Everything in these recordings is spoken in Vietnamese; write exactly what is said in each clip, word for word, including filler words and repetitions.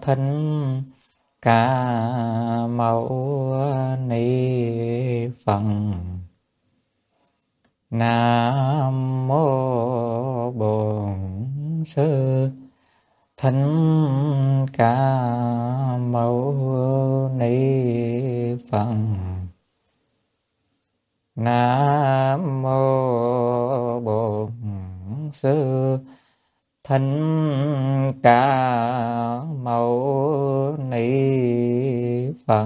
Thích Ca Mâu Ni Phật. Nam mô Bổn Sư Thích Ca Mâu Ni Phật. Nam mô Bổn Sư Thích Ca Mâu Ni Phật.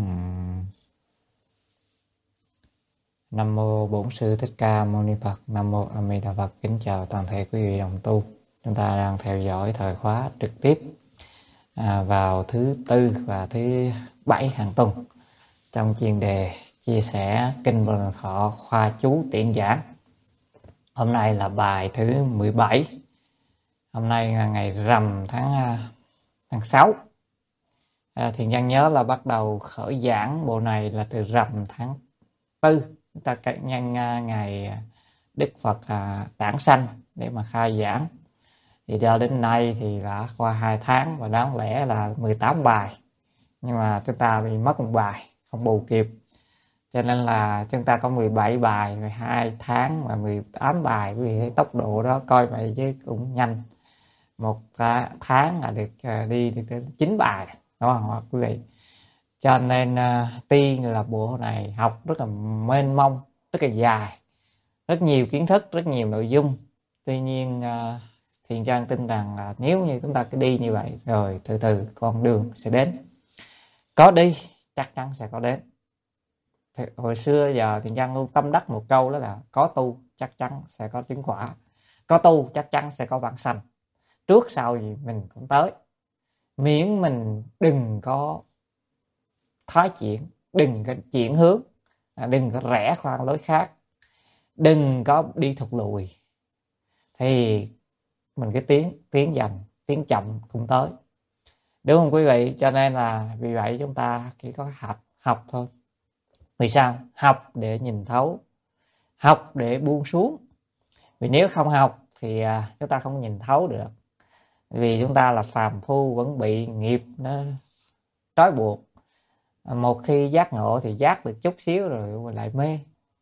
Nam mô Bổn Sư Thích Ca Mâu Ni Phật. Nam mô A Di Đà Phật. Kính chào toàn thể quý vị đồng tu. Chúng ta đang theo dõi thời khóa trực tiếp à, vào thứ tư và thứ bảy hàng tuần trong chuyên đề chia sẻ kinh Vô Lượng Thọ khoa chú tiện giảng. Hôm nay là bài thứ mười bảy. Hôm nay là ngày rằm tháng tháng sáu. À, Thiện nhân nhớ là bắt đầu khởi giảng bộ này là từ rằm tháng tư. Chúng ta nhân ngày Đức Phật à, Đản sanh để mà khai giảng. Thì cho đến nay thì đã qua hai tháng và đáng lẽ là mười tám bài. Nhưng mà chúng ta bị mất một bài, không bù kịp. Cho nên là chúng ta có mười bảy bài, mười hai tháng và mười tám bài. Quý vị thấy tốc độ đó coi vậy chứ cũng nhanh. Một tháng là được đi được đến chín bài, đúng không quý vị? Cho nên uh, tuy là bộ này học rất là mênh mông, rất là dài, rất nhiều kiến thức, rất nhiều nội dung. Tuy nhiên uh, Thiện Trang tin rằng là nếu như chúng ta cứ đi như vậy rồi từ từ con đường sẽ đến. Có đi chắc chắn sẽ có đến. Thì hồi xưa giờ Thiện Trang luôn tâm đắc một câu đó là có tu chắc chắn sẽ có chứng quả, có tu chắc chắn sẽ có vãng sanh. Trước sau gì mình cũng tới, miễn mình đừng có thoái chuyển, đừng có chuyển hướng, đừng có rẽ khoan lối khác, đừng có đi thụt lùi, thì mình cứ tiến tiến dần, tiến chậm cũng tới, đúng không quý vị? Cho nên là vì vậy chúng ta chỉ có học học thôi. Vì sao? Học để nhìn thấu, học để buông xuống. Vì nếu không học thì chúng ta không nhìn thấu được. Vì chúng ta là phàm phu vẫn bị nghiệp nó trói buộc. Một khi giác ngộ thì giác được chút xíu rồi lại mê.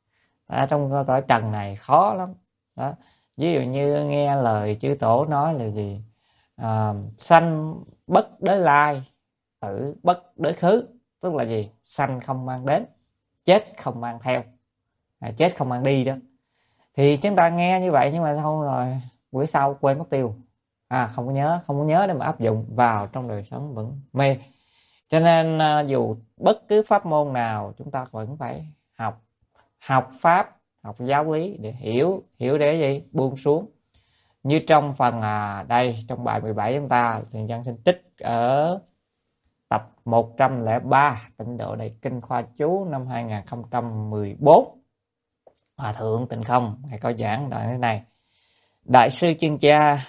Ở trong cõi trần này khó lắm đó. Ví dụ như nghe lời chư tổ nói là gì? À, sanh bất đới lai, tử bất đới khứ. Tức là gì? Sanh không mang đến, chết không mang theo, à, chết không mang đi đó. Thì chúng ta nghe như vậy nhưng mà xong rồi buổi sau quên mất tiêu, à, không có nhớ, không có nhớ để mà áp dụng vào trong đời sống, vẫn mê. Cho nên dù bất cứ pháp môn nào chúng ta vẫn phải học, học pháp, học giáo lý để hiểu, hiểu để gì? Buông xuống. Như trong phần à, đây trong bài mười bảy chúng ta Thiện Nhân xin trích ở tập một trăm lẻ ba Tịnh Độ Đại Kinh khoa chú năm hai nghìn không trăm mười bốn. Hòa thượng Tịnh Không hay có giảng đoạn thế này: Đại sư Chương Cha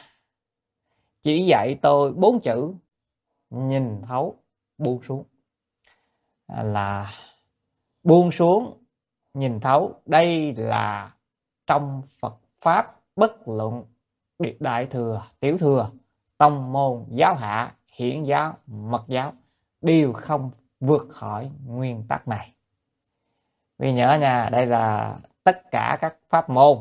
chỉ dạy tôi bốn chữ: nhìn thấu, buông xuống. À, là buông xuống, nhìn thấu. Đây là trong Phật pháp bất luận đại thừa, tiểu thừa, tông môn, giáo hạ, hiển giáo, mật giáo đều không vượt khỏi nguyên tắc này. Vì nhớ nha, đây là tất cả các pháp môn,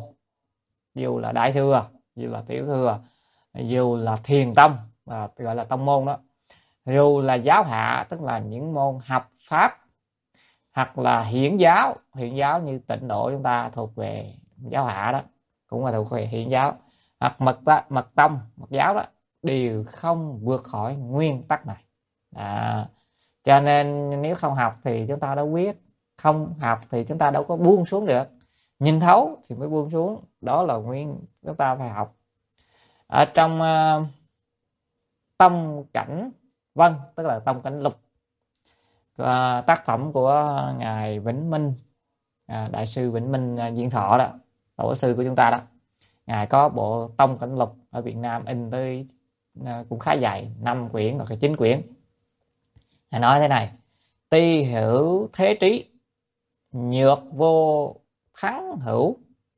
dù là đại thừa, dù là tiểu thừa, dù là thiền tông, à, gọi là tông môn đó, dù là giáo hạ, tức là những môn học pháp, hoặc là hiển giáo, hiển giáo như Tịnh Độ chúng ta thuộc về giáo hạ đó, cũng là thuộc về hiển giáo, hoặc mật mật tông, mật giáo đó, đều không vượt khỏi nguyên tắc này. À, cho nên nếu không học thì chúng ta đâu biết, không học thì chúng ta đâu có buông xuống được. Nhìn thấu thì mới buông xuống, đó là nguyên chúng ta phải học. Ở trong uh, Tông Cảnh Vân, tức là Tông Cảnh Lục, uh, tác phẩm của ngài Vĩnh Minh, uh, đại sư Vĩnh Minh uh, Diên Thọ đó, tổ sư của chúng ta đó, ngài có bộ Tông Cảnh Lục ở Việt Nam in tới uh, cũng khá dài, năm quyển hoặc là chín quyển. Ngài nói thế này: Ti hữu thế trí, nhược vô thắng hữu,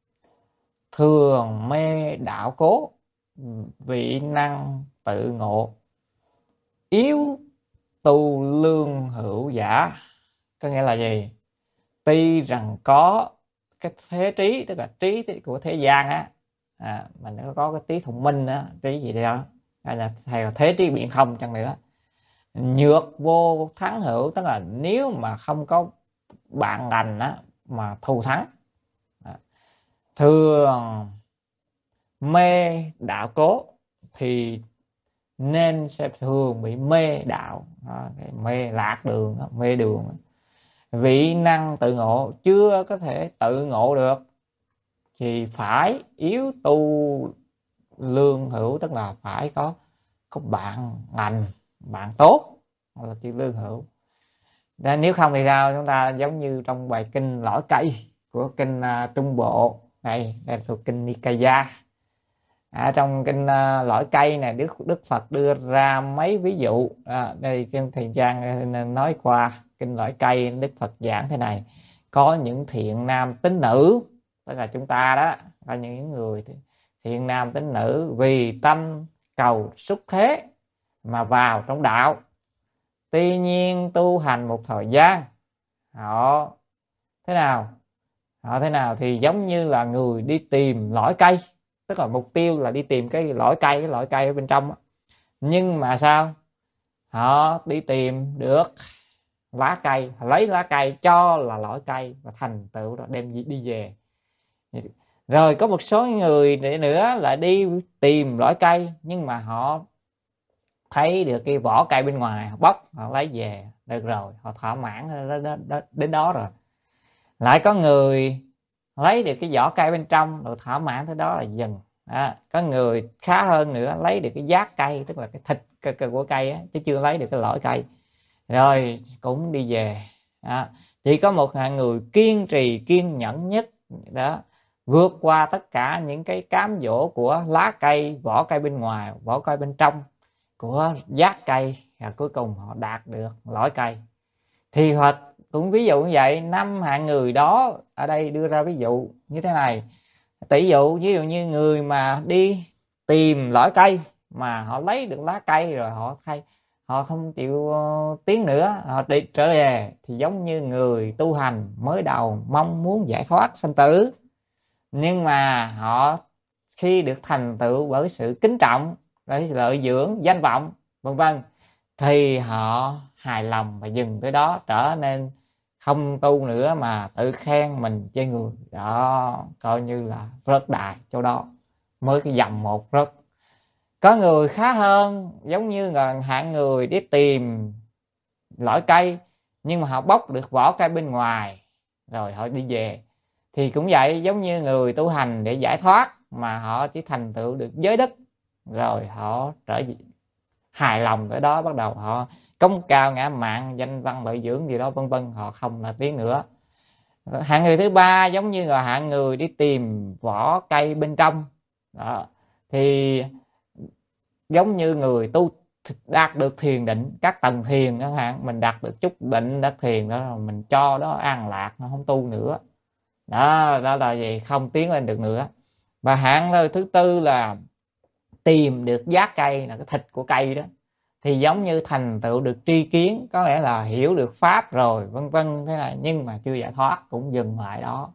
thường mê đạo cố, vị năng tự ngộ, yếu tu lương hữu giả. Có nghĩa là gì? Tuy rằng có cái thế trí, tức là trí của thế gian á, à, mình nó có cái trí thông minh á, trí gì đó, hay là hay là thế trí biện không chăng nữa, nhược vô thắng hữu, tức là nếu mà không có bạn lành á mà thù thắng. À, thường mê đạo cố thì nên sẽ thường bị mê đạo, à, mê lạc đường, mê đường. Vị năng tự ngộ, chưa có thể tự ngộ được thì phải yếu tu lương hữu, tức là phải có có bạn lành, bạn tốt, hoặc là chữ lương hữu. Nên nếu không thì sao? Chúng ta giống như trong bài kinh lõi cây của kinh uh, Trung Bộ này, đây là thuộc kinh Nikaya. À, trong kinh uh, lõi cây này, Đức Đức Phật đưa ra mấy ví dụ. À, đây trên thời gian nói qua kinh lõi cây, Đức Phật giảng thế này: có những thiện nam tín nữ, tức là chúng ta đó, là những người thiện nam tín nữ vì tâm cầu xuất thế mà vào trong đạo. Tuy nhiên tu hành một thời gian, họ thế nào? Họ thế nào thì giống như là người đi tìm lõi cây, tức là mục tiêu là đi tìm cái lõi cây, cái lõi cây ở bên trong. Nhưng mà sao? Họ đi tìm được lá cây, lấy lá cây cho là lõi cây và thành tựu rồi đem đi về. Rồi có một số người nữa là đi tìm lõi cây, nhưng mà họ thấy được cái vỏ cây bên ngoài, họ bóc, họ lấy về được rồi, họ thỏa mãn đến đó rồi. Lại có người lấy được cái vỏ cây bên trong rồi thỏa mãn tới đó là dừng. À, có người khá hơn nữa, lấy được cái giác cây, tức là cái thịt của cây á, chứ chưa lấy được cái lõi cây, rồi cũng đi về. À, chỉ có một hạng người kiên trì kiên nhẫn nhất đó, vượt qua tất cả những cái cám dỗ của lá cây, vỏ cây bên ngoài, vỏ cây bên trong, của giác cây, và cuối cùng họ đạt được lõi cây. Thì Phật cũng ví dụ như vậy. Năm hạng người đó ở đây đưa ra ví dụ như thế này. Tỷ dụ ví dụ như người mà đi tìm lõi cây mà họ lấy được lá cây rồi họ thay họ không chịu tiến nữa, họ đi trở về, thì giống như người tu hành mới đầu mong muốn giải thoát sanh tử, nhưng mà họ khi được thành tựu bởi sự kính trọng, bởi lợi dưỡng danh vọng vân vân, thì họ hài lòng và dừng tới đó, trở nên không tu nữa mà tự khen mình chê người đó, coi như là rớt đài chỗ đó, mới cái dầm một rớt. Có người khá hơn, giống như là hạng người đi tìm lõi cây nhưng mà họ bóc được vỏ cây bên ngoài rồi họ đi về, thì cũng vậy, giống như người tu hành để giải thoát mà họ chỉ thành tựu được giới đức, rồi họ trở hài lòng tới đó, bắt đầu họ công cao ngã mạn, danh văn lợi dưỡng gì đó vân vân, họ không là tiếng nữa. Hạng người thứ ba giống như là hạng người đi tìm vỏ cây bên trong đó, thì giống như người tu đạt được thiền định, các tầng thiền chẳng hạn, mình đạt được chút định đắc thiền đó rồi mình cho đó an lạc, nó không tu nữa đó, đó là gì? Không tiến lên được nữa. Và hạng thứ tư là tìm được giác cây, là cái thịt của cây đó, thì giống như thành tựu được tri kiến, có nghĩa là hiểu được pháp rồi vân vân thế này, nhưng mà chưa giải thoát, cũng dừng lại đó.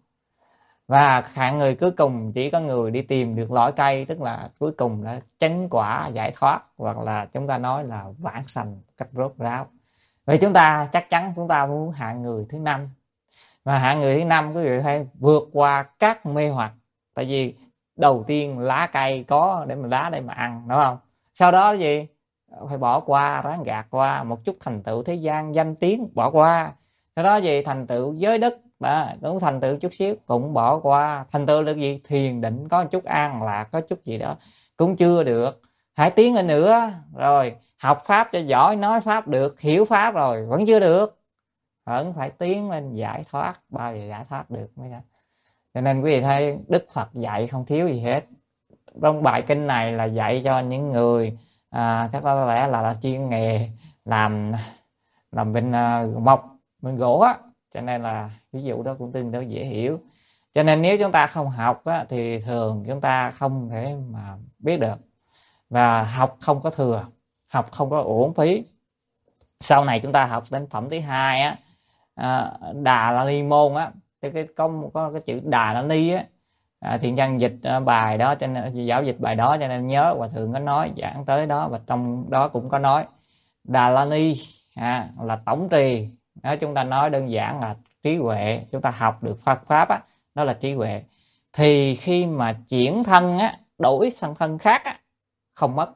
Và hạng người cuối cùng chỉ có người đi tìm được lõi cây, tức là cuối cùng đã chứng quả giải thoát, hoặc là chúng ta nói là vãng sanh cách rốt ráo. Vậy chúng ta chắc chắn chúng ta muốn hạng người thứ năm. Và hạng người thứ năm quý vị thấy vượt qua các mê hoặc. Tại vì đầu tiên lá cây có để mình lá để mà ăn, đúng không? Sau đó gì? Phải bỏ qua, ráng gạt qua một chút thành tựu thế gian danh tiếng, bỏ qua. Sau đó gì? Thành tựu giới đức, đó, cũng thành tựu chút xíu cũng bỏ qua. Thành tựu được gì? Thiền định, có chút an lạc, có chút gì đó cũng chưa được. Hãy tiến lên nữa, rồi học pháp cho giỏi, nói pháp được, hiểu pháp rồi vẫn chưa được, vẫn phải tiến lên giải thoát, bao giờ giải thoát được mới đó. Cho nên quý vị thấy Đức Phật dạy không thiếu gì hết. Trong bài kinh này là dạy cho những người à, chắc có lẽ là, là chuyên nghề làm làm bên uh, mộc, bên gỗ á, cho nên là ví dụ đó cũng tương đối dễ hiểu. Cho nên nếu chúng ta không học á, thì thường chúng ta không thể mà biết được, và học không có thừa. học không có uổng phí. Sau này chúng ta học đến phẩm thứ hai á, à, Đà La Ni môn á, cái, cái có có cái chữ Đà La Ni á, à, Thiện Nhân dịch uh, bài đó, cho nên giáo dịch bài đó, cho nên nhớ Hòa thượng có nói giảng tới đó, và trong đó cũng có nói Đà La Ni à, là tổng trì. Đó, chúng ta nói đơn giản là trí huệ, chúng ta học được Phật pháp á, đó là trí huệ. Thì khi mà chuyển thân á, đổi sang thân khác á, không mất.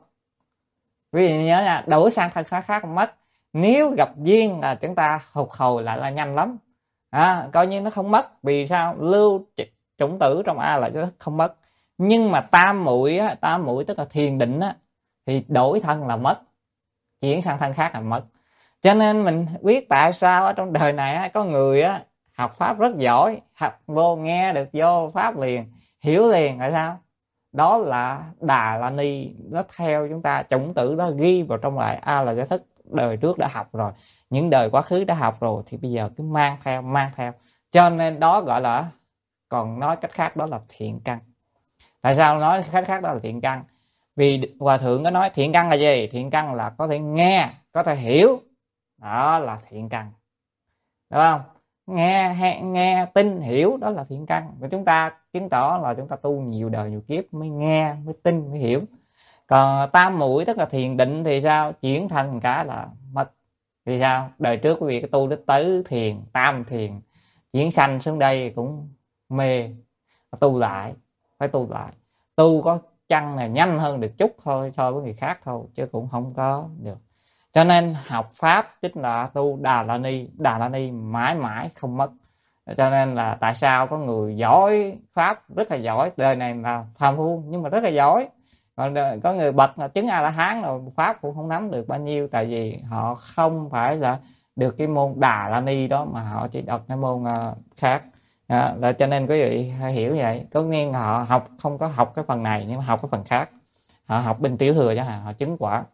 Quý vị nhớ nha, đổi sang thân khác khác không mất. Nếu gặp duyên là chúng ta phục hồi lại là nhanh lắm, à, coi như nó không mất. Vì sao? Lưu chủng tử trong A lại không mất. Nhưng mà tam muội á, tam muội tức là thiền định á, thì đổi thân là mất, chuyển sang thân khác là mất. Cho nên mình biết tại sao ở trong đời này á, có người á, học pháp rất giỏi, học vô nghe được vô pháp liền, hiểu liền. Tại sao? Đó là Đà La Ni, nó theo chúng ta, chủng tử đó ghi vào trong lại A là giải thức, đời trước đã học rồi, những đời quá khứ đã học rồi, thì bây giờ cứ mang theo mang theo. Cho nên đó gọi là, còn nói cách khác đó là thiện căn. Tại sao nói cách khác đó là thiện căn? Vì Hòa thượng có nói thiện căn là gì? Thiện căn là có thể nghe, có thể hiểu, đó là thiện căn, đúng không? Nghe nghe tin hiểu, đó là thiện căn. Và chúng ta chứng tỏ là chúng ta tu nhiều đời nhiều kiếp mới nghe, mới tin, mới hiểu. Còn tam muội tức là thiền định thì sao? Chuyển thành cả là mất. Vì sao? Đời trước quý vị cái tu đến tứ thiền, tam thiền, chuyển sanh xuống đây cũng mê, tu lại, phải tu lại. Tu có chăng là nhanh hơn được chút thôi so với người khác thôi, chứ cũng không có được. Cho nên học pháp chính là tu Đà La Ni, Đà La Ni mãi mãi không mất. Cho nên là tại sao có người giỏi pháp rất là giỏi, đời này là phàm phu nhưng mà rất là giỏi. Còn có người bậc là chứng A La Hán rồi pháp cũng không nắm được bao nhiêu, tại vì họ không phải là được cái môn Đà La Ni đó, mà họ chỉ đọc cái môn uh, khác. À, là cho nên quý vị hay hiểu vậy. Có nghĩa họ học không có học cái phần này nhưng mà học cái phần khác. Họ học bên tiểu thừa chẳng hạn, họ chứng quả.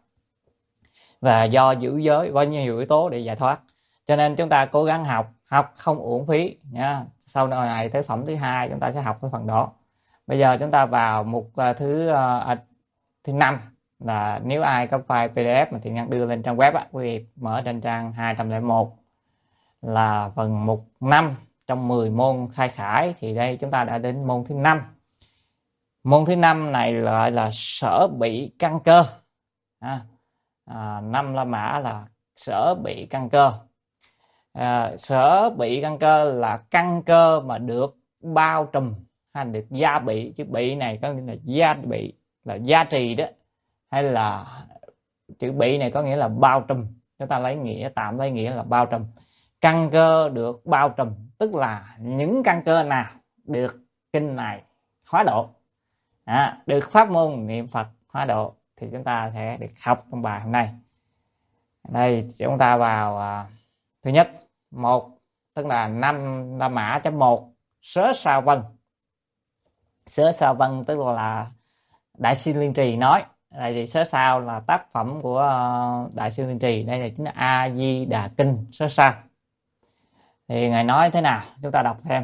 Và do giữ giới, bao nhiêu yếu tố để giải thoát. Cho nên chúng ta cố gắng học, học không uổng phí nha. Sau này tới phẩm thứ hai chúng ta sẽ học cái phần đó. Bây giờ chúng ta vào mục thứ uh, thứ năm, là nếu ai có file pê đê ép mà Thiện Nhân đưa lên trang web á, quý vị mở trên trang hai trăm lẻ một là phần mục năm trong mười môn khai khải. Thì đây chúng ta đã đến môn thứ năm. Môn thứ năm này gọi là sở bị căn cơ. À, à, năm La Mã là sở bị căn cơ. À, sở bị căn cơ là căn cơ mà được bao trùm hay được gia bị. Chữ bị này có nghĩa là gia bị, là gia trì đó, hay là chữ bị này có nghĩa là bao trùm. Chúng ta lấy nghĩa, tạm lấy nghĩa là bao trùm. Căn cơ được bao trùm tức là những căn cơ nào được kinh này hóa độ, à, được pháp môn niệm Phật hóa độ, thì chúng ta sẽ được học trong bài hôm nay. Đây chúng ta vào à, thứ nhất, một tức là năm La Mã chấm một, Sớ Sa Vân. Sớ Sa Vân tức là Đại sư Liên Trì nói. Đây thì Sớ Sao là tác phẩm của Đại sư Liên Trì, đây là chính là A Di Đà Kinh Sớ Sao. Thì ngài nói thế nào, chúng ta đọc thêm.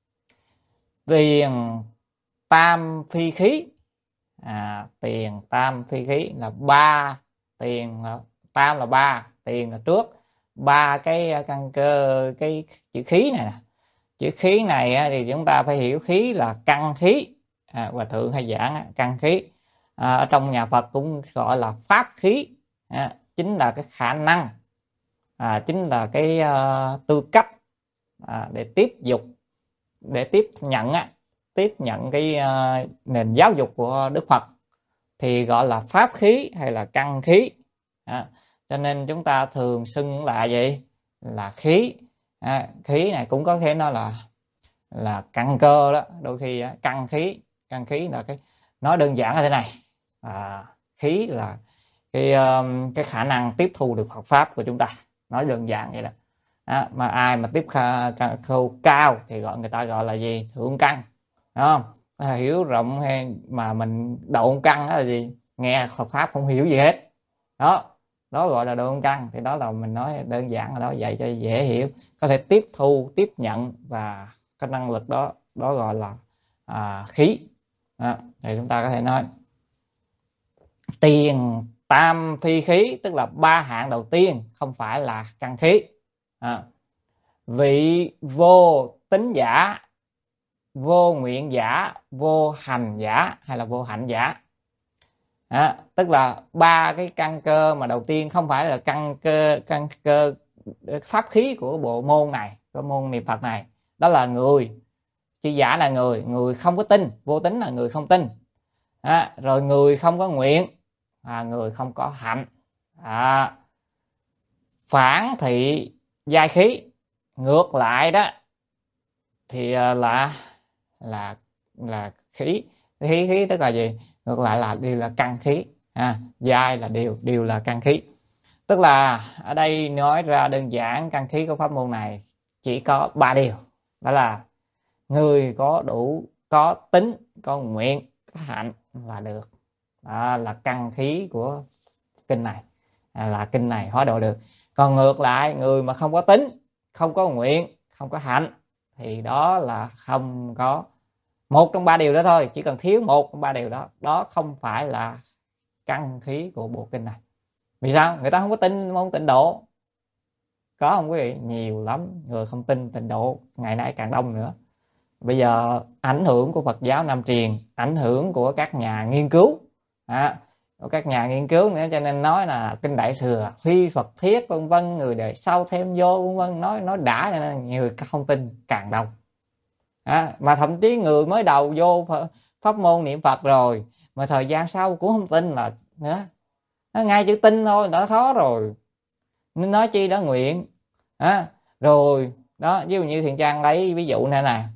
Tiền tam phi khí, à, tiền tam phi khí là ba, tiền tam là ba, tiền là trước, ba cái căn cơ, cái chữ khí này nè. Chữ khí này thì chúng ta phải hiểu khí là căn khí. À, Hòa thượng hay giảng căn khí, à, ở trong nhà Phật cũng gọi là pháp khí, à, chính là cái khả năng, à, chính là cái uh, tư cách, à, để tiếp dục, để tiếp nhận á, tiếp nhận cái uh, nền giáo dục của Đức Phật, thì gọi là pháp khí hay là căn khí. À, cho nên chúng ta thường xưng là gì? Là khí. À, khí này cũng có thể nói là là căn cơ đó. Đôi khi uh, căn khí, căn khí là cái, nói đơn giản là thế này, à, khí là cái um, cái khả năng tiếp thu được Phật pháp của chúng ta, nói đơn giản vậy đó. À, mà ai mà tiếp khâu cao thì gọi người ta gọi là gì? Thượng căn, đúng không? À, hiểu rộng hay mà mình độ căn đó là gì? Nghe Phật pháp không hiểu gì hết, đó đó gọi là độ căn. Thì đó là mình nói đơn giản là đó, vậy cho dễ hiểu, có thể tiếp thu, tiếp nhận, và cái năng lực đó đó gọi là à, khí. À, thì chúng ta có thể nói tiền tam phi khí, tức là ba hạng đầu tiên không phải là căn khí. À, vị vô tính giả, vô nguyện giả, vô hành giả hay là vô hạnh giả. À, tức là ba cái căn cơ mà đầu tiên không phải là căn cơ căn cơ pháp khí của bộ môn này, của môn niệm Phật này. Đó là người, chữ giả là người, người không có tin, vô tính là người không tin. À, rồi người không có nguyện, à, người không có hạnh. À, phản thị giai khí, ngược lại đó thì là là là khí. Khí khí tức là gì? Ngược lại là đều là căn khí. À, giai là đều đều là căn khí. Tức là ở đây nói ra đơn giản, căn khí của pháp môn này chỉ có ba điều. Đó là người có đủ, có tính, có nguyện, có hạnh là được. Đó là căn khí của kinh này, à, là kinh này hóa độ được. Còn ngược lại, người mà không có tính, không có nguyện, không có hạnh thì đó là không có một trong ba điều đó thôi. Chỉ cần thiếu một trong ba điều đó, đó không phải là căn khí của bộ kinh này. Vì sao? Người ta không có tin môn tịnh độ. Có không quý vị? Nhiều lắm. Người không tin tịnh độ ngày nay càng đông nữa. Bây giờ ảnh hưởng của Phật giáo Nam truyền, ảnh hưởng của các nhà nghiên cứu, à, của các nhà nghiên cứu nữa, cho nên nói là kinh Đại Thừa phi Phật thiết vân vân, người đời sau thêm vô vân vân, nói nói đã, cho nên nhiều người không tin càng đông. À, mà thậm chí người mới đầu vô pháp môn niệm Phật rồi mà thời gian sau cũng không tin là nữa. Ngay chữ tin thôi đã khó rồi, nên nói chi đó nguyện. À, rồi đó, ví dụ như Thiện Trang lấy ví dụ này nè,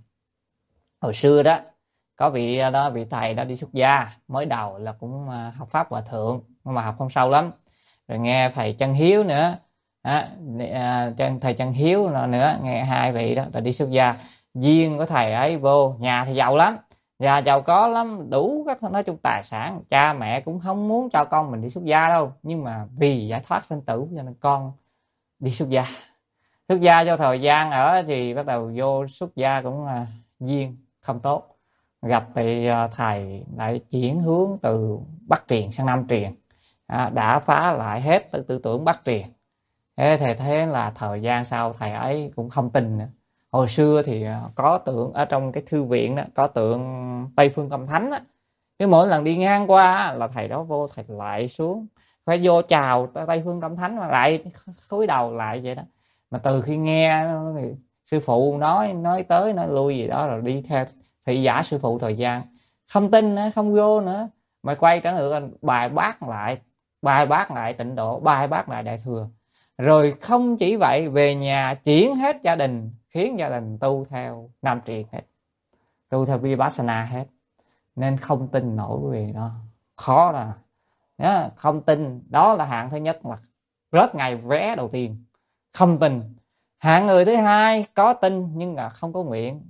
hồi xưa đó có vị đó vị thầy đó đi xuất gia, mới đầu là cũng học pháp hòa thượng nhưng mà học không sâu lắm. Rồi nghe thầy Chân Hiếu nữa, à, thầy Chân Hiếu nữa, nghe hai vị đó là đi xuất gia. Duyên của thầy ấy vô nhà thì giàu lắm, nhà giàu có lắm, đủ các nói chung tài sản, cha mẹ cũng không muốn cho con mình đi xuất gia đâu, nhưng mà vì giải thoát sinh tử cho nên con đi xuất gia. Xuất gia cho thời gian ở thì bắt đầu vô xuất gia cũng là duyên không tốt, gặp thì thầy lại chuyển hướng từ Bắc truyền sang Nam truyền, à, đã phá lại hết tư tưởng Bắc truyền. Thế thì thế là thời gian sau thầy ấy cũng không tin nữa. Hồi xưa thì có tượng ở trong cái thư viện đó, có tượng Tây Phương Tâm Thánh á, cái mỗi lần đi ngang qua là thầy đó vô, thầy lại xuống, phải vô chào Tây Phương Tâm Thánh mà lại cúi đầu lại vậy đó. Mà từ khi nghe thì sư phụ nói nói tới nói lui gì đó rồi đi theo thị giả sư phụ thời gian, không tin nữa, không vô nữa, mà quay trở ngược bài bác lại, bài bác lại tịnh độ, bài bác lại Đại Thừa. Rồi không chỉ vậy, về nhà chuyển hết gia đình, khiến gia đình tu theo Nam truyền hết, tu theo Vipassana hết. Nên không tin nổi quý vị, đó khó là đó, không tin. Đó là hạng thứ nhất là rớt ngày vé đầu tiên, không tin. Hạng người thứ hai có tin nhưng là không có nguyện.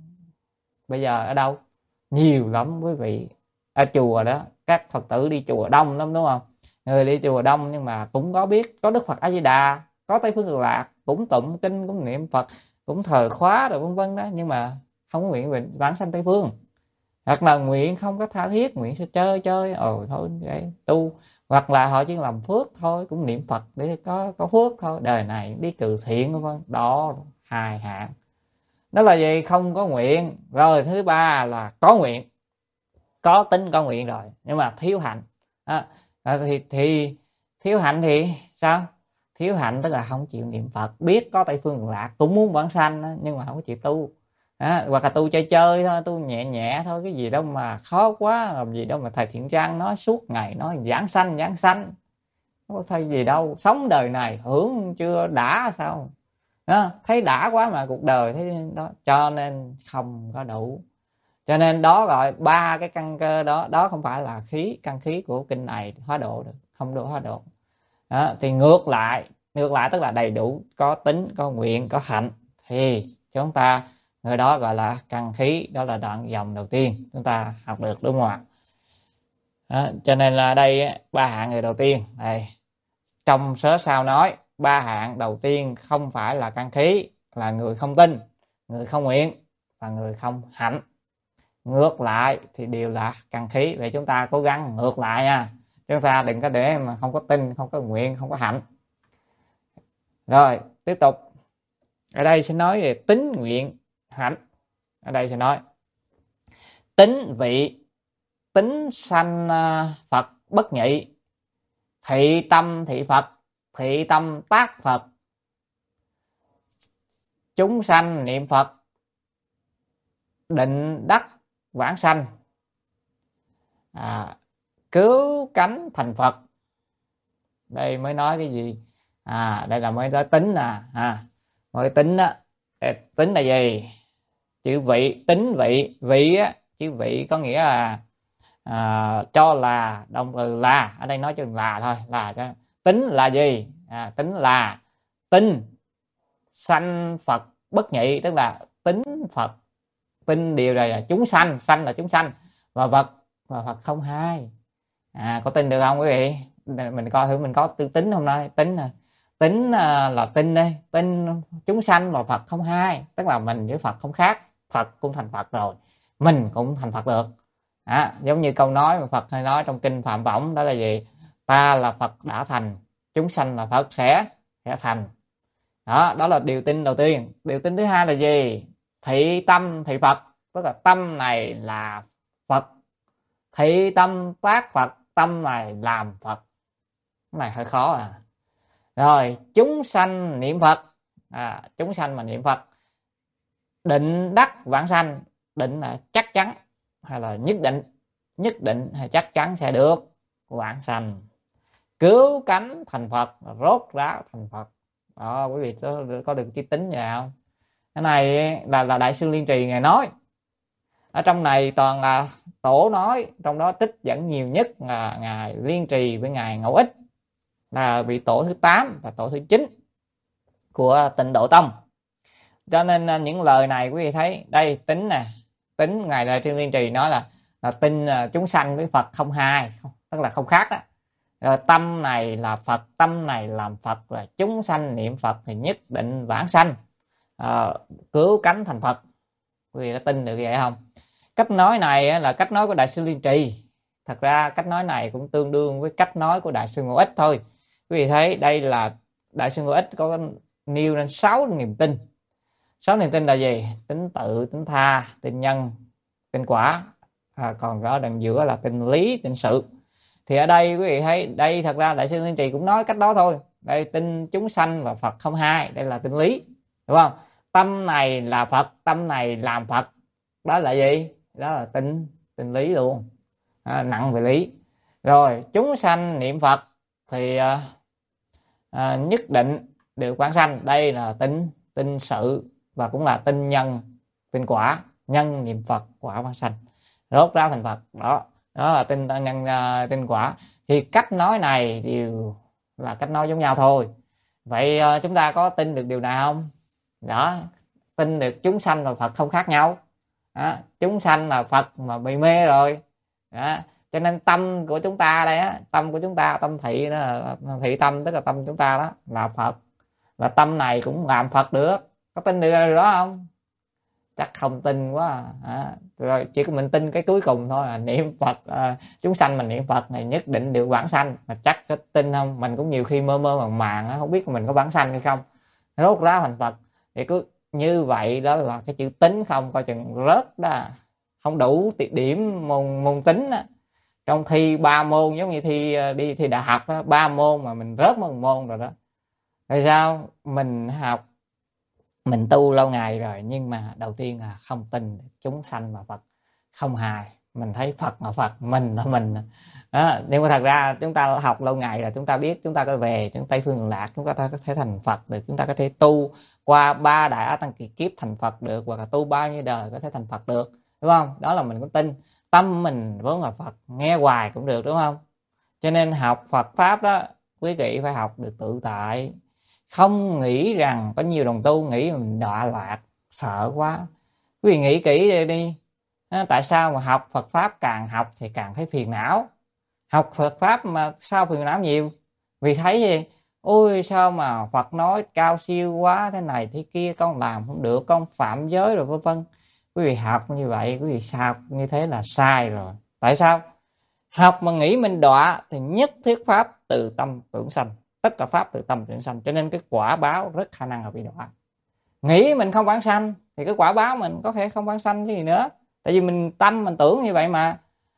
Bây giờ ở đâu? Nhiều lắm quý vị. Ở chùa đó, các Phật tử đi chùa đông lắm đúng không? Người đi chùa đông nhưng mà cũng có biết có Đức Phật A Di Đà, có Tây Phương Cực Lạc, cũng tụng kinh, cũng niệm Phật, cũng thờ khóa rồi vân vân đó, nhưng mà không có nguyện về vãng sanh Tây Phương. Hoặc là nguyện không có tha thiết, nguyện sẽ chơi chơi ồ thôi vậy tu. Hoặc là họ chỉ làm phước thôi, cũng niệm Phật để có có phước thôi, đời này đi từ thiện vân vân. Đó, hai hạng. Đó là gì? Không có nguyện. Rồi thứ ba là có nguyện, có tính có nguyện rồi nhưng mà thiếu hạnh. À, thì thì thiếu hạnh thì sao? Thiếu hạnh tức là không chịu niệm Phật, biết có Tây Phương Cực Lạc, cũng muốn vãng sanh nhưng mà không có chịu tu. À, hoặc là tu chơi chơi thôi, tu nhẹ nhẹ thôi, cái gì đâu mà khó quá, làm gì đâu mà thầy Thiện Trang nói suốt ngày nói giảng sanh giảng sanh, không có thay gì đâu, sống đời này hưởng chưa đã sao đó, thấy đã quá mà cuộc đời thế đó, cho nên không có đủ. Cho nên đó gọi ba cái căn cơ đó, đó không phải là khí, căn khí của kinh này hóa độ được, không đủ hóa độ. Đó, thì ngược lại, ngược lại tức là đầy đủ, có tính, có nguyện, có hạnh thì chúng ta, người đó gọi là căn khí. Đó là đoạn dòng đầu tiên chúng ta học được đúng không ạ? Đó, cho nên là đây ba hạng người đầu tiên đây. Trong sớ sao nói ba hạng đầu tiên không phải là căn khí, là người không tin, người không nguyện và người không hạnh. Ngược lại thì đều là căn khí. Vậy chúng ta cố gắng ngược lại nha, Chúng ta đừng có để mà không có tin, không có nguyện, không có hạnh. Rồi tiếp tục, ở đây sẽ nói về tín nguyện hạnh. Ở đây sẽ nói tín vị, tín sanh Phật bất nhị, thị tâm thị Phật, thị tâm tác Phật, chúng sanh niệm Phật, định đắc vãng sanh, à, cứu cánh thành Phật. Đây mới nói cái gì? À, đây là mới nói tính nè. À, mới tính á, tính là gì? Chữ vị, tính vị, vị á, chữ vị có nghĩa là à, cho là, động từ là, ở đây nói chừng là thôi, là cho. Tính là gì? À, tính là tin sanh Phật bất nhị, tức là tính Phật, tin điều này là chúng sanh, sanh là chúng sanh, và vật và Phật không hai. À, có tin được không quý vị? Mình coi thử mình có tư tính hôm nay. Tính là tính là tin đây, tin chúng sanh và Phật không hai, tức là mình với Phật không khác, Phật cũng thành Phật rồi, mình cũng thành Phật được. À, giống như câu nói mà Phật hay nói trong kinh Phạm Võng, đó là gì? Ta là Phật đã thành, chúng sanh là Phật sẽ sẽ thành. Đó, đó là điều tin đầu tiên. Điều tin thứ hai là gì? Thị tâm thị Phật, tức là tâm này là Phật, thị tâm tác Phật, tâm này làm Phật. Cái này hơi khó à. Rồi chúng sanh niệm Phật, à, chúng sanh mà niệm Phật, định đắc vãng sanh, định là chắc chắn hay là nhất định, nhất định hay chắc chắn sẽ được vãng sanh, cứu cánh thành Phật, rốt ráo thành Phật. Đó, quý vị có, có được chữ tính vậy không? Cái này là là Đại sư Liên Trì ngài nói. Ở trong này toàn là tổ nói, trong đó trích dẫn nhiều nhất là ngài Liên Trì với ngài Ngẫu Ích, là vị tổ thứ tám và tổ thứ chín của Tịnh Độ Tông. Cho nên những lời này quý vị thấy đây, tính nè, tính ngài Đại sư Liên Trì nói là là tin chúng sanh với Phật không hai, tức là không khác đó. Rồi tâm này là Phật, tâm này làm Phật, là chúng sanh niệm Phật thì nhất định vãng sanh, à, cứu cánh thành Phật. Quý vị có tin được vậy không? Cách nói này là cách nói của Đại sư Liên Trì. Thật ra cách nói này cũng tương đương với cách nói của Đại sư Ngẫu Ích thôi. Quý vị thấy đây là Đại sư Ngẫu Ích có nêu lên sáu niềm tin. Sáu niềm tin là gì? Tính tự, tính tha, tin nhân, tin quả, à, còn ở đằng giữa là tin lý, tin sự. Thì ở đây quý vị thấy đây, thật ra Đại sư Liên Trì cũng nói cách đó thôi. Đây tin chúng sanh và Phật không hai, đây là tin lý, đúng không? Tâm này là Phật, tâm này làm Phật, đó là gì? Đó là tin tin lý luôn, à, nặng về lý. Rồi chúng sanh niệm Phật thì à, à, nhất định được vãng sanh, đây là tin tin sự và cũng là tin nhân, tin quả, nhân niệm Phật, quả vãng sanh, rốt ráo thành Phật. Đó, đó là tin nhân, uh, tin quả. Thì cách nói này đều là cách nói giống nhau thôi. Vậy uh, chúng ta có tin được điều này không? Đó, tin được chúng sanh và Phật không khác nhau. Đó, chúng sanh là Phật mà bị mê rồi. Đó, cho nên tâm của chúng ta đây á, tâm của chúng ta, tâm thị đó là thị tâm, tức là tâm chúng ta đó là Phật, và tâm này cũng làm Phật được. Có tin được điều đó không? Chắc không tin quá à. Rồi chỉ có mình tin cái cuối cùng thôi là niệm Phật, à, chúng sanh mình niệm Phật này nhất định được vãng sanh. Mà chắc có tin không? Mình cũng nhiều khi mơ mơ màng màng không biết mình có vãng sanh hay không, rốt ráo thành Phật. Thì cứ như vậy đó là cái chữ tính không, coi chừng rớt đó, không đủ điểm môn môn tính đó. Trong thi ba môn, giống như thi đi thi đại học đó, ba môn mà mình rớt một môn rồi đó. Tại sao? Mình học, mình tu lâu ngày rồi, nhưng mà đầu tiên là không tin chúng sanh và Phật không hài. Mình thấy Phật là Phật, mình là mình đó. Nhưng mà thật ra chúng ta học lâu ngày là chúng ta biết, chúng ta có về chúng Tây Phương Cực Lạc, chúng ta có thể thành Phật được, chúng ta có thể tu qua ba đại á tăng kỳ kiếp thành Phật được, hoặc là tu bao nhiêu đời có thể thành Phật được, đúng không? Đó là mình có tin. Tâm mình vốn là Phật, nghe hoài cũng được, đúng không? Cho nên học Phật pháp đó, quý vị phải học được tự tại, không nghĩ rằng có nhiều đồng tu nghĩ mình đọa lạc, sợ quá. Quý vị nghĩ kỹ đi, tại sao mà học Phật pháp càng học thì càng thấy phiền não? Học Phật pháp mà sao phiền não nhiều? Vì thấy gì? Ôi sao mà Phật nói cao siêu quá, thế này thế kia, con làm không được, con phạm giới rồi vân vân. Quý vị học như vậy, quý vị sao như thế là sai rồi. Tại sao? Học mà nghĩ mình đọa thì nhất thiết pháp từ tâm tưởng sanh, tất cả pháp từ tâm tưởng sanh, cho nên cái quả báo rất khả năng là bị đọa. Nghĩ mình không vãng sanh thì cái quả báo mình có thể không vãng sanh cái gì nữa, tại vì mình tâm mình tưởng như vậy mà.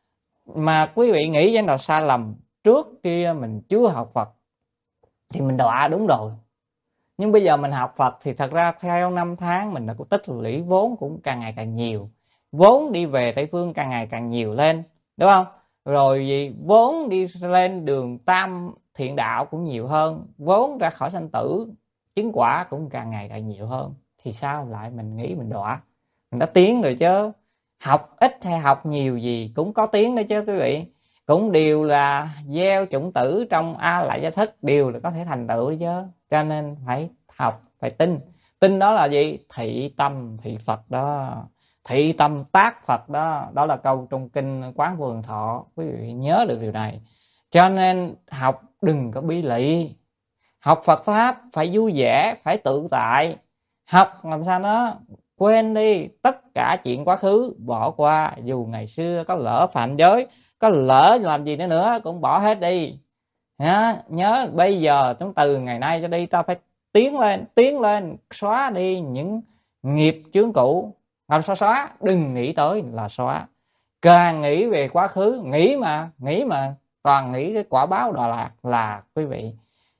Mà quý vị nghĩ vậy là sai lầm. Trước kia mình chưa học Phật thì mình đọa đúng rồi, nhưng bây giờ mình học Phật thì thật ra theo năm tháng mình đã có tích lũy vốn cũng càng ngày càng nhiều, vốn đi về Tây Phương càng ngày càng nhiều lên, đúng không? Rồi gì vốn đi lên đường tam thiện đạo cũng nhiều hơn, vốn ra khỏi sanh tử chứng quả cũng càng ngày càng nhiều hơn, thì sao lại mình nghĩ mình đọa? Mình đã tiến rồi chứ, học ít hay học nhiều gì cũng có tiến đấy chứ quý vị, cũng đều là gieo chủng tử trong A Lại Gia Thức, đều là có thể thành tựu đấy chứ. Cho nên phải học, phải tin. Tin đó là gì? Thị tâm thị Phật đó, thị tâm tác Phật đó. Đó là câu trong kinh Quán Vô Lượng Thọ, quý vị nhớ được điều này. Cho nên học đừng có bi lụy, học Phật pháp phải vui vẻ, phải tự tại. Học làm sao đó quên đi tất cả chuyện quá khứ, bỏ qua. Dù ngày xưa có lỡ phạm giới, có lỡ làm gì nữa nữa cũng bỏ hết đi. Nhớ, nhớ bây giờ chúng từ ngày nay cho đi ta phải tiến lên, tiến lên, xóa đi những nghiệp chướng cũ. Làm sao xóa? Đừng nghĩ tới là xóa. Càng nghĩ về quá khứ, nghĩ mà, nghĩ mà toàn nghĩ cái quả báo đọa lạc là quý vị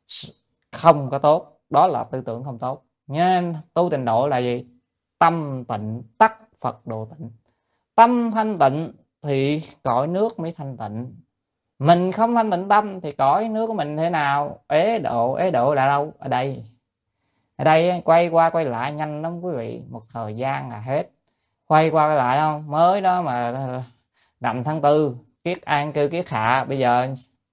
không có tốt. Đó là tư tưởng không tốt. Nên tu tịnh độ là gì? Tâm tịnh tắc Phật độ tịnh. Tâm thanh tịnh thì cõi nước mới thanh tịnh. Mình không thanh tịnh tâm thì cõi nước của mình thế nào? Ế độ. Ế độ là đâu? Ở đây. Ở đây quay qua quay lại nhanh lắm quý vị, một thời gian là hết. Quay qua quay lại không? Mới đó mà rằm tháng tư kiết an cư kiết hạ, bây giờ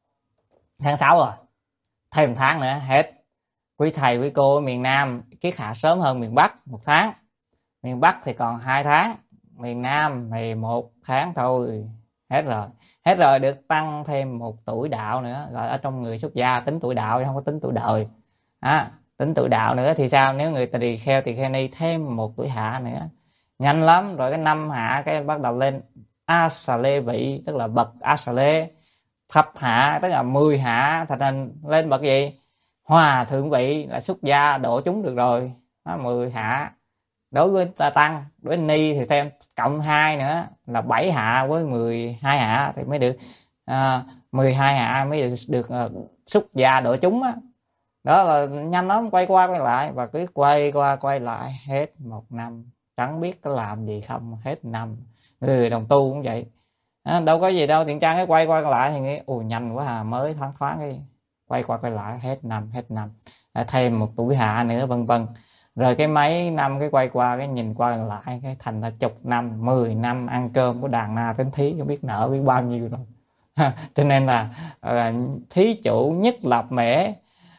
tháng sáu rồi, thêm một tháng nữa hết. Quý thầy quý cô ở miền Nam kiết hạ sớm hơn miền Bắc một tháng, miền Bắc thì còn hai tháng, miền Nam thì một tháng thôi, hết rồi. Hết rồi, được tăng thêm một tuổi đạo nữa, gọi ở trong người xuất gia tính tuổi đạo chứ không có tính tuổi đời. À, tính tuổi đạo nữa thì sao? Nếu người tỳ kheo tỳ kheo ni thêm một tuổi hạ nữa, nhanh lắm. Rồi cái năm hạ cái bắt đầu lên a xà lê vị, tức là bậc a xà lê. Thập hạ tức là mười hạ, thành nên lên bậc gì? Hòa thượng vị, là xuất gia độ chúng được rồi. Đó, mười hạ. Đối với ta tăng, đối với ni thì thêm cộng hai nữa là bảy hạ, với mười hai hạ thì mới được à, mười hai hạ mới được, được uh, xuất gia độ chúng á. Đó là nhanh lắm, quay qua quay lại và cứ quay qua quay lại hết một năm, chẳng biết có làm gì không, hết năm. Người đồng tu cũng vậy, à, đâu có gì đâu, tiền trang cái quay qua quay lại thì nghĩ ồ nhanh quá à, mới thoáng thoáng cái quay qua quay lại hết năm, hết năm, à, thêm một tuổi hạ nữa vân vân. Rồi cái mấy năm cái quay qua cái nhìn qua lại cái thành là chục năm, mười năm ăn cơm của đàn na tính thí không biết nợ biết bao nhiêu rồi. Cho nên là uh, thí chủ nhất lập mễ,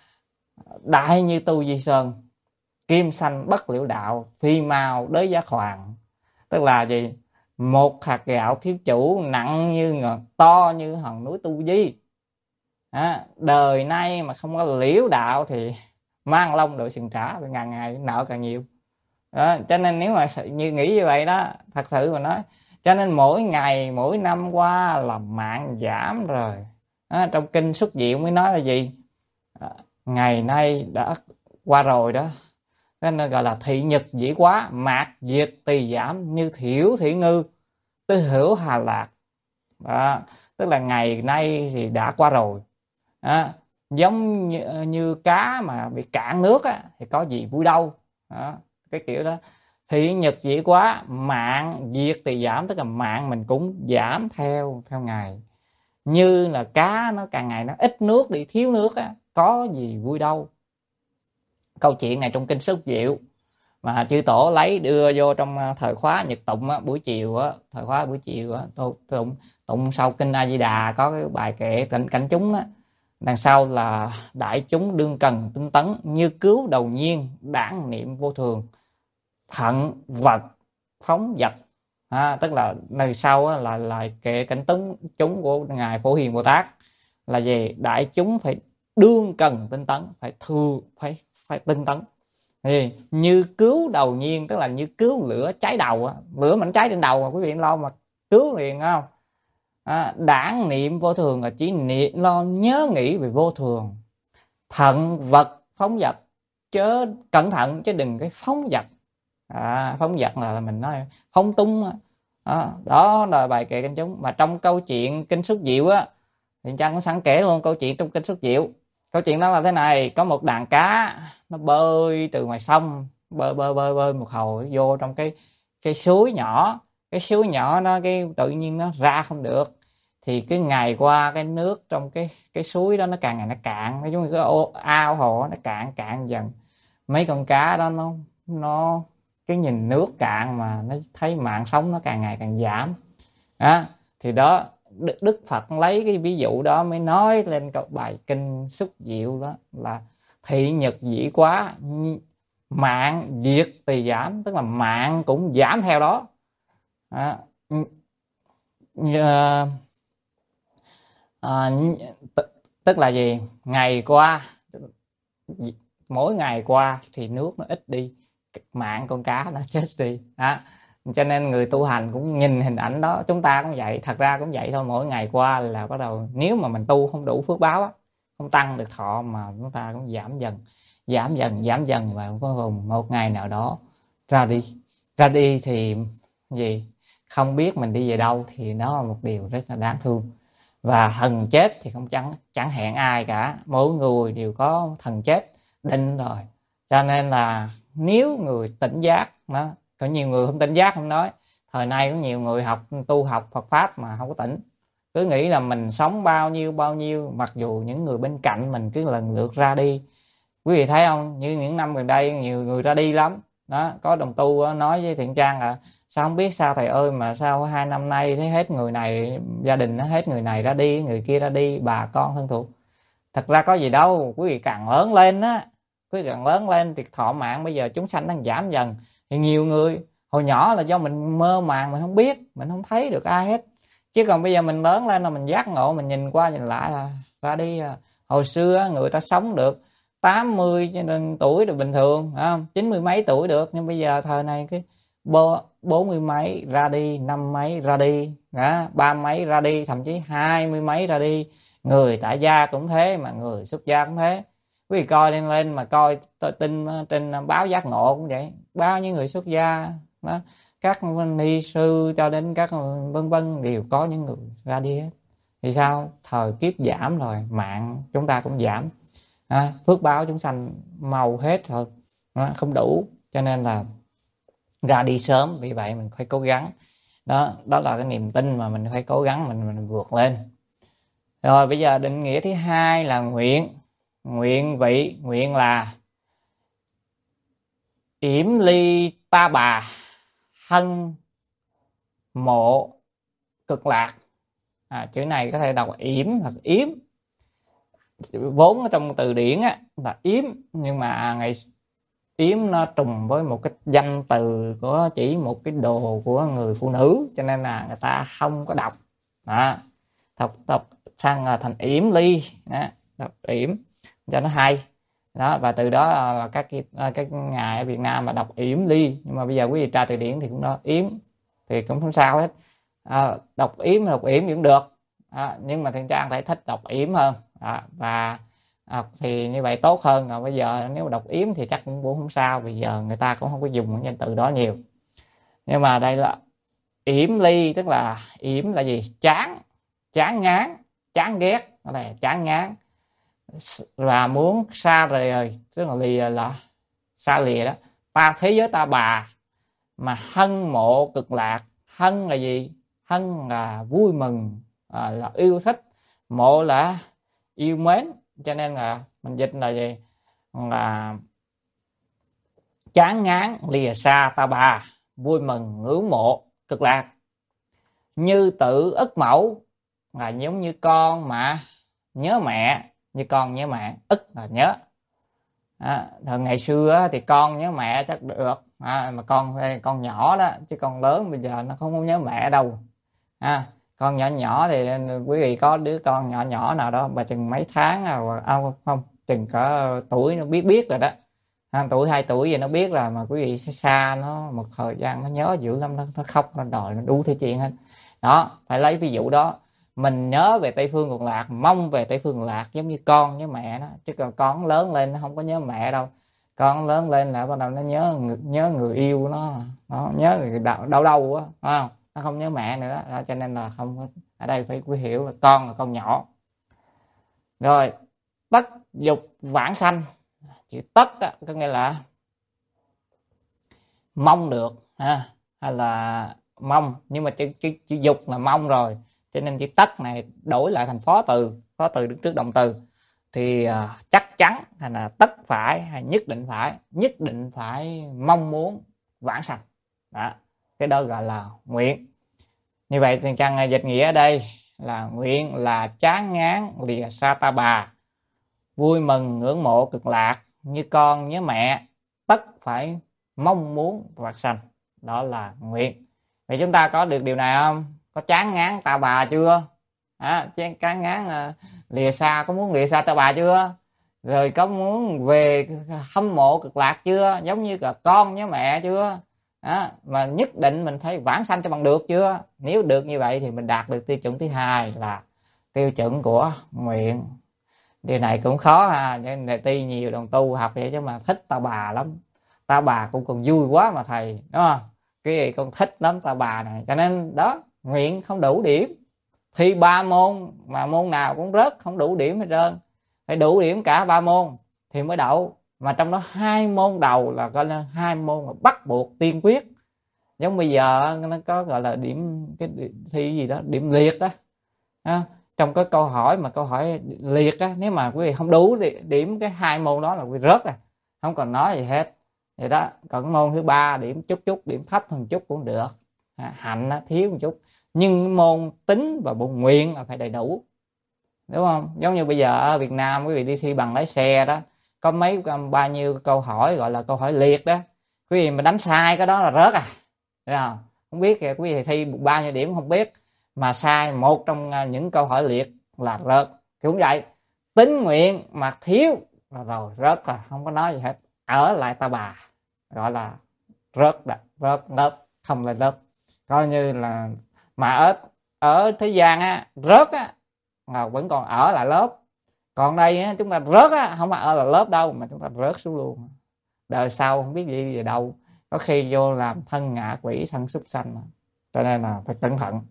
đại như tu Di Sơn, kim sanh bất liễu đạo, phi mau đới giá khoàng. Tức là gì? Một hạt gạo thiếu chủ nặng như ngọn, to như hòn núi Tu Di. À, đời nay mà không có liễu đạo thì mang lông đội sừng trả, ngàn ngày nợ càng nhiều. Đó, cho nên nếu mà như nghĩ như vậy đó, thật sự mà nói, cho nên mỗi ngày mỗi năm qua là mạng giảm rồi. À, trong kinh Xuất Diệu mới nói là gì? À, ngày nay đã qua rồi đó, nên gọi là thị nhật dĩ quá, mạt diệt tỳ giảm, như thiểu thị ngư tư hữu hà lạc. Đó, tức là ngày nay thì đã qua rồi. Đó, giống như, như cá mà bị cạn nước á, thì có gì vui đâu. Đó, cái kiểu đó. Thị nhật dĩ quá, mạng diệt tỳ giảm, tức là mạng mình cũng giảm theo theo ngày. Như là cá nó càng ngày nó ít nước đi, thiếu nước á, có gì vui đâu. Câu chuyện này trong kinh Xuất Diệu mà chư tổ lấy đưa vô trong thời khóa nhật tụng á, buổi chiều á, thời khóa buổi chiều á, tụng tụng sau kinh A Di Đà có cái bài kệ cảnh cảnh chúng á, đằng sau là đại chúng đương cần tinh tấn, như cứu đầu nhiên, đản niệm vô thường, thận vật phóng vật. À, tức là nơi sau á, là là kệ cảnh túng chúng của ngài Phổ Hiền Bồ Tát là gì? Đại chúng phải đương cần tinh tấn, phải thường phải phải tinh tấn. Thì như cứu đầu nhiên, tức là như cứu lửa cháy đầu á, lửa mà nó cháy trên đầu mà quý vị lo mà cứu liền không? À, đãng niệm vô thường là chỉ niệm lo nhớ nghĩ về vô thường. Thận vật phóng vật, chớ cẩn thận chứ đừng cái phóng vật. À, phóng vật là mình nói phóng túng. Đó, đó là bài kệ kinh chúng. Mà trong câu chuyện kinh Xuất Diệu á, thì Trang cũng sẵn kể luôn câu chuyện trong kinh Xuất Diệu. Câu chuyện đó là thế này: có một đàn cá nó bơi từ ngoài sông, bơi bơi bơi bơi một hồi vô trong cái cái suối nhỏ. Cái suối nhỏ nó cái tự nhiên nó ra không được, thì cái ngày qua cái nước trong cái cái suối đó nó càng ngày nó cạn, nói chung cái ao hồ nó cạn cạn dần. Mấy con cá đó nó nó cái nhìn nước cạn mà nó thấy mạng sống nó càng ngày càng giảm. Đó, thì đó Đức Phật lấy cái ví dụ đó mới nói lên câu bài kinh Xuất Diệu, đó là thị nhật dĩ quá, mạng diệt tùy giảm, tức là mạng cũng giảm theo đó. À, à, tức là gì? Ngày qua, mỗi ngày qua thì nước nó ít đi, mạng con cá nó chết đi. À, cho nên người tu hành cũng nhìn hình ảnh đó. Chúng ta cũng vậy, thật ra cũng vậy thôi. Mỗi ngày qua là bắt đầu, nếu mà mình tu không đủ phước báo á, không tăng được thọ, mà chúng ta cũng giảm dần giảm dần giảm dần và cuối cùng một ngày nào đó ra đi. Ra đi thì gì? Không biết mình đi về đâu, thì đó là một điều rất là đáng thương. Và thần chết thì không chẳng chẳng hẹn ai cả, mỗi người đều có thần chết định rồi. Cho nên là nếu người tỉnh giác, nó có nhiều người không tỉnh giác không nói, thời nay có nhiều người học tu học Phật pháp mà không có tỉnh, cứ nghĩ là mình sống bao nhiêu bao nhiêu, mặc dù những người bên cạnh mình cứ lần lượt ra đi. Quý vị thấy không, như những năm gần đây nhiều người ra đi lắm đó. Có đồng tu nói với Thiện Trang là sao không biết sao thầy ơi, mà sao hai năm nay thấy hết người này, gia đình nó hết người này ra đi, người kia ra đi, bà con thân thuộc. Thật ra có gì đâu, quý vị càng lớn lên á, quý vị càng lớn lên thì thọ mạng bây giờ chúng sanh đang giảm dần. Thì nhiều người hồi nhỏ là do mình mơ màng, mình không biết, mình không thấy được ai hết. Chứ còn bây giờ mình lớn lên là mình giác ngộ, mình nhìn qua nhìn lại là ra đi à. Hồi xưa người ta sống được tám mươi tuổi là bình thường, không? chín mươi mấy tuổi được, nhưng bây giờ thời này cái bốn mươi mấy ra đi, năm mấy ra đi, ba mấy ra đi, thậm chí hai mươi mấy ra đi. Người tại gia cũng thế, mà người xuất gia cũng thế. Quý vị coi lên lên mà coi tin trên báo giác ngộ cũng vậy, bao nhiêu người xuất gia đó, các ni sư cho đến các vân vân đều có những người ra đi hết. Vì sao? Thời kiếp giảm rồi, mạng chúng ta cũng giảm, à, phước báo chúng sanh mau hết rồi, à, không đủ, cho nên là ra đi sớm. Vì vậy mình phải cố gắng, đó đó là cái niềm tin mà mình phải cố gắng mình mình vượt lên. Rồi bây giờ định nghĩa thứ hai là nguyện. Nguyện vị, nguyện là yểm ly ta bà, hân mộ cực lạc. À, chữ này có thể đọc yểm hoặc yếm, vốn ở trong từ điển á, là yếm, nhưng mà ngày yếm nó trùng với một cái danh từ của chỉ một cái đồ của người phụ nữ, cho nên là người ta không có đọc. Đó, đọc, đọc sang là thành yểm ly, đó, đọc yểm cho nó hay. Đó, và từ đó là các các ngài ở Việt Nam mà đọc yểm ly, nhưng mà bây giờ quý vị tra từ điển thì cũng đó yếm thì cũng không sao hết. À, đọc yếm đọc yểm cũng được, à, nhưng mà Thiện Trang thấy thích đọc yểm hơn, à, và à, thì như vậy tốt hơn. Rồi bây giờ nếu mà đọc yếm thì chắc cũng không sao, bây giờ người ta cũng không có dùng cái danh từ đó nhiều. Nhưng mà đây là yểm ly, tức là yểm là gì? Chán, chán ngán, chán ghét, đó là chán ngán, và muốn xa rời, tức là lìa, là xa lìa đó, ta thế giới ta bà. Mà hân mộ cực lạc, hân là gì? Hân là vui mừng, à, là yêu thích, mộ là yêu mến, cho nên là mình dịch là gì? Là chán ngán, lìa xa ta bà, vui mừng ngưỡng mộ cực lạc. Như tự ức mẫu, là giống như con mà nhớ mẹ, như con nhớ mẹ, ức là nhớ. À, thời ngày xưa thì con nhớ mẹ chắc được, à, mà con con nhỏ đó, chứ con lớn bây giờ nó không nhớ mẹ đâu. À, con nhỏ nhỏ thì quý vị có đứa con nhỏ nhỏ nào đó mà chừng mấy tháng à, à không chừng có tuổi nó biết biết rồi đó, à, tuổi hai tuổi gì nó biết rồi, mà quý vị sẽ xa nó một thời gian nó nhớ dữ lắm, nó, nó khóc, nó đòi, nó đủ thứ chuyện hết. Đó, phải lấy ví dụ đó. mình nhớ về Tây Phương Cực Lạc, mong về Tây Phương Cực Lạc, giống như con với mẹ đó. Chứ còn con lớn lên nó không có nhớ mẹ đâu, con lớn lên là bắt đầu nó nhớ nhớ người yêu nó, nó nhớ người đau đau đâu á, không, nó không nhớ mẹ nữa đó. Cho nên là không, ở đây phải quý hiểu là con là con nhỏ. Rồi tất dục vãng sanh, chữ tất á, có nghĩa là mong được ha, hay là mong, nhưng mà chữ, chữ, chữ dục là mong rồi, cho nên chữ tất này đổi lại thành phó từ, phó từ đứng trước động từ thì uh, chắc chắn hay là tất phải hay nhất định phải, nhất định phải mong muốn vãng sanh đó, cái đó gọi là nguyện. Như vậy thì Trang dịch nghĩa ở đây là nguyện là chán ngán lìa xa ta bà, vui mừng ngưỡng mộ cực lạc, như con nhớ mẹ, tất phải mong muốn vãng sanh, đó là nguyện. Vậy chúng ta có được điều này không? Có chán ngán ta bà chưa? À, chán ngán uh, lìa xa, có muốn lìa xa ta bà chưa? Rồi có muốn về hâm mộ cực lạc chưa? Giống như là con nhớ mẹ chưa? Đó, mà nhất định mình phải vãng sanh cho bằng được chưa? Nếu được như vậy thì mình đạt được tiêu chuẩn thứ hai là tiêu chuẩn của nguyện. Điều này cũng khó ha, nên đề ti nhiều đồng tu học vậy chứ mà thích ta bà lắm, ta bà cũng còn vui quá mà thầy, đúng không? Cái gì con thích lắm ta bà này, cho nên đó, nguyện không đủ điểm, thi ba môn mà môn nào cũng rớt, không đủ điểm hết trơn, phải đủ điểm cả ba môn thì mới đậu. Mà trong đó hai môn đầu là gọi là hai môn mà bắt buộc tiên quyết, giống bây giờ nó có gọi là điểm cái thi gì đó điểm liệt đó à, trong cái câu hỏi mà câu hỏi liệt á, nếu mà quý vị không đủ điểm cái hai môn đó là quý vị rớt à, không còn nói gì hết. Vậy đó, còn môn thứ ba điểm chút chút, điểm thấp hơn chút cũng được, à, hạnh á, thiếu một chút, nhưng môn tính và môn nguyện là phải đầy đủ, đúng không? Giống như bây giờ ở Việt Nam quý vị đi thi bằng lái xe đó, có mấy bao nhiêu câu hỏi gọi là câu hỏi liệt đó, quý vị mà đánh sai cái đó là rớt à, thấy không? Không biết kìa, quý vị thi bao nhiêu điểm không biết, mà sai một trong những câu hỏi liệt là rớt. Cũng vậy, tính nguyện mà thiếu là rồi rớt à, không có nói gì hết, ở lại ta bà, gọi là rớt đã, rớt lớp, không lên lớp, coi như là. Mà ở ở thế gian á, rớt á mà vẫn còn ở lại lớp, còn đây á, chúng ta rớt á, không phải ở là lớp đâu mà chúng ta rớt xuống luôn, đời sau không biết gì về đâu, có khi vô làm thân ngạ quỷ, thân súc sanh, cho nên là phải cẩn thận.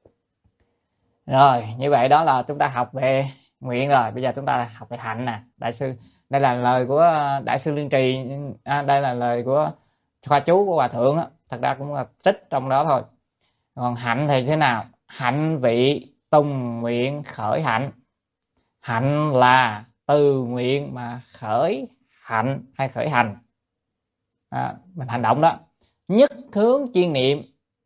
Rồi như vậy đó là chúng ta học về nguyện rồi, bây giờ chúng ta học về hạnh nè. Đại sư, đây là lời của đại sư Liên Trì, à, đây là lời của khoa chú của hòa thượng á, thật ra cũng là trích trong đó thôi. Còn hạnh thì thế nào? Hạnh vị tùng nguyện khởi hạnh. Hạnh là từ nguyện mà khởi hạnh hay khởi hành, à, mình hành động đó. Nhất hướng chuyên niệm,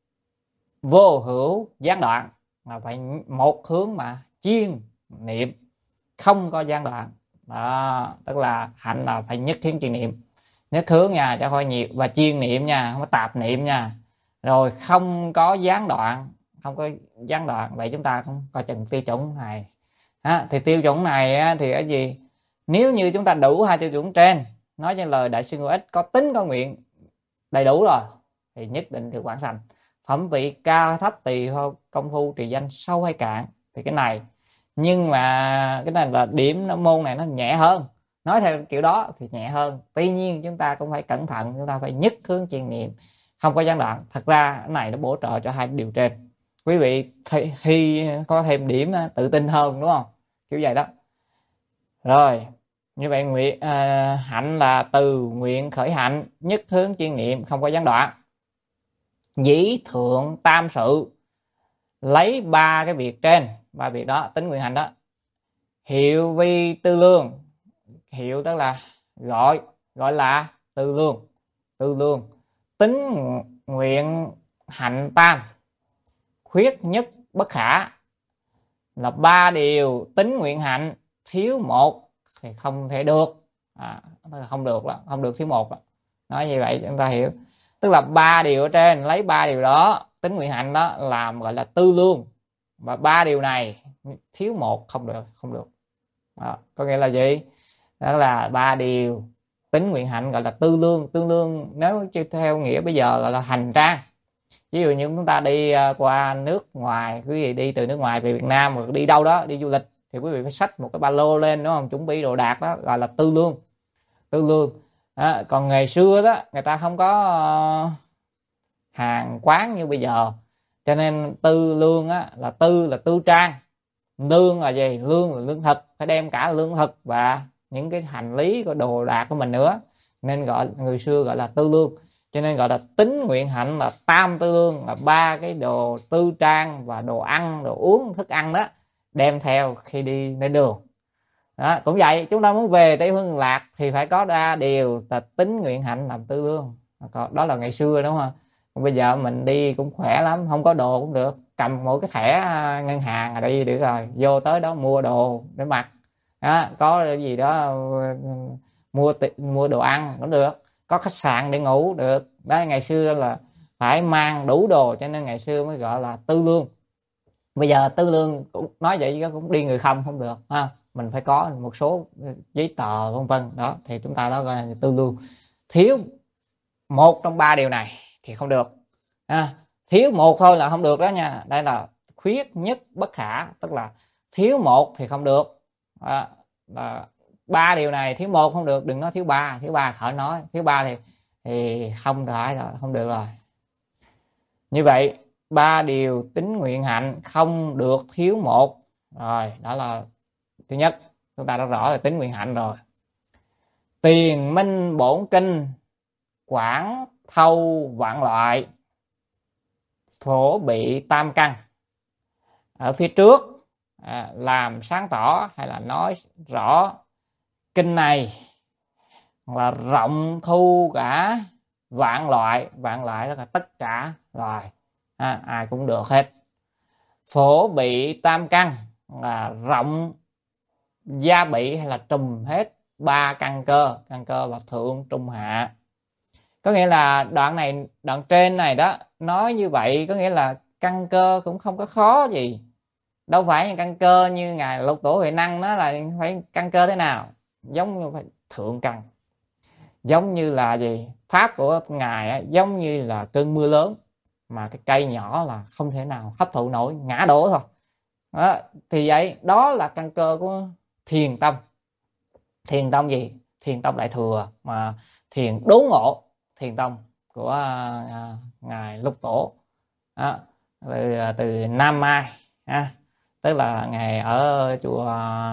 vô hữu gián đoạn, là phải một hướng mà chuyên niệm, không có gián đoạn đó, tức là hạnh là phải nhất hướng chuyên niệm, nhất hướng nha, cho khỏi nhiều, và chuyên niệm nha, không có tạp niệm nha, rồi không có gián đoạn, không có gián đoạn. Vậy chúng ta cũng coi chừng tiêu chuẩn này à, thì tiêu chuẩn này á, thì cái gì, nếu như chúng ta đủ hai tiêu chuẩn trên, nói trên lời đại sư Ngô Ích, có tính có nguyện đầy đủ rồi thì nhất định được vãng sanh. Phẩm vị cao thấp tùy theo công phu trì danh sâu hay cạn, thì cái này, nhưng mà cái này là điểm nó môn này nó nhẹ hơn, nói theo kiểu đó thì nhẹ hơn. Tuy nhiên chúng ta cũng phải cẩn thận, chúng ta phải nhất hướng chuyên niệm, không có gián đoạn. Thật ra cái này nó bổ trợ cho hai điều trên, quý vị khi có thêm điểm tự tin hơn, đúng không, kiểu vậy đó. Rồi như vậy nguyện à, hạnh là từ nguyện khởi hạnh, nhất hướng chuyên niệm, không có gián đoạn. Dĩ thượng tam sự, lấy ba cái việc trên, ba việc đó tính nguyện hành đó, hiệu vi tư lương. Hiệu tức là gọi, gọi là tư lương, tư lương. Tính nguyện hạnh tam, khuyết nhất bất khả, là ba điều tính nguyện hạnh, thiếu một thì không thể được, à, không được đó, không được thiếu một đó. Nói như vậy chúng ta hiểu, tức là ba điều ở trên, lấy ba điều đó tính nguyện hạnh đó làm gọi là tư lương, và ba điều này thiếu một không được, không được đó. Có nghĩa là gì? Đó là ba điều tính nguyện hạnh gọi là tư lương. Tư lương nếu theo nghĩa bây giờ gọi là hành trang, Ví dụ như chúng ta đi qua nước ngoài, quý vị đi từ nước ngoài về Việt Nam hoặc đi đâu đó đi du lịch thì quý vị phải xách một cái ba lô lên, đúng không, chuẩn bị đồ đạc, đó gọi là tư lương. Tư lương đó. Còn ngày xưa đó người ta không có hàng quán như bây giờ, cho nên tư lương á, là tư là tư trang, lương là gì, lương là lương thực, phải đem cả lương thực và những cái hành lý của đồ đạc của mình nữa, nên gọi người xưa gọi là tư lương. Cho nên gọi là tín nguyện hạnh là tam tư lương, là ba cái đồ tư trang và đồ ăn, đồ uống, thức ăn đó đem theo khi đi lên đường. Đó, cũng vậy, chúng ta muốn về Tây Phương Lạc thì phải có đa điều là tín nguyện hạnh làm tư lương. Đó là ngày xưa, đúng không? Còn bây giờ mình đi cũng khỏe lắm, không có đồ cũng được, cầm một cái thẻ ngân hàng là đi được rồi, vô tới đó mua đồ để mặc. Đó, có cái gì đó mua mua đồ ăn cũng được, có khách sạn để ngủ được. Đó, ngày xưa là phải mang đủ đồ, cho nên ngày xưa mới gọi là tư lương. Bây giờ tư lương cũng nói vậy chứ cũng đi người không không được ha, mình phải có một số giấy tờ vân vân đó, thì chúng ta đó gọi là tư lương. Thiếu một trong ba điều này thì không được à, thiếu một thôi là không được đó nha. Đây là khuyết nhất bất khả, tức là thiếu một thì không được à, là ba điều này thiếu một không được, đừng nói thiếu ba. Thiếu ba khỏi nói, thiếu ba thì thì không phải rồi, không được rồi. Như vậy ba điều tín nguyện hạnh không được thiếu một rồi, đó là thứ nhất. Chúng ta đã rõ là tín nguyện hạnh rồi. Tiền minh bổn kinh quảng thâu vạn loại, phổ bị tam căn. Ở phía trước à, làm sáng tỏ hay là nói rõ kinh này là rộng thu cả vạn loại. Vạn loại đó là tất cả loài à, ai cũng được hết. Phổ bị tam căn là rộng gia bị hay là trùm hết ba căn cơ. Căn cơ là thượng trung hạ. Có nghĩa là đoạn này, đoạn trên này đó nói như vậy, có nghĩa là căn cơ cũng không có khó gì. Đâu phải như căn cơ như ngài Lục Tổ Huệ Năng, nó là phải căn cơ thế nào, giống như phải thượng căn, giống như là gì, pháp của ngài á, giống như là cơn mưa lớn mà cái cây nhỏ là không thể nào hấp thụ nổi, ngã đổ thôi đó. Thì vậy đó là căn cơ của thiền tông. Thiền tông gì? Thiền tông Đại Thừa, mà thiền đốn ngộ thiền tông của à, ngài Lục Tổ đó, từ, từ Nam Mai à, tức là ngài ở chùa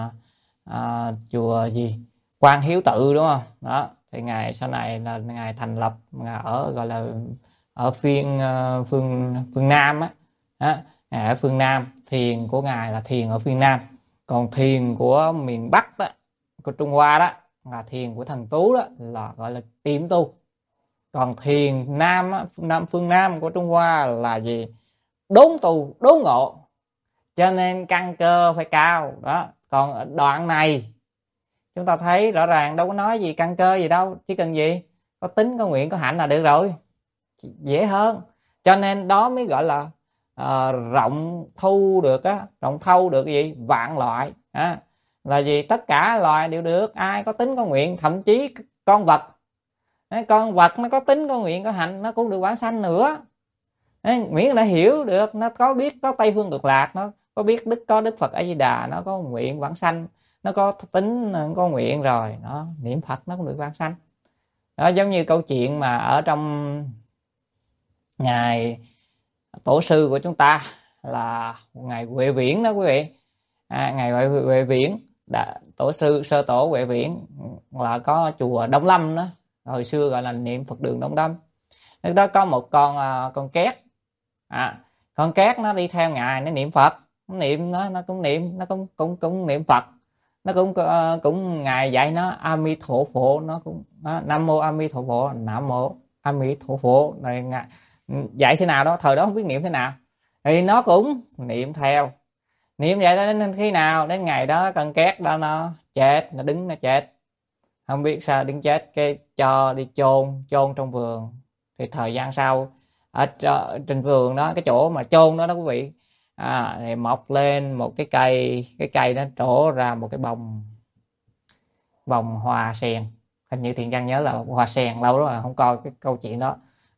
à, chùa gì Quan Hiếu Tự, đúng không? Đó thì ngài sau này là ngài thành lập ngài ở gọi là ở phiên phương phương Nam á, đó, ngài ở phương Nam. Thiền của ngài là thiền ở phương Nam, còn thiền của miền Bắc đó, của Trung Hoa đó là thiền của Thần Tú, đó là gọi là tiệm tu. Còn thiền Nam, Nam phương Nam của Trung Hoa là gì? Đốn tu, đốn ngộ. Cho nên căn cơ phải cao đó. Còn ở đoạn này chúng ta thấy rõ ràng đâu có nói gì căn cơ gì đâu, chỉ cần gì có tính, có nguyện, có hạnh là được rồi, dễ hơn. Cho nên đó mới gọi là uh, rộng thu được á, rộng thâu được gì vạn loại á, là gì tất cả loài đều được, ai có tính có nguyện, thậm chí con vật. Đấy, con vật nó có tính có nguyện có hạnh nó cũng được vãng sanh nữa. Đấy, miễn đã hiểu được, nó có biết có Tây Phương Cực Lạc, nó có biết đức có Đức Phật A Di Đà, nó có nguyện vãng sanh, nó có tính có nguyện rồi, nó niệm Phật nó cũng được vãng sanh. Đó giống như câu chuyện mà ở trong ngài tổ sư của chúng ta là ngài Huệ Viễn đó quý vị. À, ngài Huệ, Huệ Viễn đã, tổ sư sơ tổ Huệ Viễn là có chùa Đông Lâm đó, hồi xưa gọi là niệm Phật đường Đông Lâm. Lúc đó có một con con két à, con két nó đi theo ngài, nó niệm Phật, nó niệm nó nó cũng niệm, nó cũng cũng cũng niệm Phật, nó cũng cũng ngài dạy nó A Mi Thổ Phổ, nó cũng nó, Nam Mô A Mi Thổ Phổ, Nam Mô A Mi Thổ Phổ này, ngài dạy thế nào đó, thời đó không biết niệm thế nào thì nó cũng niệm theo. Niệm vậy đến khi nào đến ngày đó con két đó nó chết, nó đứng nó chết, không biết sao đứng chết, cái cho đi chôn chôn trong vườn. Thì thời gian sau ở trên vườn đó, cái chỗ mà chôn đó đó quý vị à, thì mọc lên một cái cây, cái cây nó trổ ra một cái bông bông hoa sen, hình như Thiện Căn nhớ là hoa sen, lâu rồi không coi cái câu chuyện đó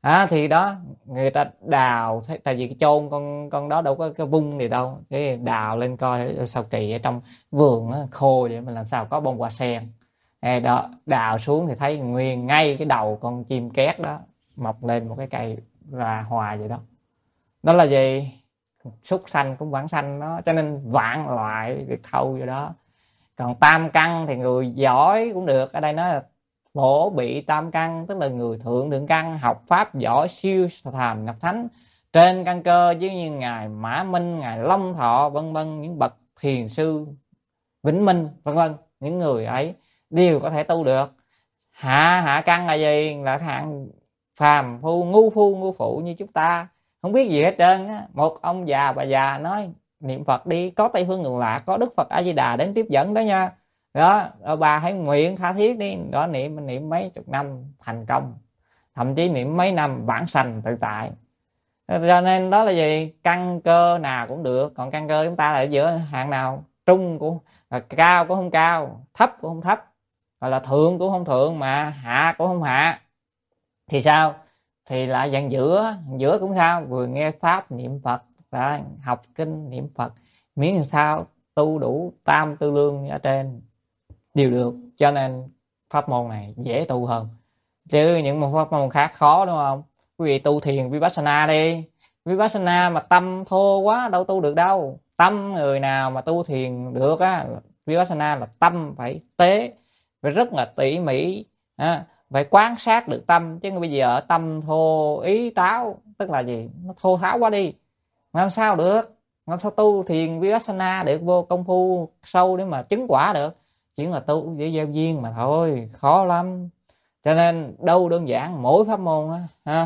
À, thì đó người ta đào, tại vì cái chôn con con đó đâu có cái vung gì đâu, thế đào lên coi sao kỳ, ở trong vườn nó khô vậy mà làm sao có bông hoa sen. Ê, đó đào xuống thì thấy nguyên ngay cái đầu con chim két đó mọc lên một cái cây ra hoa vậy đó. Đó là gì? Súc sanh cũng vãng sanh đó, cho nên vạn loại được thâu vô đó. Còn tam căn thì người giỏi cũng được, ở đây nói là bổ bị tam căn, tức là người thượng thượng căn, học pháp giỏi, siêu phàm nhập thánh, trên căn cơ giống như ngài Mã Minh, ngài Long Thọ vân vân, những bậc thiền sư Vĩnh Minh vân vân, những người ấy đều có thể tu được. Hạ hạ căn là gì? Là hạng phàm phu, ngu phu ngu phụ như chúng ta, không biết gì hết trơn á. Một ông già bà già nói niệm Phật đi, có Tây Phương Cực Lạc, có Đức Phật A Di Đà đến tiếp dẫn đó nha. Đó, rồi bà hãy nguyện tha thiết đi, đó niệm niệm mấy chục năm thành công, thậm chí niệm mấy năm vãng sanh tự tại. Cho nên đó là gì? Căn cơ nào cũng được, còn căn cơ chúng ta là ở giữa hạng nào? Trung cũng cao cũng không cao, thấp cũng không thấp, gọi là thượng cũng không thượng, mà hạ cũng không hạ. Thì sao? Thì là dạng giữa, giữa cũng sao? Vừa nghe pháp niệm Phật, đó, học kinh niệm Phật, miễn làm sao tu đủ tam tư lương ở trên đều được. Cho nên pháp môn này dễ tu hơn, chứ những một pháp môn khác khó, đúng không? Quý vị tu thiền Vipassana đi, Vipassana mà tâm thô quá đâu tu được đâu. Tâm người nào mà tu thiền được á, Vipassana là tâm phải tế, phải rất là tỉ mỉ, à, phải quan sát được tâm. Chứ bây giờ tâm thô ý táo, tức là gì? Nó thô tháo quá đi, làm sao được? Làm sao tu thiền Vipassana được, vô công phu sâu để mà chứng quả được? Chỉ là tu với gieo duyên mà thôi, khó lắm. Cho nên đâu đơn giản, mỗi pháp môn á, ha,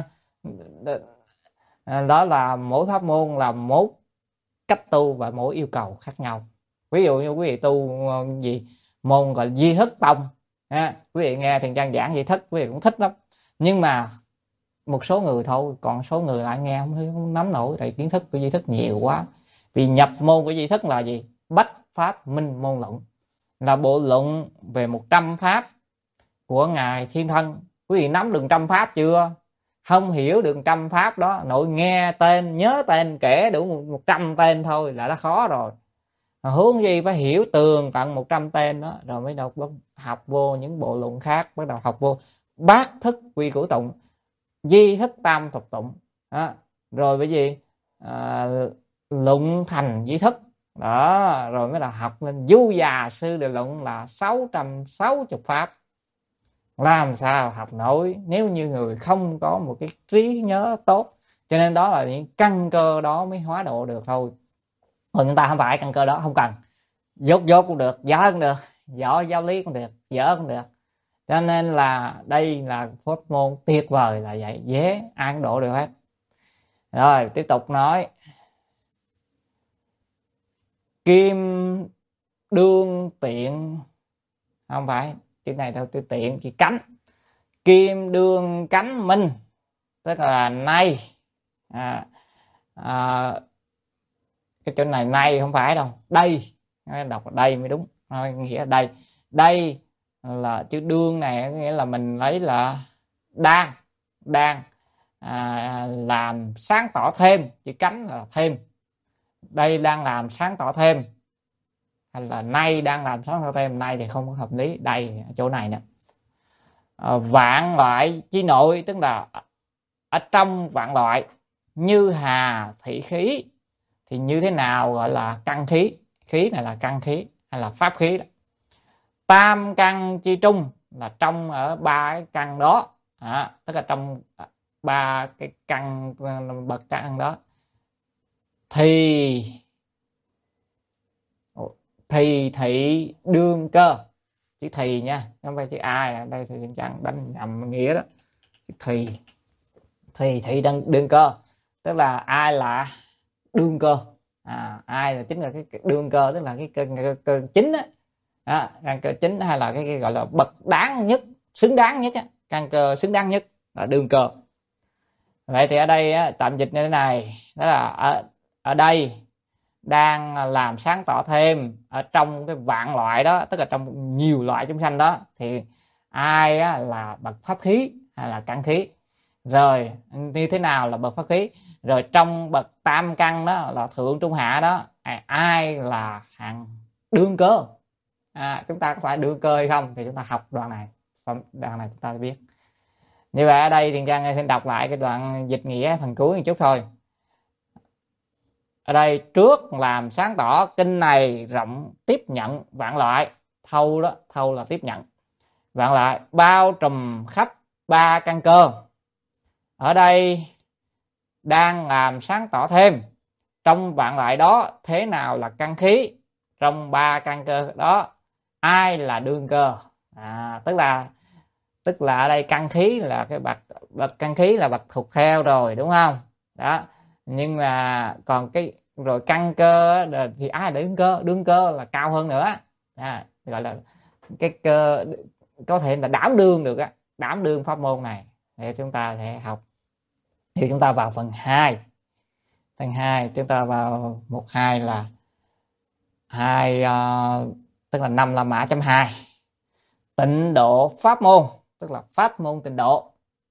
đó là mỗi pháp môn là một cách tu và mỗi yêu cầu khác nhau. Ví dụ như quý vị tu gì môn gọi Di Thức Tông, ha, quý vị nghe Thiền Trang giảng Di Thức quý vị cũng thích lắm, nhưng mà một số người thôi, còn số người lại nghe không, không nắm nổi, tại kiến thức của Di Thức nhiều quá. Vì nhập môn của Di Thức là gì? Bách Pháp Minh Môn Luận, là bộ luận về một trăm pháp của ngài Thiên Thân. Quý vị nắm được trăm pháp chưa? Không hiểu được trăm pháp đó, nội nghe tên, nhớ tên, kể đủ một trăm tên thôi là đã khó rồi. Hướng gì phải hiểu tường tận một trăm tên đó, rồi mới đọc học vô những bộ luận khác, bắt đầu học vô bát thức quy củ tụng, di thức tam thập tụng đó. Rồi cái gì à, luận thành di thức đó, rồi mới là học lên du già sư đề luận là sáu trăm sáu mươi pháp. Làm sao học nổi nếu như người không có một cái trí nhớ tốt. Cho nên đó là những căn cơ đó mới hóa độ được thôi. Còn chúng ta không phải căn cơ đó, không cần, dốt dốt cũng được, dở cũng được, giỏi giáo lý cũng được, dở cũng được. Cho nên là đây là pháp môn tuyệt vời là vậy, dễ ai cũng độ được hết. Rồi tiếp tục nói kim đương tiện, không phải chữ này đâu, chữ tiện chữ cánh. Kim đương cánh minh, tức là nay, à, à, cái chỗ này nay không phải đâu, đây, đọc đây mới đúng. Rồi, nghĩa đây, đây là chữ đương này nghĩa là mình lấy là đang, đang à, làm sáng tỏ thêm, chữ cánh là thêm. Đây đang làm sáng tỏ thêm, hay là nay đang làm sáng tỏ thêm, nay thì không có hợp lý, đây chỗ này nè. À, vạn loại chi nội, tức là ở trong vạn loại như hà thị khí. Thì như thế nào gọi là căn khí? Khí này là căn khí hay là pháp khí đó. Tam căn chi trung là trong ở ba cái căn đó, à, tức là trong ba cái căn bậc căn đó. Thì thì thị đương cơ, chữ thì nha, không phải chữ ai, đây thì chẳng đánh nhầm nghĩa đó. Thì thì thị đương, đương cơ tức là ai là đương cơ, à, ai là chính là cái đương cơ, tức là cái cơ, cơ, cơ chính á, à, căn cơ chính, hay là cái, cái gọi là bậc đáng nhất, xứng đáng nhất á, căn cơ xứng đáng nhất là đương cơ. Vậy thì ở đây á, tạm dịch như thế này, đó là ở, ở đây đang làm sáng tỏ thêm ở trong cái vạn loại đó, tức là trong nhiều loại chúng sanh đó, thì ai á, là bậc pháp khí hay là căn khí. Rồi như thế nào là bậc pháp khí, rồi trong bậc tam căn đó là thượng trung hạ đó, ai là hạng đương cơ, à, chúng ta có phải đương cơ hay không thì chúng ta học đoạn này, đoạn này chúng ta biết. Như vậy ở đây Thiền Trang xin đọc lại cái đoạn dịch nghĩa phần cuối một chút thôi. Ở đây trước làm sáng tỏ kinh này rộng tiếp nhận vạn loại, thâu đó, thâu là tiếp nhận vạn loại, bao trùm khắp ba căn cơ. Ở đây đang làm sáng tỏ thêm trong vạn loại đó thế nào là căn khí, trong ba căn cơ đó ai là đương cơ, à, tức là tức là ở đây căn khí là cái bậc bậc căn khí là bậc thuộc theo rồi, đúng không? Đó, nhưng mà còn cái rồi căn cơ thì ai là đương cơ, đương cơ là cao hơn nữa, à, gọi là cái cơ có thể là đảm đương được á, đảm đương pháp môn này để chúng ta sẽ học. Thì chúng ta vào phần hai. Phần hai chúng ta vào một hai là hai uh, tức là năm la mã chấm hai. Tịnh độ pháp môn, tức là pháp môn tịnh độ.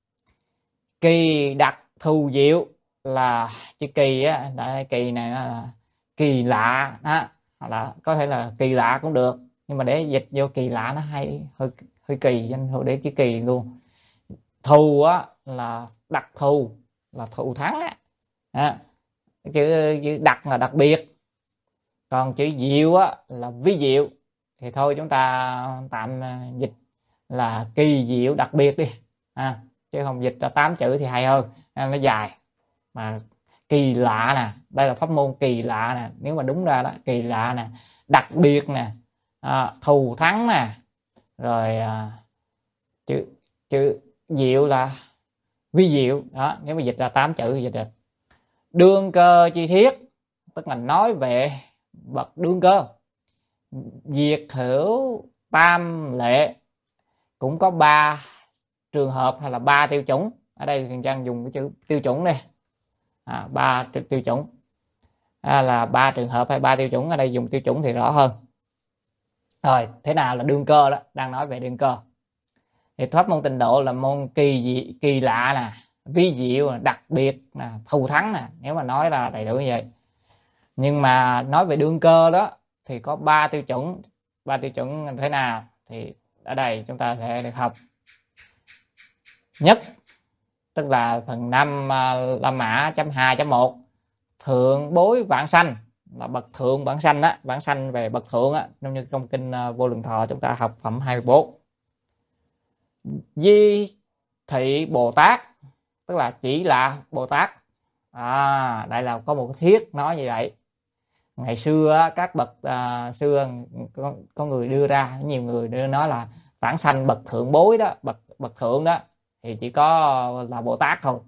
Kỳ đặc thù diệu là chữ kỳ á, đại kỳ này là kỳ lạ đó, hoặc là có thể là kỳ lạ cũng được, nhưng mà để dịch vô kỳ lạ nó hay hơi hơi kỳ, nên thôi để chữ kỳ luôn. Thù á là đặc thù, là thù thắng á, à, chữ, chữ đặc là đặc biệt, còn chữ diệu á là vi diệu, thì thôi chúng ta tạm dịch là kỳ diệu đặc biệt đi, à, chứ không dịch ra tám chữ thì hay hơn, nó dài. Mà kỳ lạ nè, đây là pháp môn kỳ lạ nè, nếu mà đúng ra đó, kỳ lạ nè, đặc biệt nè, à, thù thắng nè, rồi à, chữ chữ diệu là vi diệu đó, nếu mà dịch ra tám chữ thì dịch được. Đương cơ chi thiết, tức là nói về bậc đương cơ. Diệt hữu tam lệ, cũng có ba trường hợp hay là ba tiêu chuẩn. Ở đây Thiền Trang dùng cái chữ tiêu chuẩn đây, à, ba tiêu chuẩn, à, là ba trường hợp hay ba tiêu chuẩn, ở đây dùng tiêu chuẩn thì rõ hơn. Rồi thế nào là đương cơ đó, đang nói về đương cơ. Thì pháp môn tịnh độ là môn kỳ dị, kỳ lạ nè, vi diệu, đặc biệt nè, thù thắng nè, nếu mà nói là đầy đủ như vậy. Nhưng mà nói về đương cơ đó thì có ba tiêu chuẩn. Ba tiêu chuẩn thế nào thì ở đây chúng ta sẽ được học. Nhất, tức là phần năm la mã chấm hai chấm một, thượng bối vãng sanh, là bậc thượng vãng sanh á, vãng sanh về bậc thượng á, giống như trong kinh Vô Lượng Thọ chúng ta học phẩm hai mươi bốn. Di thị Bồ Tát, tức là chỉ là Bồ Tát, à, đây là có một cái thiết nói như vậy. Ngày xưa các bậc à, xưa có, có người đưa ra, nhiều người đưa nói là vãng sanh bậc thượng bối đó, bậc bậc thượng đó thì chỉ có là Bồ Tát thôi.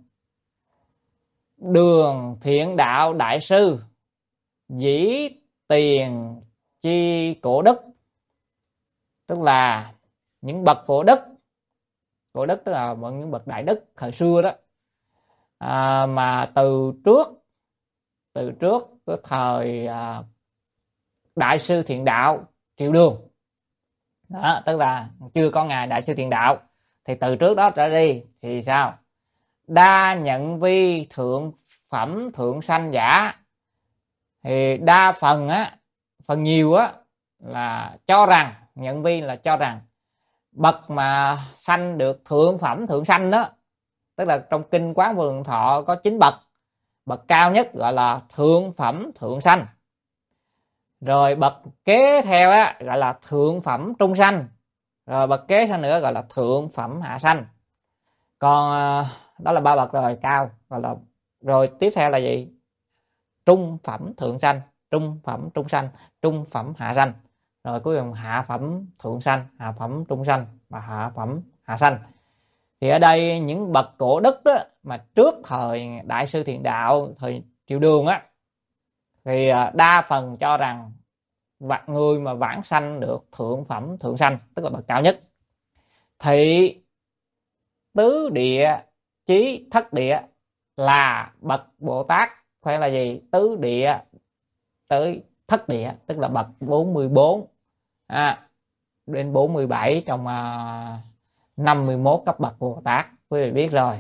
Đường Thiện Đạo Đại Sư, dĩ tiền chi cổ đức, tức là những bậc cổ đức. Cổ đức tức là những bậc đại đức thời xưa đó, à, mà từ trước từ trước cái thời à, Đại sư Thiện Đạo Triệu Đường đó, tức là chưa có ngài Đại sư Thiện Đạo, thì từ trước đó trở đi thì sao? Đa nhận vi thượng phẩm thượng sanh giả, thì đa phần á, phần nhiều á là cho rằng, nhận vi là cho rằng bậc mà sanh được thượng phẩm thượng sanh đó, tức là trong kinh Quán Vô Lượng Thọ có chín bậc, bậc cao nhất gọi là thượng phẩm thượng sanh, rồi bậc kế theo á gọi là thượng phẩm trung sanh, rồi bậc kế sang nữa gọi là thượng phẩm hạ sanh. Còn đó là ba bậc rồi cao, gọi là rồi tiếp theo là gì? Trung phẩm thượng sanh, trung phẩm trung sanh, trung phẩm hạ sanh, rồi cuối cùng hạ phẩm thượng sanh, hạ phẩm trung sanh và hạ phẩm hạ sanh. Thì ở đây những bậc cổ đức đó, mà trước thời Đại sư Thiện Đạo, thời Triệu Đường á, thì đa phần cho rằng người mà vãng sanh được thượng phẩm thượng sanh, tức là bậc cao nhất, thị tứ địa chí thất địa là bậc Bồ Tát, phải là gì? Tứ địa tới thất địa, tức là bậc bốn mươi bốn à, đến bốn mươi bảy trong uh, năm mươi mốt cấp bậc Bồ Tát. Quý vị biết rồi,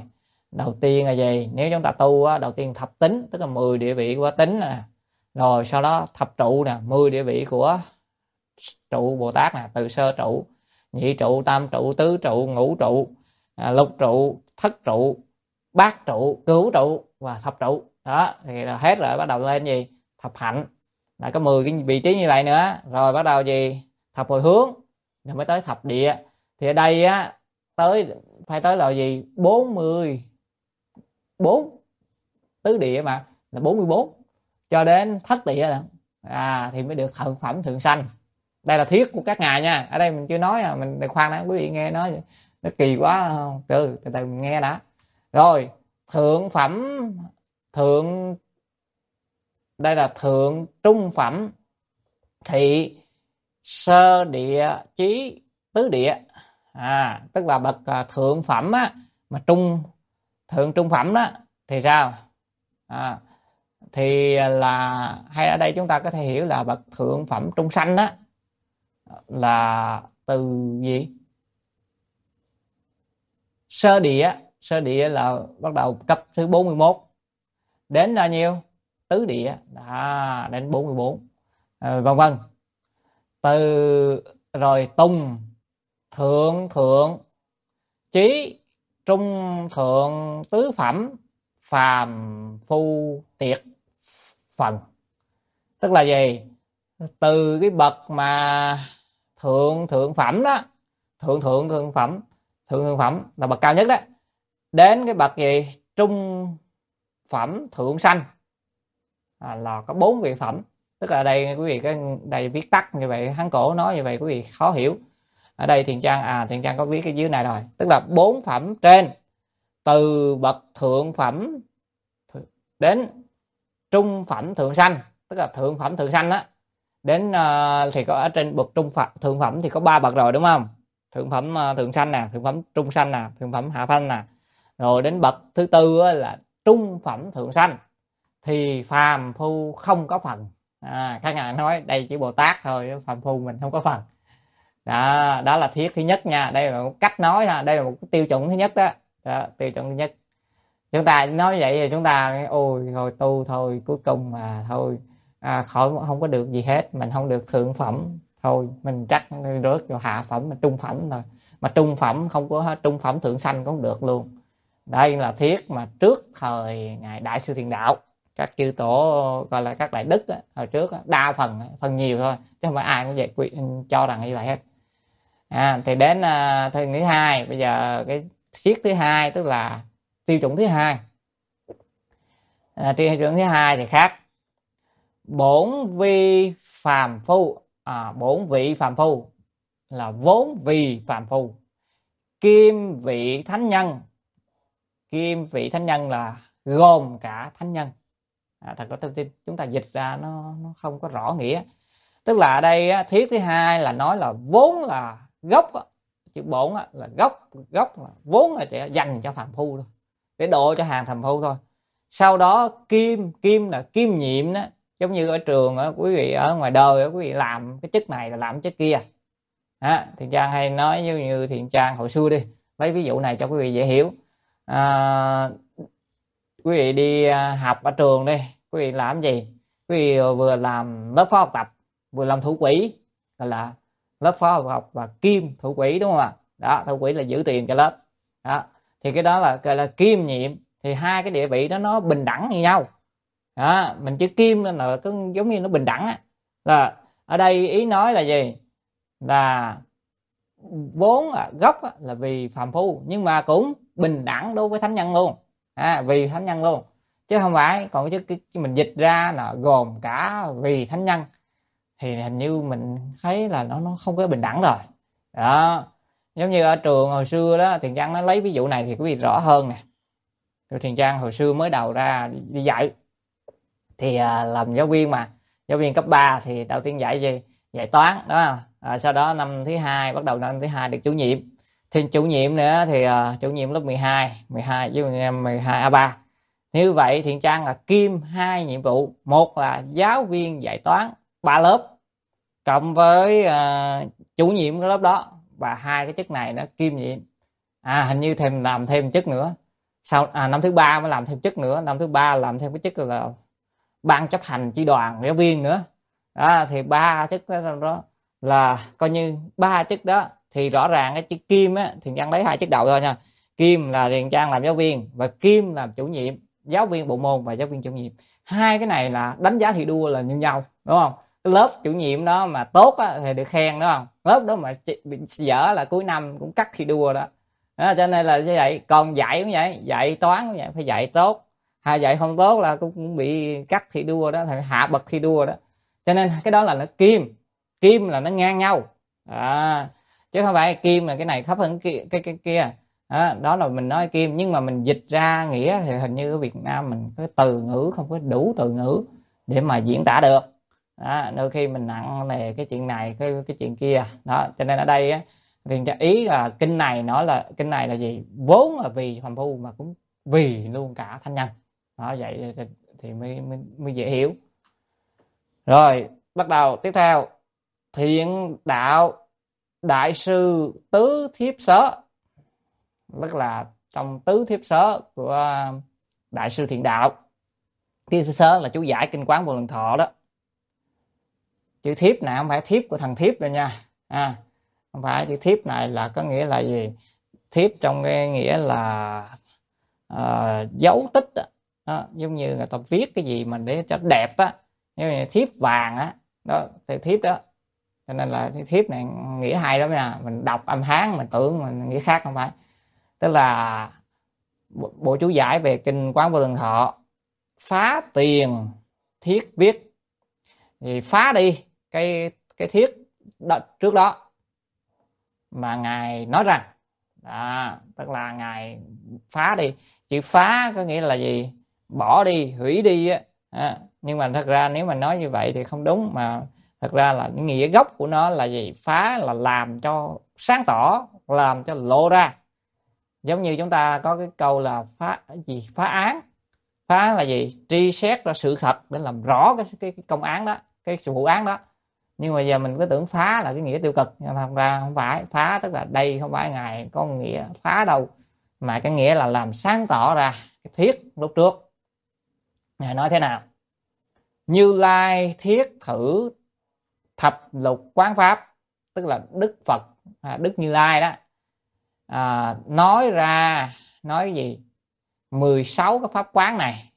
Đầu tiên là gì? Nếu chúng ta tu á, đầu tiên thập tính, tức là mười địa vị của tính nè, rồi sau đó thập trụ nè, mười địa vị của trụ Bồ Tát nè, từ sơ trụ, nhị trụ, tam trụ, tứ trụ, ngũ trụ, à, lục trụ, thất trụ, bát trụ, cửu trụ và thập trụ. Đó thì là hết rồi, bắt đầu lên gì? Thập hạnh, là có mười cái vị trí như vậy nữa. Rồi bắt đầu gì? Thập hồi hướng, rồi mới tới thập địa. Thì ở đây á, tới phải tới là gì? bốn mươi bốn tứ địa mà, là bốn mươi bốn cho đến thất địa là à, thì mới được thượng phẩm thượng sanh. Đây là thuyết của các ngài nha, ở đây mình chưa nói, mình để khoan đã, quý vị nghe nói nó kỳ quá không? Từ từ từ mình nghe đã. Rồi thượng phẩm thượng, đây là thượng trung phẩm thị sơ địa chí tứ địa, à tức là bậc thượng phẩm á, mà trung thượng trung phẩm đó thì sao? À, thì là hay ở đây chúng ta có thể hiểu là bậc thượng phẩm trung sanh đó là từ gì? Sơ địa, sơ địa là bắt đầu cấp thứ bốn mươi mốt đến là nhiêu? Tứ địa đó, đến bốn mươi bốn, à, vân vân. Từ rồi tùng thượng thượng chí trung thượng tứ phẩm phàm phu tiệt phần, tức là gì? Từ cái bậc mà thượng thượng phẩm đó, thượng thượng thượng phẩm, thượng thượng phẩm là bậc cao nhất đó, đến cái bậc gì? Trung phẩm thượng sanh, à, là có bốn vị phẩm. Tức là đây quý vị, cái đây viết tắt như vậy, Hán cổ nói như vậy quý vị khó hiểu. Ở đây Thiện Trang à Thiện Trang có viết cái dưới này rồi, tức là bốn phẩm trên, từ bậc thượng phẩm đến trung phẩm thượng sanh, tức là thượng phẩm thượng sanh đó, đến uh, thì có ở trên bậc trung phẩm thượng phẩm thì có ba bậc rồi đúng không? Thượng phẩm uh, thượng sanh nè, thượng phẩm trung sanh nè, thượng phẩm hạ sanh nè, rồi đến bậc thứ tư là trung phẩm thượng sanh thì phàm phu không có phần. À, các ngài nói đây chỉ Bồ Tát thôi, phàm phu mình không có phần. Đó, đó là thuyết thứ nhất nha, đây là một cách nói ha, đây là một tiêu chuẩn thứ nhất đó. Đó, tiêu chuẩn thứ nhất. Chúng ta nói vậy thì chúng ta ôi rồi tu thôi, cuối cùng mà thôi à, khỏi không có được gì hết, mình không được thượng phẩm thôi, mình chắc rớt vào hạ phẩm, mà trung phẩm rồi, mà trung phẩm không có trung phẩm thượng sanh cũng không được luôn. Đây là thuyết mà trước thời ngài Đại Sư Thiền Đạo, các chư tổ gọi là các đại đức đó, hồi trước đó, đa phần phần nhiều thôi chứ không phải ai cũng vậy cho rằng như vậy hết. À, thì đến uh, thời thứ hai, bây giờ cái thuyết thứ hai tức là tiêu chuẩn thứ hai. À, tiêu chuẩn thứ hai thì khác. Bổn vi phàm phu, à, bổn vị phàm phu là vốn vì phàm phu, kim vị thánh nhân, kim vị thánh nhân là gồm cả thánh nhân. À, thật có chúng ta dịch ra nó, nó không có rõ nghĩa. Tức là ở đây á, thuyết thứ hai là nói là vốn là gốc á, chữ bổn á, là gốc, gốc là vốn là chỉ dành cho phàm phu thôi, để độ cho hàng phàm phu thôi. Sau đó kim, kim là kim nhiệm đó, giống như ở trường á, quý vị ở ngoài đời á, quý vị làm cái chức này là làm chức kia. À, Thiện Trang hay nói như, như Thiện Trang hồi xưa đi, lấy ví dụ này cho quý vị dễ hiểu. À, quý vị đi học ở trường đi, quý vị làm gì? Quý vị vừa làm lớp phó học tập, vừa làm thủ quỹ, gọi là lớp phó học học và kim thủ quỹ, đúng không ạ? Đó, thủ quỹ là giữ tiền cho lớp. Đó, thì cái đó là gọi là kim nhiệm, thì hai cái địa vị đó nó bình đẳng như nhau. Đó, mình chữ kim nên là cứ giống như nó bình đẳng á. Là ở đây ý nói là gì? Là vốn là gốc là vì phàm phu, nhưng mà cũng bình đẳng đối với thánh nhân luôn. À, vì thánh nhân luôn, chứ không phải còn chứ mình dịch ra là gồm cả vì thánh nhân thì hình như mình thấy là nó nó không có bình đẳng rồi. Đó, giống như ở trường hồi xưa đó, Thiện Trang nó lấy ví dụ này thì quý vị rõ hơn nè. Thiện Trang hồi xưa mới đầu ra đi, đi dạy thì à, làm giáo viên mà giáo viên cấp ba thì đầu tiên dạy gì? Dạy toán đó. À, sau đó năm thứ hai, bắt đầu năm thứ hai được chủ nhiệm, thì chủ nhiệm nữa thì uh, chủ nhiệm lớp mười hai mười hai với mười hai A ba. Như vậy Thiện Trang là kiêm hai nhiệm vụ, một là giáo viên dạy toán ba lớp cộng với uh, chủ nhiệm cái lớp đó, và hai cái chức này nó kiêm nhiệm. À, hình như thêm làm thêm chức nữa sau à, năm thứ ba mới làm thêm chức nữa, năm thứ ba làm thêm cái chức là ban chấp hành chi đoàn giáo viên nữa đó. Thì ba chức đó, đó là coi như ba chức đó thì rõ ràng cái chữ Kim á thì Trang lấy hai chức đầu thôi nha. Kim là Điền Trang làm giáo viên và Kim làm chủ nhiệm giáo viên bộ môn và giáo viên chủ nhiệm. Hai cái này là đánh giá thi đua là như nhau, đúng không? Cái lớp chủ nhiệm đó mà tốt á, thì được khen, đúng không? Lớp đó mà bị dở là cuối năm cũng cắt thi đua đó. Đó, cho nên là như vậy. Còn dạy cũng vậy, dạy toán cũng vậy, phải dạy tốt. Hay dạy không tốt là cũng, cũng bị cắt thi đua đó, thì hạ bậc thi đua đó. Cho nên cái đó là nó kim, kim là nó ngang nhau à, chứ không phải kim là cái này thấp hơn cái cái cái kia đó, đó là mình nói kim. Nhưng mà mình dịch ra nghĩa thì hình như ở Việt Nam mình cái từ ngữ không có đủ từ ngữ để mà diễn tả được đó, đôi khi mình nặng nề cái chuyện này cái cái chuyện kia đó. Cho nên ở đây á thì ý là kinh này nói là kinh này là gì, vốn là vì phàm phu mà cũng vì luôn cả thánh nhân đó, vậy thì mới, mới, mới dễ hiểu. Rồi bắt đầu tiếp theo, thiện đạo đại sư tứ thiếp sớ, tức là trong tứ thiếp sớ của đại sư thiện đạo. Thiếp sớ là chú giải kinh Quán Vô Lượng Thọ đó. Chữ thiếp này không phải thiếp của thằng thiếp rồi nha à, không phải. Chữ thiếp này là có nghĩa là gì, thiếp trong cái nghĩa là uh, dấu tích đó. Đó, giống như người ta viết cái gì mà để cho đẹp á, như là thiếp vàng á đó, thì thiếp đó. Cho nên là thiếp này nghĩa hay lắm nha, mình đọc âm Hán mình tưởng mình nghĩa khác, không phải. Tức là bộ chú giải về kinh Quán Vô Lượng Thọ, phá tiền thiết viết, thì phá đi cái cái thiết đó, trước đó mà ngài nói rằng đó, tức là ngài phá đi. Chữ phá có nghĩa là gì, bỏ đi, hủy đi á à, nhưng mà thật ra nếu mà nói như vậy thì không đúng, mà thật ra là nghĩa gốc của nó là gì, phá là làm cho sáng tỏ, làm cho lộ ra. Giống như chúng ta có cái câu là phá gì, phá án. Phá là gì, truy xét ra sự thật để làm rõ cái, cái, cái công án đó, cái sự vụ án đó. Nhưng mà giờ mình cứ tưởng phá là cái nghĩa tiêu cực, nhưng mà thật ra không phải. Phá tức là đây không phải ngài có nghĩa phá đâu, mà cái nghĩa là làm sáng tỏ ra cái thiết lúc trước. Ngài nói thế nào, Như Lai thiết thử thập lục quán pháp, tức là Đức Phật à, Đức Như Lai đó à, nói ra, nói gì, mười sáu cái pháp quán này,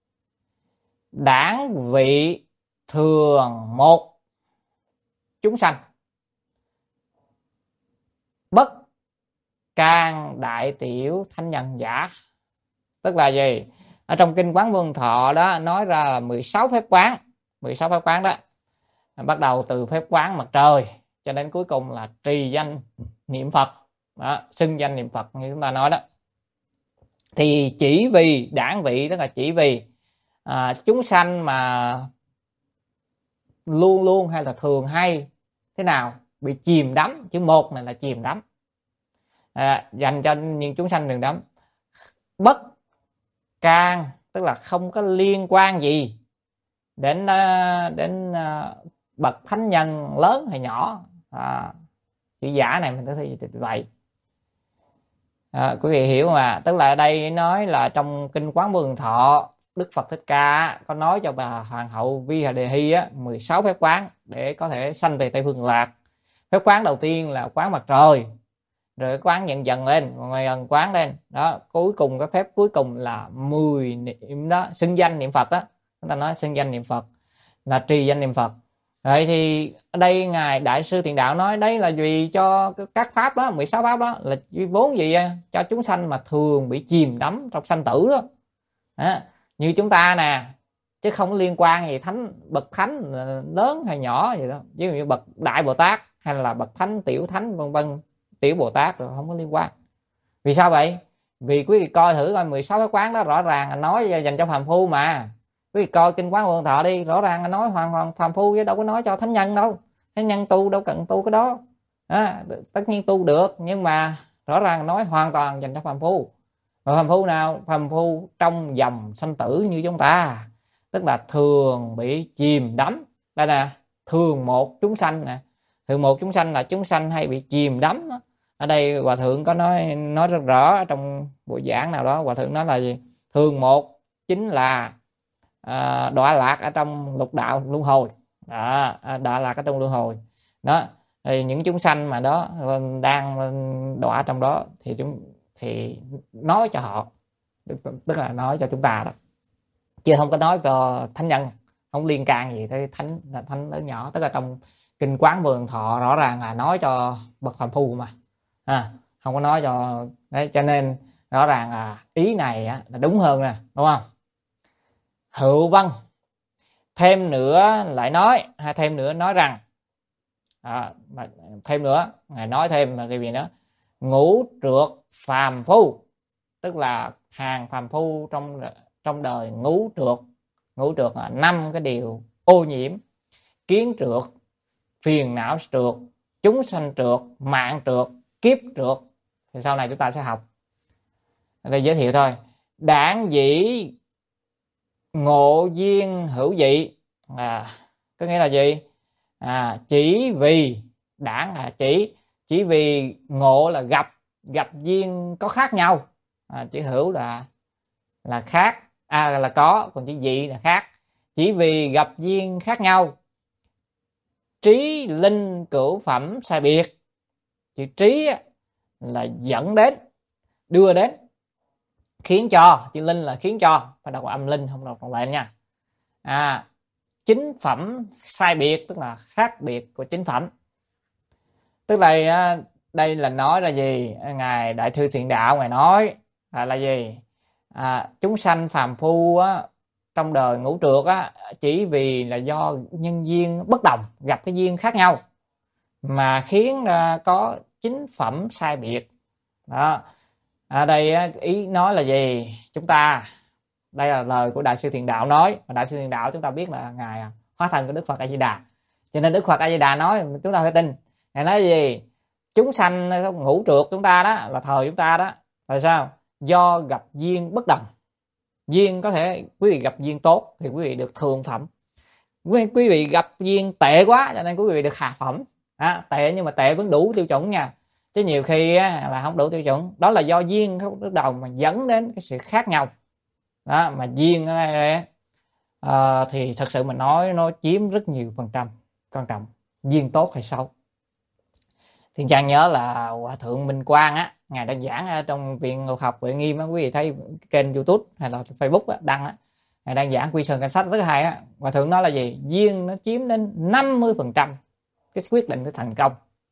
đảng vị thường một chúng sanh, bất can đại tiểu thánh nhân giả. Tức là gì, ở trong kinh Quán Vô Lượng Thọ đó nói ra là mười sáu phép quán, mười sáu phép quán đó, bắt đầu từ phép quán mặt trời cho đến cuối cùng là trì danh niệm Phật đó, xưng danh niệm Phật như chúng ta nói đó. Thì chỉ vì đảng vị, tức là chỉ vì à, chúng sanh mà luôn luôn hay là thường hay thế nào bị chìm đắm, chữ một này là chìm đắm à, dành cho những chúng sanh đừng đắm. Bất can tức là không có liên quan gì đến đến bậc thánh nhân lớn hay nhỏ à, chữ giả này mình có thể dịch vậy à, quý vị hiểu mà. Tức là ở đây nói là trong kinh Quán Vô Lượng Thọ, Đức Phật Thích Ca có nói cho bà hoàng hậu Vi Hà Đề Hy á, mười sáu phép quán để có thể sanh về Tây Phương Lạc. Phép quán đầu tiên là quán mặt trời, rồi quán dần dần lên, rồi dần quán lên đó, cuối cùng cái phép cuối cùng là mười niệm đó, xưng danh niệm Phật đó. Chúng ta nói xưng danh niệm Phật là trì danh niệm Phật. Vậy thì ở đây ngài đại sư Thiện Đạo nói đấy là vì cho các pháp đó, mười sáu pháp đó là vốn gì, cho chúng sanh mà thường bị chìm đắm trong sanh tử đó, đó như chúng ta nè, chứ không liên quan gì thánh bậc thánh lớn hay nhỏ gì đó, ví dụ như bậc đại Bồ Tát hay là bậc thánh tiểu thánh vân vân, tiểu Bồ Tát rồi không có liên quan. Vì sao vậy? Vì quý vị coi thử coi mười sáu cái quán đó rõ ràng nói dành cho phàm phu mà. Quý vị coi kinh Quán Vô Lượng Thọ đi, rõ ràng nói hoàn toàn phàm phu chứ đâu có nói cho thánh nhân đâu. Thánh nhân tu đâu cần tu cái đó à, tất nhiên tu được, nhưng mà rõ ràng nói hoàn toàn dành cho phàm phu. Và phàm phu nào? Phàm phu trong dòng sanh tử như chúng ta, tức là thường bị chìm đắm. Đây nè, thường một chúng sanh nè, thường một chúng sanh là chúng sanh hay bị chìm đắm đó. Ở đây Hòa Thượng có nói nói rất rõ trong buổi giảng nào đó. Hòa Thượng nói là gì? Thường một chính là à, đọa lạc ở trong lục đạo luân hồi đó, đọa lạc ở trong luân hồi đó. Thì những chúng sanh mà đó đang đọa trong đó thì chúng thì nói cho họ, tức là nói cho chúng ta đó, chứ không có nói cho thánh nhân, không liên can gì tới thánh thánh lớn nhỏ. Tức là trong kinh Quán Vô Lượng Thọ rõ ràng là nói cho bậc phàm phu mà, à, không có nói cho đấy, cho nên rõ ràng là ý này á, là đúng hơn nè, đúng không? Hữu Văn thêm nữa lại nói, hay thêm nữa nói rằng, à, thêm nữa ngài nói thêm là cái gì nữa? Ngũ trược phàm phu, tức là hàng phàm phu trong trong đời ngũ trược. Ngũ trược là năm cái điều ô nhiễm: kiến trược, phiền não trược, chúng sanh trược, mạng trược, kiếp trược. Thì sau này chúng ta sẽ học. Ở đây giới thiệu thôi. Đảng dĩ ngộ duyên hữu dị, à, có nghĩa là gì? À, chỉ vì đảng là chỉ chỉ vì ngộ là gặp, gặp duyên có khác nhau, à, chữ hữu là là khác, à, là có, còn chữ dị là khác. Chỉ vì gặp duyên khác nhau, trí linh cửu phẩm sai biệt. Chữ trí là dẫn đến, đưa đến, khiến cho. Chữ linh là khiến cho, phải đọc âm linh, không đọc lệnh nha. À, chính phẩm sai biệt, tức là khác biệt của chính phẩm. Tức là đây là nói là gì? Ngài Đại Thư Thiện Đạo ngài nói là, là gì? À, chúng sanh phàm phu á, trong đời ngũ trược á, chỉ vì là do nhân duyên bất đồng, gặp cái duyên khác nhau mà khiến uh, có chính phẩm sai biệt đó. Ở đây uh, ý nói là gì? Chúng ta, đây là lời của Đại sư Thiện Đạo nói, và Đại sư Thiện Đạo chúng ta biết là ngài hóa thân của Đức Phật A Di Đà, cho nên Đức Phật A Di Đà nói chúng ta phải tin. Ngài nói gì? Chúng sanh ngũ trược chúng ta đó, là thời chúng ta đó, là sao? Do gặp duyên bất đồng. Duyên có thể quý vị gặp duyên tốt thì quý vị được thượng phẩm, quý vị gặp duyên tệ quá cho nên quý vị được hạ phẩm. À, tệ nhưng mà tệ vẫn đủ tiêu chuẩn nha, chứ nhiều khi á, là không đủ tiêu chuẩn. Đó là do duyên không bất đồng mà dẫn đến cái sự khác nhau đó. Mà duyên ở đây à, thì thật sự mình nói nó chiếm rất nhiều phần trăm quan trọng, duyên tốt hay xấu. Thì Trang nhớ là Hòa Thượng Minh Quang á, ngài đã giảng ở trong Viện Ngộ Học Huệ Nghiêm á, quý vị thấy kênh YouTube hay là Facebook á, đăng á, ngài đang giảng Quy Sơn Cảnh Sách rất hay á. Hòa Thượng nói là gì? Duyên nó chiếm đến năm mươi phần trăm cái quyết định cái thành công.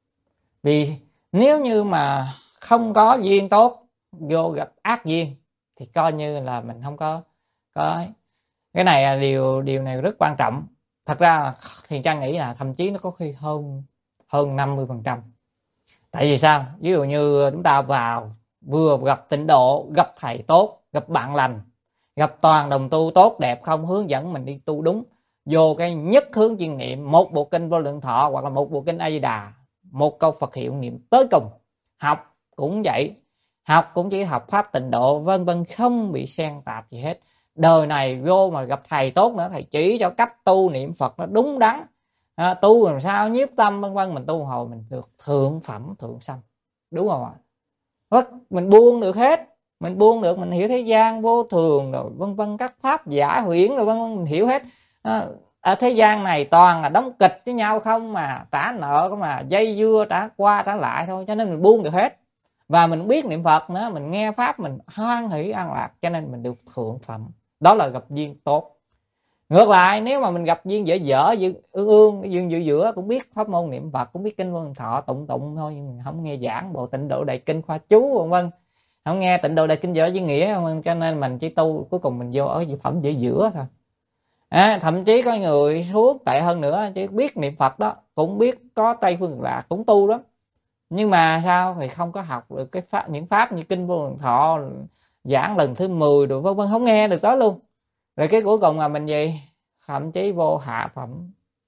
Vì nếu như mà không có duyên tốt, vô gặp ác duyên thì coi như là mình không có có cái này là điều điều này rất quan trọng. Thật ra thì Trang nghĩ là thậm chí nó có khi hơn hơn năm mươi phần trăm. Tại vì sao? Ví dụ như chúng ta vào vừa gặp tịnh độ, gặp thầy tốt, gặp bạn lành, gặp toàn đồng tu tốt đẹp không hướng dẫn mình đi tu đúng, vô cái nhất hướng chuyên niệm, một bộ kinh Vô Lượng Thọ hoặc là một bộ kinh A Di Đà, một câu Phật hiệu niệm tới cùng. Học cũng vậy, học cũng chỉ học pháp tịnh độ vân vân, không bị xen tạp gì hết. Đời này vô mà gặp thầy tốt nữa, thầy chỉ cho cách tu niệm Phật nó đúng đắn, à, tu làm sao nhiếp tâm vân vân, mình tu hồi mình được thượng phẩm thượng sanh, đúng không ạ? Mình buông được hết, mình buông được, mình hiểu thế gian vô thường rồi vân vân, các pháp giả huyễn rồi vân vân, mình hiểu hết. À, ở thế gian này toàn là đóng kịch với nhau không mà, trả nợ không mà, dây dưa trả qua trả lại thôi, cho nên mình buông được hết. Và mình biết niệm Phật nữa, mình nghe pháp mình hoan hỷ an lạc, cho nên mình được thượng phẩm. Đó là gặp duyên tốt. Ngược lại nếu mà mình gặp duyên dở dở, ương ương, duyên giữa giữa, cũng biết pháp môn niệm Phật, cũng biết kinh Vô Lượng Thọ tụng tụng thôi, nhưng không nghe giảng bộ Tịnh Độ Đại Kinh khoa chú vân vân, không nghe Tịnh Độ Đại Kinh vở với nghĩa, cho nên mình chỉ tu cuối cùng mình vô ở phẩm giữa giữa thôi. À, thậm chí có người xuống tệ hơn nữa, chỉ biết niệm Phật đó, cũng biết có Tây Phương Lạc, cũng tu đó, nhưng mà sao thì không có học được cái pháp, những pháp như kinh Vô Lượng Thọ giảng lần thứ mười rồi vân vân, không nghe được tới luôn. Rồi cái cuối cùng là mình gì? Thậm chí vô hạ phẩm.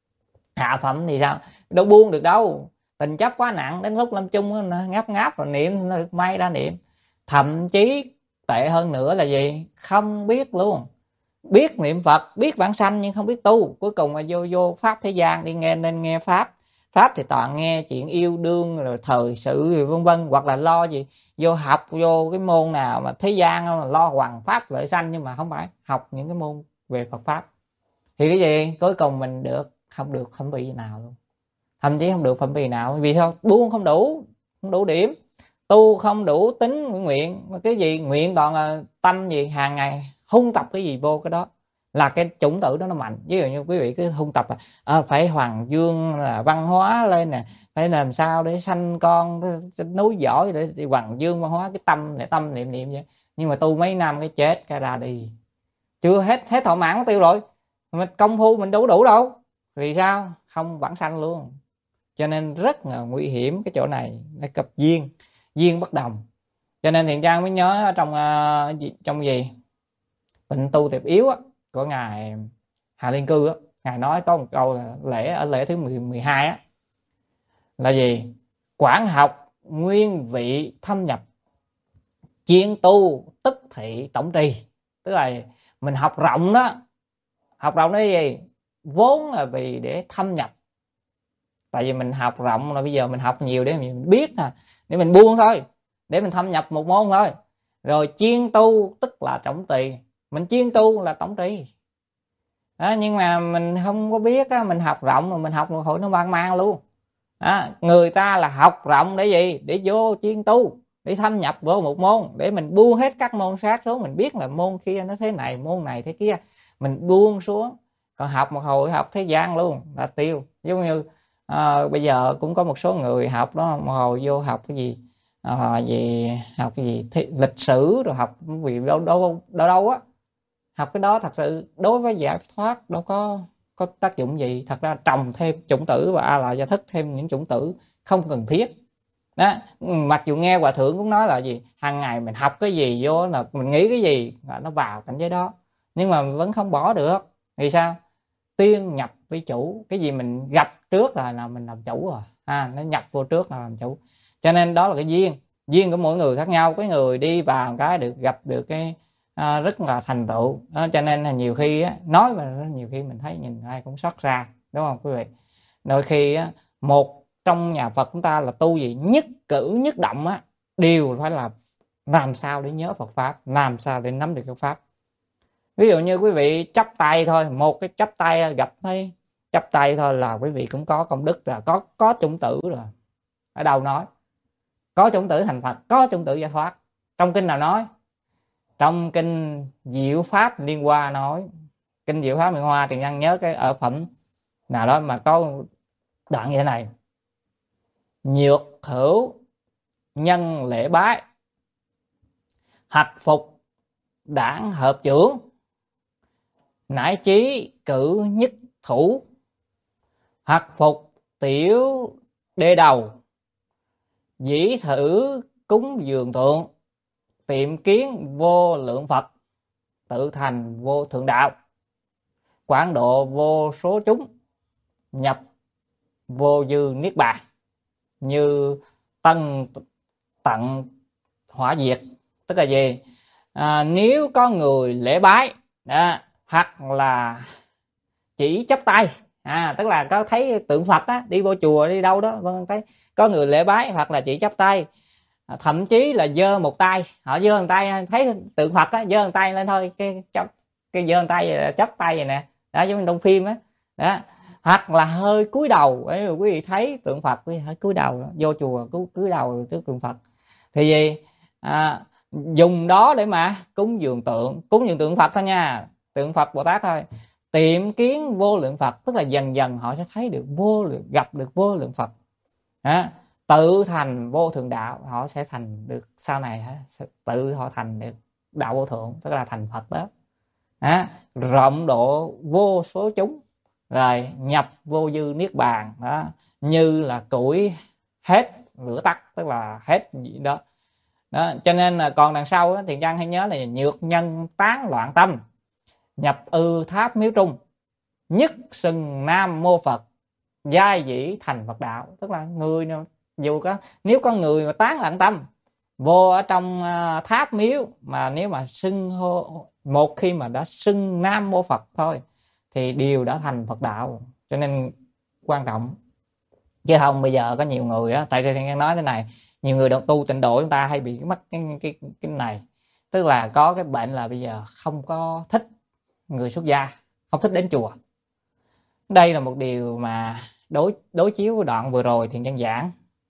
Hạ phẩm thì sao? Đâu buông được đâu. Tình chấp quá nặng, đến lúc lâm chung nó ngáp ngáp rồi niệm, nó được may ra niệm. Thậm chí tệ hơn nữa là gì? Không biết luôn. Biết niệm Phật, biết vãng sanh nhưng không biết tu. Cuối cùng là vô vô pháp thế gian đi nghe, nên nghe pháp. Pháp thì toàn nghe chuyện yêu đương rồi thời sự vân vân, hoặc là lo gì vô học vô cái môn nào mà thế gian mà lo hoằng pháp lợi sanh, nhưng mà không phải học những cái môn về Phật pháp thì cái gì cuối cùng mình được không được không bị gì nào luôn, thậm chí không được phẩm vị nào. Vì sao? Buông không đủ, không đủ điểm, tu không đủ tính nguyện, cái gì nguyện toàn là tâm gì hàng ngày hung tập cái gì vô cái đó là cái chủng tử đó nó mạnh. Ví dụ như quý vị cứ hung tập à, phải hoàng dương là văn hóa lên nè, phải làm sao để sanh con núi giỏi để hoàng dương văn hóa cái tâm để tâm niệm niệm vậy. Nhưng mà tu mấy năm cái chết cái ra đi, chưa hết hết thọ mạng tiêu rồi, mà công phu mình đủ đủ đâu, vì sao? Không vãng sanh luôn. Cho nên rất là nguy hiểm cái chỗ này, nó cập duyên, duyên bất đồng. Cho nên Thiện Trang mới nhớ trong uh, trong gì Bệnh tu tiệp yếu á, của ngài Hà Liên Cư á, ngài nói có một câu là lễ ở lễ thứ mười hai á là gì? Quảng học nguyên vị thâm nhập, chuyên tu tức thị tổng trì. Tức là mình học rộng đó, học rộng đó gì? Vốn là vì để thâm nhập. Tại vì mình học rộng là bây giờ mình học nhiều để mình biết nè, để mình buông thôi, để mình thâm nhập một môn thôi. Rồi chuyên tu tức là trọng trì, mình chuyên tu là tổng trì đó. Nhưng mà mình không có biết á, mình học rộng mà mình học một hồi nó ban mang luôn đó. Người ta là học rộng để gì? Để vô chuyên tu, để thâm nhập vô một môn, để mình buông hết các môn sát xuống, mình biết là môn kia nó thế này, môn này thế kia, mình buông xuống. Còn học một hồi học thế gian luôn là tiêu. Giống như à, bây giờ cũng có một số người học đó, một hồi vô học cái gì à, gì học cái gì Thì, lịch sử rồi học vì đâu đâu đâu đâu á, học cái đó thật sự đối với giải thoát đâu có có tác dụng gì. Thật ra trồng thêm chủng tử và a la gia thức, thêm những chủng tử không cần thiết đó. Mặc dù nghe hòa thượng cũng nói là gì hàng ngày mình học cái gì vô là mình nghĩ cái gì là nó vào cảnh giới đó, nhưng mà vẫn không bỏ được. Vì sao? Tiên nhập với chủ, cái gì mình gặp trước là là mình làm chủ rồi à, nó nhập vô trước là làm chủ. Cho nên đó là cái duyên, duyên của mỗi người khác nhau. Cái người đi vào cái được gặp được cái à, rất là thành tựu đó. Cho nên là nhiều khi á, nói mà nhiều khi mình thấy nhìn ai cũng xót xa, đúng không quý vị? Đôi khi á, một trong nhà Phật chúng ta là tu gì nhất cử nhất động á đều phải là làm sao để nhớ Phật pháp, làm sao để nắm được cái pháp. Ví dụ như quý vị chắp tay thôi, một cái chắp tay gặp thấy chắp tay thôi là quý vị cũng có công đức rồi, có có chủng tử rồi. Ở đâu nói có chủng tử thành Phật, có chủng tử giải thoát? Trong kinh nào nói? Trong kinh Diệu Pháp Liên Hoa nói. Kinh Diệu Pháp Liên Hoa thì nhân nhớ cái ở phẩm nào đó mà có đoạn như thế này: nhược hữu nhân lễ bái, hạch phục đảng hợp trưởng, nải chí cử nhất thủ, hạch phục tiểu đê đầu, dĩ thử cúng dường tượng, tiệm kiến vô lượng Phật, tự thành vô thượng đạo, quảng độ vô số chúng, nhập vô dư niết bàn, như tân tận hỏa diệt. Tức là gì? À, nếu có người lễ bái đó, hoặc là chỉ chắp tay à, tức là có thấy tượng Phật á, đi vô chùa đi đâu đó vâng, thấy có người lễ bái hoặc là chỉ chắp tay, à, thậm chí là giơ một tay, họ giơ một tay thấy tượng Phật á, giơ một tay lên thôi, cái chắp cái giơ một tay chắp tay vậy nè đó, giống như trong phim á đó. Hoặc là hơi cúi đầu, quý vị thấy tượng Phật quý vị hơi cúi đầu đó. Vô chùa cúi cúi đầu trước tượng Phật thì gì à, dùng đó để mà cúng dường tượng, cúng dường tượng Phật thôi nha, tượng Phật Bồ Tát thôi. Tiệm kiến vô lượng Phật, tức là dần dần họ sẽ thấy được vô lượng, gặp được vô lượng Phật à, tự thành vô thượng đạo. Họ sẽ thành được sau này tự họ thành được đạo vô thượng, tức là thành Phật đó à, rộng độ vô số chúng, rồi nhập vô dư niết bàn đó, như là củi hết lửa tắt, tức là hết gì đó đó. Cho nên là còn đằng sau Thiện Trang hay nhớ là nhược nhân tán loạn tâm, nhập ư tháp miếu trung, nhất xưng nam mô Phật, giai dĩ thành Phật đạo. Tức là người dù có nếu có người mà tán loạn tâm vô ở trong tháp miếu, mà nếu mà xưng hô, một khi mà đã xưng nam mô Phật thôi thì đều đã thành Phật đạo. Cho nên quan trọng Chứ không bây giờ có nhiều người á, tại Thiện Nhân nói thế này, nhiều người tu tịnh độ chúng ta hay bị mắc cái cái cái này, tức là có cái bệnh là bây giờ không có thích người xuất gia, không thích đến chùa. Đây là một điều mà đối đối chiếu với đoạn vừa rồi Thiện Nhân giảng,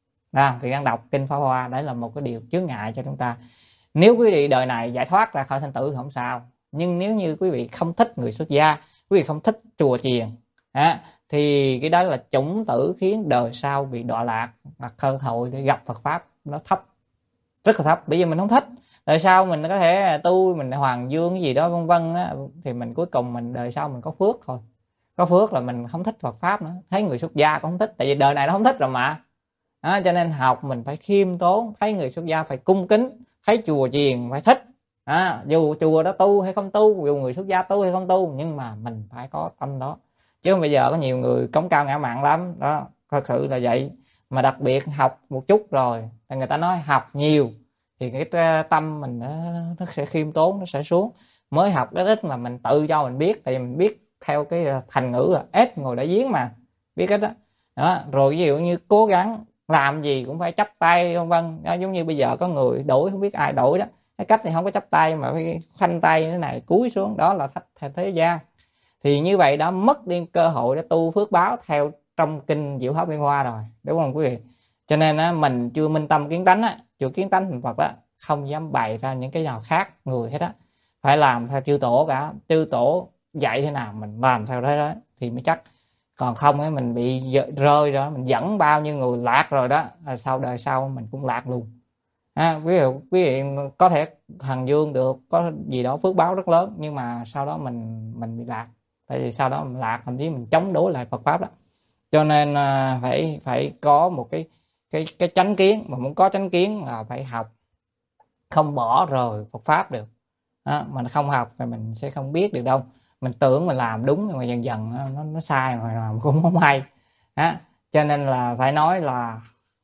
à, Thiện Nhân đọc kinh Pháp Hoa, đấy là một cái điều chướng ngại cho chúng ta. Nếu quý vị đời này giải thoát ra khỏi sanh tử không sao, nhưng nếu như quý vị không thích người xuất gia, quý vị không thích chùa chiền, à, thì cái đó là chủng tử khiến đời sau bị đọa lạc, và cơ hội để gặp Phật pháp nó thấp, rất là thấp. Bây giờ mình không thích, đời sau mình có thể tu, mình hoàng dương cái gì đó vân vân á, thì mình cuối cùng mình đời sau mình có phước thôi. Có phước là mình không thích Phật pháp nữa, thấy người xuất gia cũng không thích, tại vì đời này nó không thích rồi mà. Đó, cho nên học mình phải khiêm tốn, thấy người xuất gia phải cung kính, thấy chùa chiền phải thích. À, dù chùa đó tu hay không tu, dù người xuất gia tu hay không tu, nhưng mà mình phải có tâm đó. Chứ bây giờ có nhiều người cống cao ngã mạn lắm đó, thật sự là vậy. Mà đặc biệt học một chút rồi, người ta nói học nhiều thì cái tâm mình nó, nó sẽ khiêm tốn, nó sẽ xuống. Mới học rất ít là mình tự cho mình biết, tại vì mình biết theo cái thành ngữ là ếch ngồi đáy giếng mà, biết hết đó. Đó, rồi ví dụ như cố gắng làm gì cũng phải chắp tay vân vân. Giống như bây giờ có người đổi không biết ai đổi đó, cái cách thì không có chắp tay mà phải khoanh tay thế này cúi xuống, đó là thách thế gian. Thì như vậy đã mất đi cơ hội để tu phước báo theo trong kinh Diệu Pháp Liên Hoa rồi, đúng không quý vị? Cho nên á, mình chưa minh tâm kiến tánh á, chưa kiến tánh thành Phật á, không dám bày ra những cái nào khác người hết á, phải làm theo chư tổ cả. Chư tổ dạy thế nào mình làm theo thế đó thì mới chắc. Còn không ấy mình bị rơi đó, mình dẫn bao nhiêu người lạc rồi đó, rồi sau đời sau mình cũng lạc luôn. À, quý vị quý vị có thể hành dương được, có gì đó phước báo rất lớn, nhưng mà sau đó mình mình bị lạc, tại vì sau đó mình lạc, thậm chí mình chống đối lại Phật pháp đó. Cho nên à, phải phải có một cái cái cái chánh kiến, mà muốn có chánh kiến là phải học, không bỏ rời Phật pháp được. Đó, mình không học thì mình sẽ không biết được đâu. Mình tưởng mình làm đúng nhưng mà dần dần nó nó sai mà làm cũng không hay. Đó, cho nên là phải nói là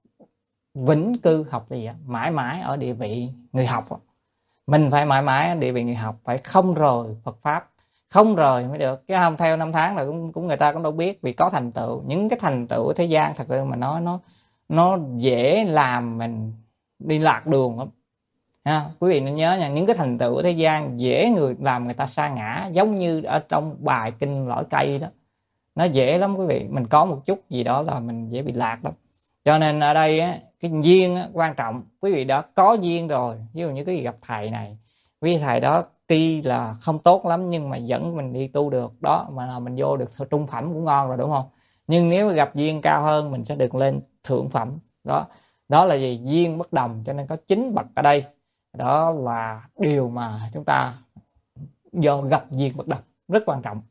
vĩnh cư học gì ạ? Mãi mãi ở địa vị người học. Mình phải mãi mãi ở địa vị người học, phải không rời Phật pháp, không rời mới được. Chứ không theo năm tháng là cũng, cũng người ta cũng đâu biết. Vì có thành tựu, những cái thành tựu ở thế gian thật sự mà nói nó nó dễ làm mình đi lạc đường lắm. Ha, quý vị nên nhớ nha, những cái thành tựu ở thế gian dễ người làm người ta sa ngã, giống như ở trong bài kinh lõi cây đó, nó dễ lắm quý vị. Mình có một chút gì đó là mình dễ bị lạc lắm. Cho nên ở đây á, cái duyên á, quan trọng. Quý vị đã có duyên rồi, ví dụ như cái gì gặp thầy này, vì thầy đó tuy là không tốt lắm nhưng mà dẫn mình đi tu được đó, mà là mình vô được trung phẩm cũng ngon rồi, đúng không? Nhưng nếu mà gặp duyên cao hơn mình sẽ được lên thượng phẩm đó. Đó là gì? Duyên bất đồng, cho nên có chín bậc ở đây. Đó là điều mà chúng ta do gặp duyên bất đồng rất quan trọng.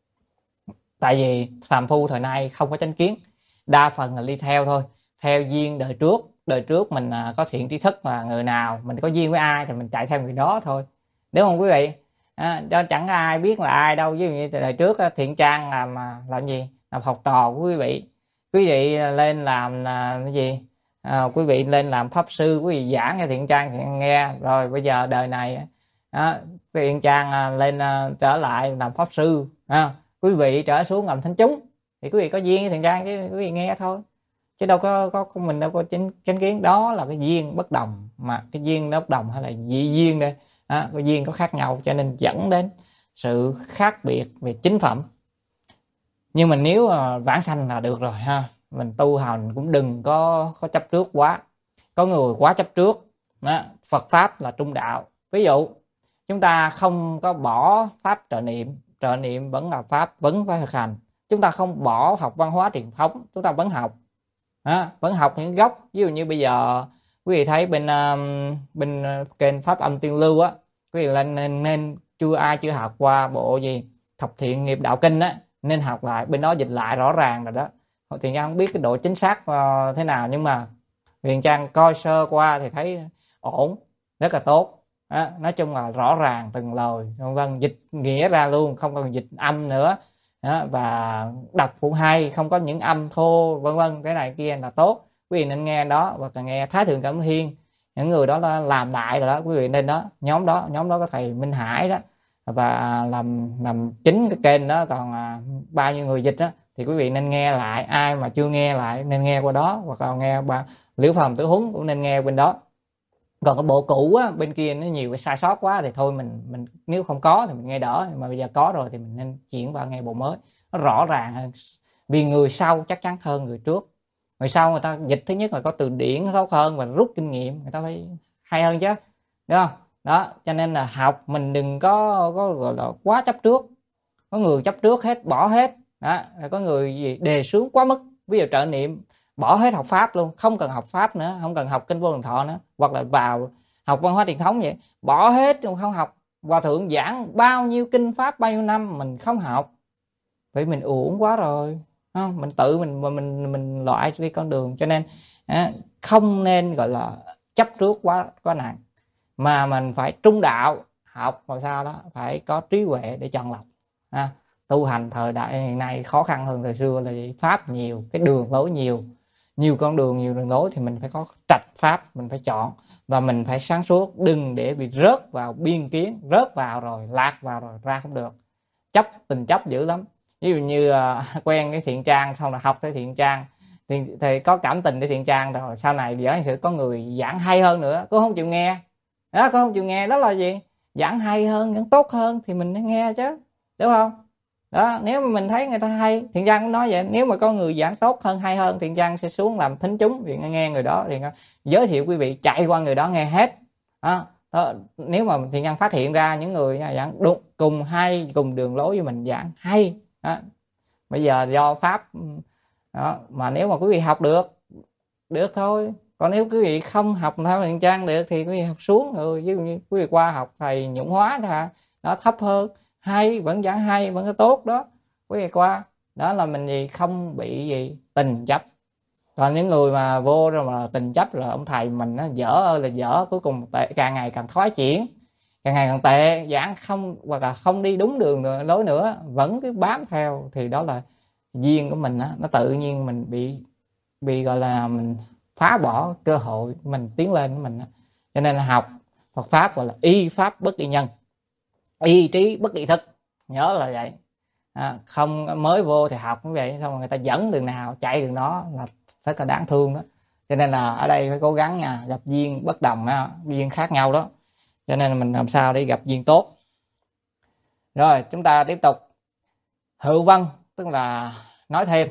Tại vì phàm phu thời nay không có chánh kiến, đa phần là đi theo thôi, theo duyên đời trước. Đời trước mình có thiện tri thức là người nào, mình có duyên với ai thì mình chạy theo người đó thôi, đúng không quý vị? À, đó chẳng ai biết là ai đâu. Ví dụ như đời trước Thiện Trang làm làm gì? Làm học trò của quý vị. Quý vị lên làm cái gì? À, quý vị lên làm pháp sư, quý vị giảng cho Thiện Trang thì nghe. Rồi bây giờ đời này à, Thiện Trang lên uh, trở lại làm pháp sư, à, quý vị trở xuống làm thánh chúng thì quý vị có duyên với Thiện Trang chứ quý vị nghe thôi, chứ đâu có có mình đâu có chánh, chánh kiến. Đó là cái duyên bất đồng, mà cái duyên bất đồng hay là dị duyên đây, à, cái duyên có khác nhau cho nên dẫn đến sự khác biệt về chính phẩm. Nhưng mà nếu uh, vãng sanh là được rồi ha. Mình tu hành cũng đừng có có chấp trước quá. Có người quá chấp trước đó. Phật pháp là trung đạo. Ví dụ chúng ta không có bỏ pháp trợ niệm, trợ niệm vẫn là pháp, vẫn phải thực hành. Chúng ta không bỏ học văn hóa truyền thống, chúng ta vẫn học, đó, vẫn học những gốc. Ví dụ như bây giờ quý vị thấy bên um, bên kênh Pháp Âm Tiên Lưu á, quý vị lên nên, nên chưa ai chưa học qua bộ gì Thập Thiện Nghiệp Đạo Kinh á, nên học lại, bên đó dịch lại rõ ràng rồi đó. Thiện Trang không biết cái độ chính xác uh, thế nào, nhưng mà Thiện Trang coi sơ qua thì thấy ổn, rất là tốt. Đó, nói chung là rõ ràng từng lời, vân vân, dịch nghĩa ra luôn, không còn dịch âm nữa. Đó, và đọc cũng hay, không có những âm thô vân vân, cái này kia là tốt. Quý vị nên nghe đó, hoặc là nghe Thái Thượng Cảm Thiên, những người đó là làm đại rồi đó, quý vị nên đó. Nhóm đó nhóm đó có thầy Minh Hải đó, và làm làm chính cái kênh đó. Còn à, bao nhiêu người dịch đó thì quý vị nên nghe lại. Ai mà chưa nghe lại nên nghe qua đó, hoặc là nghe ba Liễu Phàm Tử Huấn cũng nên nghe bên đó. Còn cái bộ cũ á, bên kia nó nhiều cái sai sót quá thì thôi mình mình nếu không có thì mình nghe đỡ, mà bây giờ có rồi thì mình nên chuyển qua nghe bộ mới, nó rõ ràng hơn. Vì người sau chắc chắn hơn người trước. Người sau người ta dịch thứ nhất là có từ điển tốt hơn và rút kinh nghiệm, người ta phải hay hơn chứ, đúng không? Đó, cho nên là học mình đừng có có gọi là quá chấp trước. Có người chấp trước hết, bỏ hết. Đó, có người gì đề xướng quá mức, ví dụ trợ niệm bỏ hết học pháp luôn, không cần học pháp nữa, không cần học kinh Vô Lượng Thọ nữa, hoặc là vào học văn hóa truyền thống vậy, bỏ hết không học. Hòa thượng giảng bao nhiêu kinh pháp bao nhiêu năm mình không học, vậy mình uổng quá rồi, không? Mình tự mình mình mình, mình loại đi con đường. Cho nên không nên gọi là chấp trước quá quá nặng, mà mình phải trung đạo, học làm sao đó phải có trí huệ để chọn lọc. À, tu hành thời đại hiện nay khó khăn hơn thời xưa là pháp nhiều, cái đường lối nhiều, nhiều con đường, nhiều đường lối, thì mình phải có trạch pháp, mình phải chọn, và mình phải sáng suốt, đừng để bị rớt vào biên kiến, rớt vào rồi lạc vào rồi ra không được. Chấp tình chấp dữ lắm. Ví dụ như uh, quen cái Thiện Trang, xong là học tới Thiện Trang thì, thì có cảm tình để Thiện Trang, rồi sau này giảng sự có người giảng hay hơn nữa cũng không chịu nghe. Đó, cũng không chịu nghe, đó là gì? Giảng hay hơn, giảng tốt hơn thì mình nên nghe chứ, đúng không? Đó, nếu mà mình thấy người ta hay, Thiện Trang cũng nói vậy, nếu mà có người giảng tốt hơn, hay hơn, Thiện Trang sẽ xuống làm thính chúng thì nghe người đó, thì giới thiệu quý vị chạy qua người đó nghe hết. Đó, đó, nếu mà Thiện Trang phát hiện ra những người giảng đúng cùng hay, cùng đường lối với mình giảng hay đó. Bây giờ do pháp đó, mà nếu mà quý vị học được được thôi. Còn nếu quý vị không học theo Thiện Trang được thì quý vị học xuống rồi. Ví dụ như quý vị qua học thầy Nhũng Hóa đó, đó thấp hơn, hay vẫn giảng hay, vẫn có tốt đó, quý vị qua đó là mình gì không bị gì tình chấp. Còn những người mà vô rồi mà tình chấp là ông thầy mình nó dở ơi là dở, cuối cùng tệ, càng ngày càng thói chuyển, càng ngày càng tệ, giảng không, hoặc là không đi đúng đường lối nữa, vẫn cứ bám theo, thì đó là duyên của mình đó, nó tự nhiên mình bị bị gọi là mình phá bỏ cơ hội mình tiến lên của mình đó. Cho nên là học Phật pháp gọi là y pháp bất y nhân, y trí bất y thức, nhớ là vậy. À, không mới vô thì học như vậy, xong rồi người ta dẫn đường nào chạy đường đó là rất là đáng thương đó. Cho nên là ở đây phải cố gắng nha, gặp duyên bất đồng đó, duyên khác nhau đó, cho nên là mình làm sao để gặp duyên tốt. Rồi chúng ta tiếp tục hữu vân, tức là nói thêm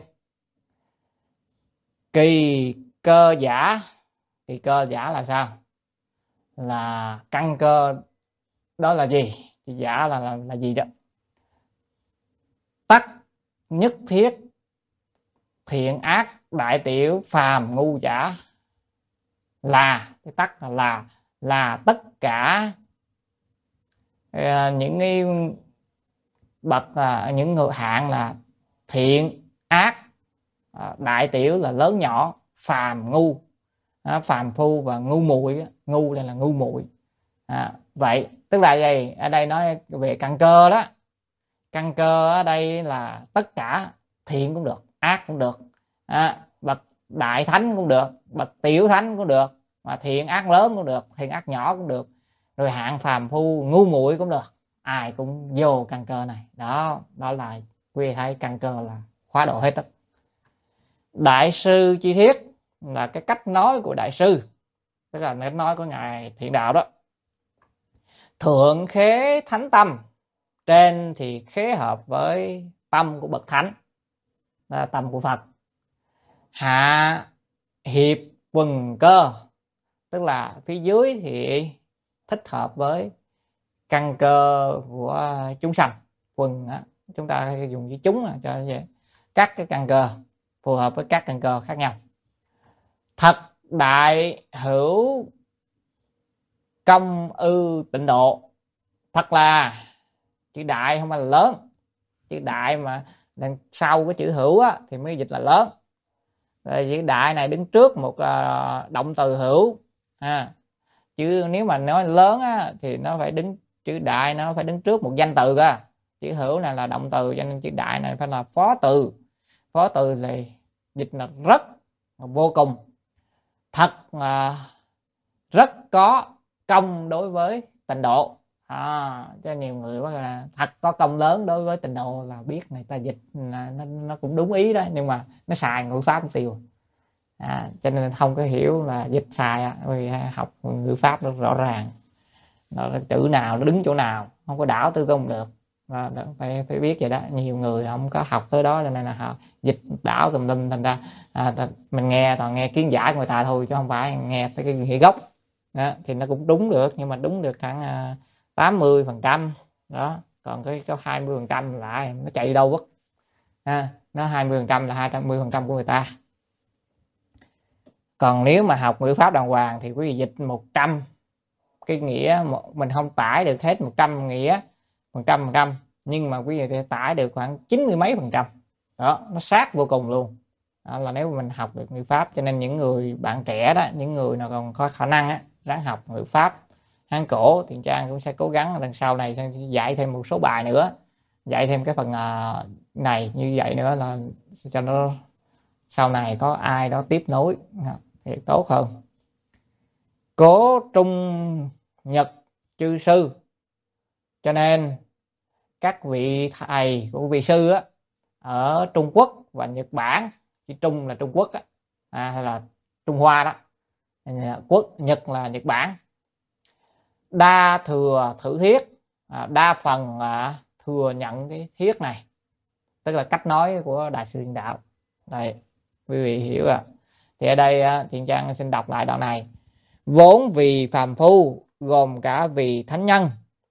kỳ cơ giả. Kỳ cơ giả là sao? Là căn cơ, đó là gì? Kỳ giả là, là là gì đó? Tắc nhất thiết thiện ác đại tiểu phàm ngu giả. Là cái tắc là là là tất cả uh, những cái bậc uh, những người hạng là thiện ác, uh, đại tiểu là lớn nhỏ, phàm ngu, uh, phàm phu và ngu muội. Ngu đây là ngu muội. À, vậy tức là gì? Ở đây nói về căn cơ đó. Căn cơ ở đây là tất cả, thiện cũng được, ác cũng được, à, bậc đại thánh cũng được, bậc tiểu thánh cũng được, mà thiện ác lớn cũng được, thiện ác nhỏ cũng được, rồi hạng phàm phu ngu muội cũng được, ai cũng vô căn cơ này. Đó, đó là quý vị thấy căn cơ là khóa độ hết tất. Đại sư chi thiết là cái cách nói của đại sư, tức là cách nói của ngài Thiện Đạo đó. Thượng khế thánh tâm, trên thì khế hợp với tâm của bậc thánh, đó là tâm của Phật. Hạ hiệp quần cơ, tức là phía dưới thì thích hợp với căn cơ của chúng sanh. Quần đó, chúng ta dùng chữ chúng là cho vậy, các cái căn cơ phù hợp với các căn cơ khác nhau. Thật đại hữu công ư tịnh độ. Thật là chữ đại không phải là lớn, chữ đại mà đằng sau cái chữ hữu á, thì mới dịch là lớn. Rồi chữ đại này đứng trước một uh, động từ hữu, à, chứ nếu mà nói lớn á, thì nó phải đứng, chữ đại nó phải đứng trước một danh từ cơ. Chữ hữu này là động từ, cho nên chữ đại này phải là phó từ. Phó từ thì dịch là rất, vô cùng. Thật uh, rất có công đối với tịnh độ. À, cho nhiều người quá là thật có công lớn đối với tịnh độ là biết người ta dịch là nó, nó cũng đúng ý đó, nhưng mà nó xài ngữ pháp tiêu. À, cho nên không có hiểu là dịch sai á, vì học ngữ pháp rất rõ ràng, nó chữ nào nó đứng chỗ nào, không có đảo tư công được. Và phải phải biết vậy đó, nhiều người không có học tới đó cho nên là họ dịch đảo tùm lum, thành ra à, mình nghe toàn nghe kiến giải của người ta thôi chứ không phải nghe tới cái nghĩa gốc đó. Thì nó cũng đúng được, nhưng mà đúng được khoảng uh, tám mươi phần trăm đó, còn cái có hai mươi phần trăm lại nó chạy đi đâu mất ha. Nó hai mươi phần trăm là hai trăm mươi phần trăm của người ta. Còn nếu mà học ngữ pháp đàng hoàng thì quý vị dịch một trăm cái nghĩa, mình không tải được hết một trăm nghĩa phần trăm phần trăm, nhưng mà quý vị tải được khoảng chín mươi mấy phần trăm đó, nó sát vô cùng luôn. Đó là nếu mình học được ngữ pháp. Cho nên những người bạn trẻ đó, những người nào còn có khả năng á, ráng học ngữ pháp Hán cổ thì Trang cũng sẽ cố gắng lần sau này sẽ dạy thêm một số bài nữa, dạy thêm cái phần này như vậy nữa, là cho nó sau này có ai đó tiếp nối thì tốt hơn. Cố Trung Nhật chư sư, cho nên các vị thầy của vị sư á, ở Trung Quốc và Nhật Bản, chỉ Trung là Trung Quốc á, à, hay là Trung Hoa đó, quốc Nhật là Nhật Bản, đa thừa thử thuyết, à, đa phần à, thừa nhận cái thuyết này, tức là cách nói của Đại sư Thiện Đạo. Đây, quý vị hiểu à? Thì ở đây Thiện Trang xin đọc lại đoạn này. Vốn vì phàm phu, gồm cả vì thánh nhân,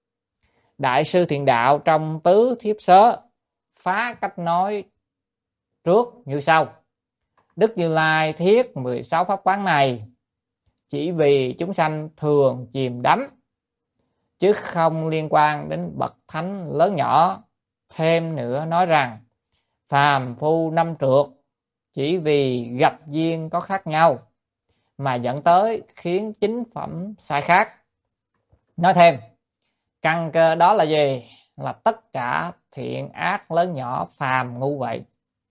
Đại sư Thiện Đạo trong tứ thiếp sớ phá cách nói trước như sau. Đức Như Lai thiết mười sáu pháp quán này chỉ vì chúng sanh thường chìm đắm, chứ không liên quan đến bậc thánh lớn nhỏ. Thêm nữa nói rằng phàm phu năm trượt chỉ vì gặp duyên có khác nhau mà dẫn tới khiến chính phẩm sai khác. Nói thêm, căn cơ đó là gì? Là tất cả thiện ác lớn nhỏ phàm ngu vậy.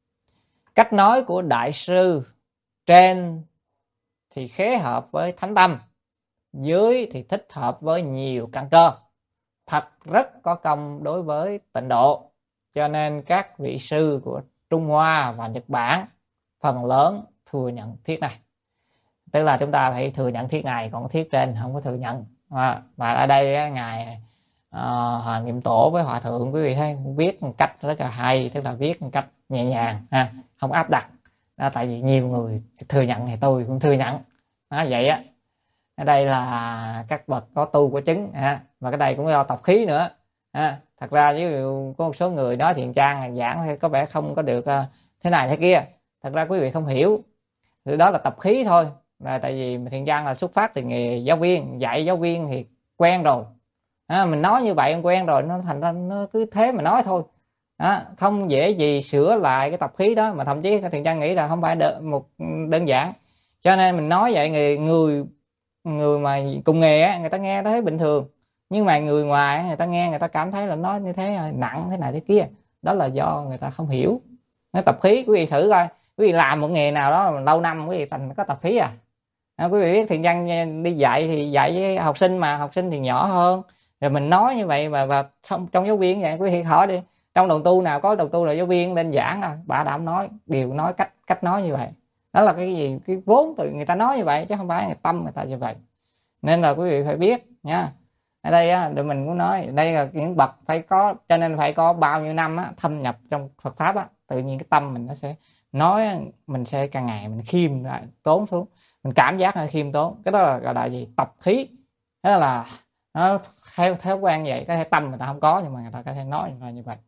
Cách nói của đại sư trên thì khế hợp với thánh tâm, dưới thì thích hợp với nhiều căn cơ, thật rất có công đối với tịnh độ. Cho nên các vị sư của Trung Hoa và Nhật Bản phần lớn thừa nhận thuyết này. Tức là chúng ta phải thừa nhận thuyết này, còn thuyết trên không có thừa nhận. À, và ở đây ngài uh, Hòa Niệm Tổ với Hòa Thượng, quý vị thấy viết một cách rất là hay, tức là viết một cách nhẹ nhàng, ha, không áp đặt. Đó, tại vì nhiều người thừa nhận thì tôi cũng thừa nhận. Đó, vậy á. Ở đây là các bậc có tu có chứng, ha, và cái đây cũng do tập khí nữa. Ha. Thật ra ví dụ có một số người nói Thiện Trang giảng thì có vẻ không có được uh, thế này thế kia. Thật ra quý vị không hiểu, thì đó là tập khí thôi. Là tại vì Thiện Trang là xuất phát từ nghề giáo viên, dạy giáo viên thì quen rồi. À, mình nói như vậy quen rồi, nó thành ra nó cứ thế mà nói thôi. À, không dễ gì sửa lại cái tập khí đó, mà thậm chí Thiện Trang nghĩ là không phải đỡ, một đơn giản. Cho nên mình nói vậy người người người mà cùng nghề á, người ta nghe thấy bình thường, nhưng mà người ngoài người ta nghe người ta cảm thấy là nói như thế nặng thế này thế kia. Đó là do người ta không hiểu. Nó tập khí. Quý vị thử coi, quý vị làm một nghề nào đó lâu năm quý vị thành có tập khí à? À, quý vị biết Thiện Trang đi dạy thì dạy với học sinh, mà học sinh thì nhỏ hơn, rồi mình nói như vậy và, và trong, trong giáo viên vậy, quý vị hỏi đi, trong đồng tu nào có đồng tu là giáo viên lên giảng à, bà đảm nói đều nói cách cách nói như vậy. Đó là cái gì, cái vốn từ người ta nói như vậy, chứ không phải người tâm người ta như vậy. Nên là quý vị phải biết nha. Ở đây á, để mình cũng nói đây là những bậc phải có, cho nên phải có bao nhiêu năm á, thâm nhập trong Phật pháp á, tự nhiên cái tâm mình nó sẽ nói, mình sẽ càng ngày mình khiêm lại tốn xuống, mình cảm giác là khiêm tốn. Cái đó là gọi là gì? Tập khí. Đó là nó theo theo quen vậy. Cái tâm người ta không có, nhưng mà người ta có thể nói như vậy.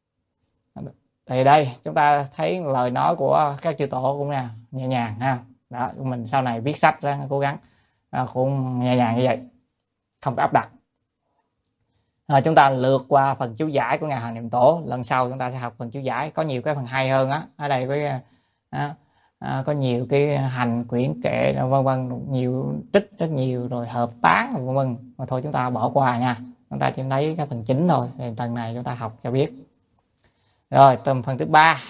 Thì đây chúng ta thấy lời nói của các chư tổ cũng nè, nhẹ nhàng ha. Đó, mình sau này viết sách ra cố gắng à, cũng nhẹ nhàng như vậy, không có áp đặt. À, chúng ta lượt qua phần chú giải của ngài Hoàng Niệm Tổ. Lần sau chúng ta sẽ học phần chú giải, có nhiều cái phần hay hơn á. Ở đây với à, à, có nhiều cái hành quyển kệ vân vân, nhiều trích rất nhiều, rồi hợp tán vân vân. Mà thôi chúng ta bỏ qua nha, chúng ta chỉ lấy cái phần chính thôi. Thì phần này chúng ta học cho biết. Rồi tầm phần thứ ba.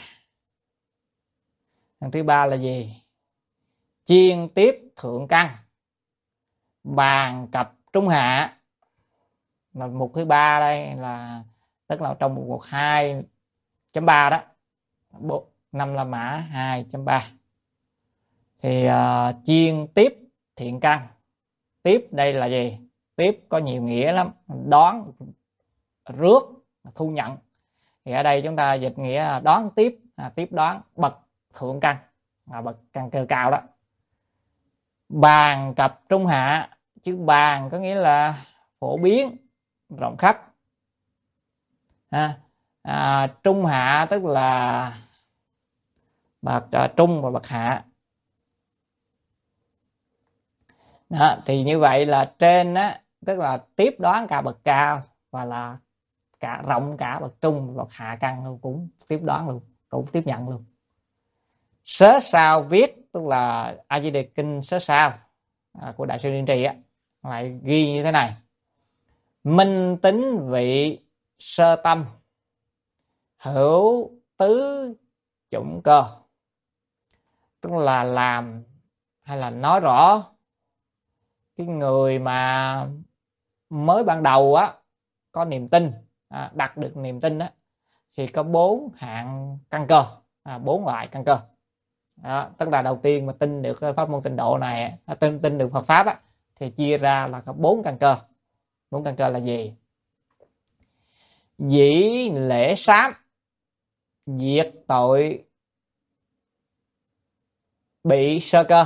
Phần thứ ba là gì? Chiên tiếp thượng căn, bàn cập trung hạ, mà mục thứ ba đây là tức là trong mục hai chấm ba đó, năm la mã hai chấm ba thì uh, chiên tiếp thiện căn. Tiếp đây là gì? Tiếp có nhiều nghĩa lắm, đón, rước, thu nhận. Thì ở đây chúng ta dịch nghĩa là đón tiếp, à, tiếp đón bậc thượng căn, à, bậc căn cơ cao đó. Bàn cập trung hạ, chữ bàn có nghĩa là phổ biến, rộng khắp. À, à, trung hạ tức là bậc uh, trung và bậc hạ. Đó, thì như vậy là trên á, tức là tiếp đón cả bậc cao và là cả rộng cả bậc trung, bậc hạ căn luôn, cũng tiếp đón luôn, cũng tiếp nhận luôn. Sớ sao viết tức là A Di Đà Kinh sớ sao à, của Đại sư Điển Trì á, lại ghi như thế này: minh tính vị sơ tâm, hữu tứ chủng cơ. Tức là làm hay là nói rõ cái người mà mới ban đầu á có niềm tin, à, đặt được niềm tin á, thì có bốn hạng căn cơ, à, bốn loại căn cơ. Đó, tức là đầu tiên mà tin được pháp môn tịnh độ này, tin tin được Phật pháp á, thì chia ra là có bốn căn cơ. Bốn căn cơ là gì? Dĩ lễ sám, diệt tội bị sơ cơ.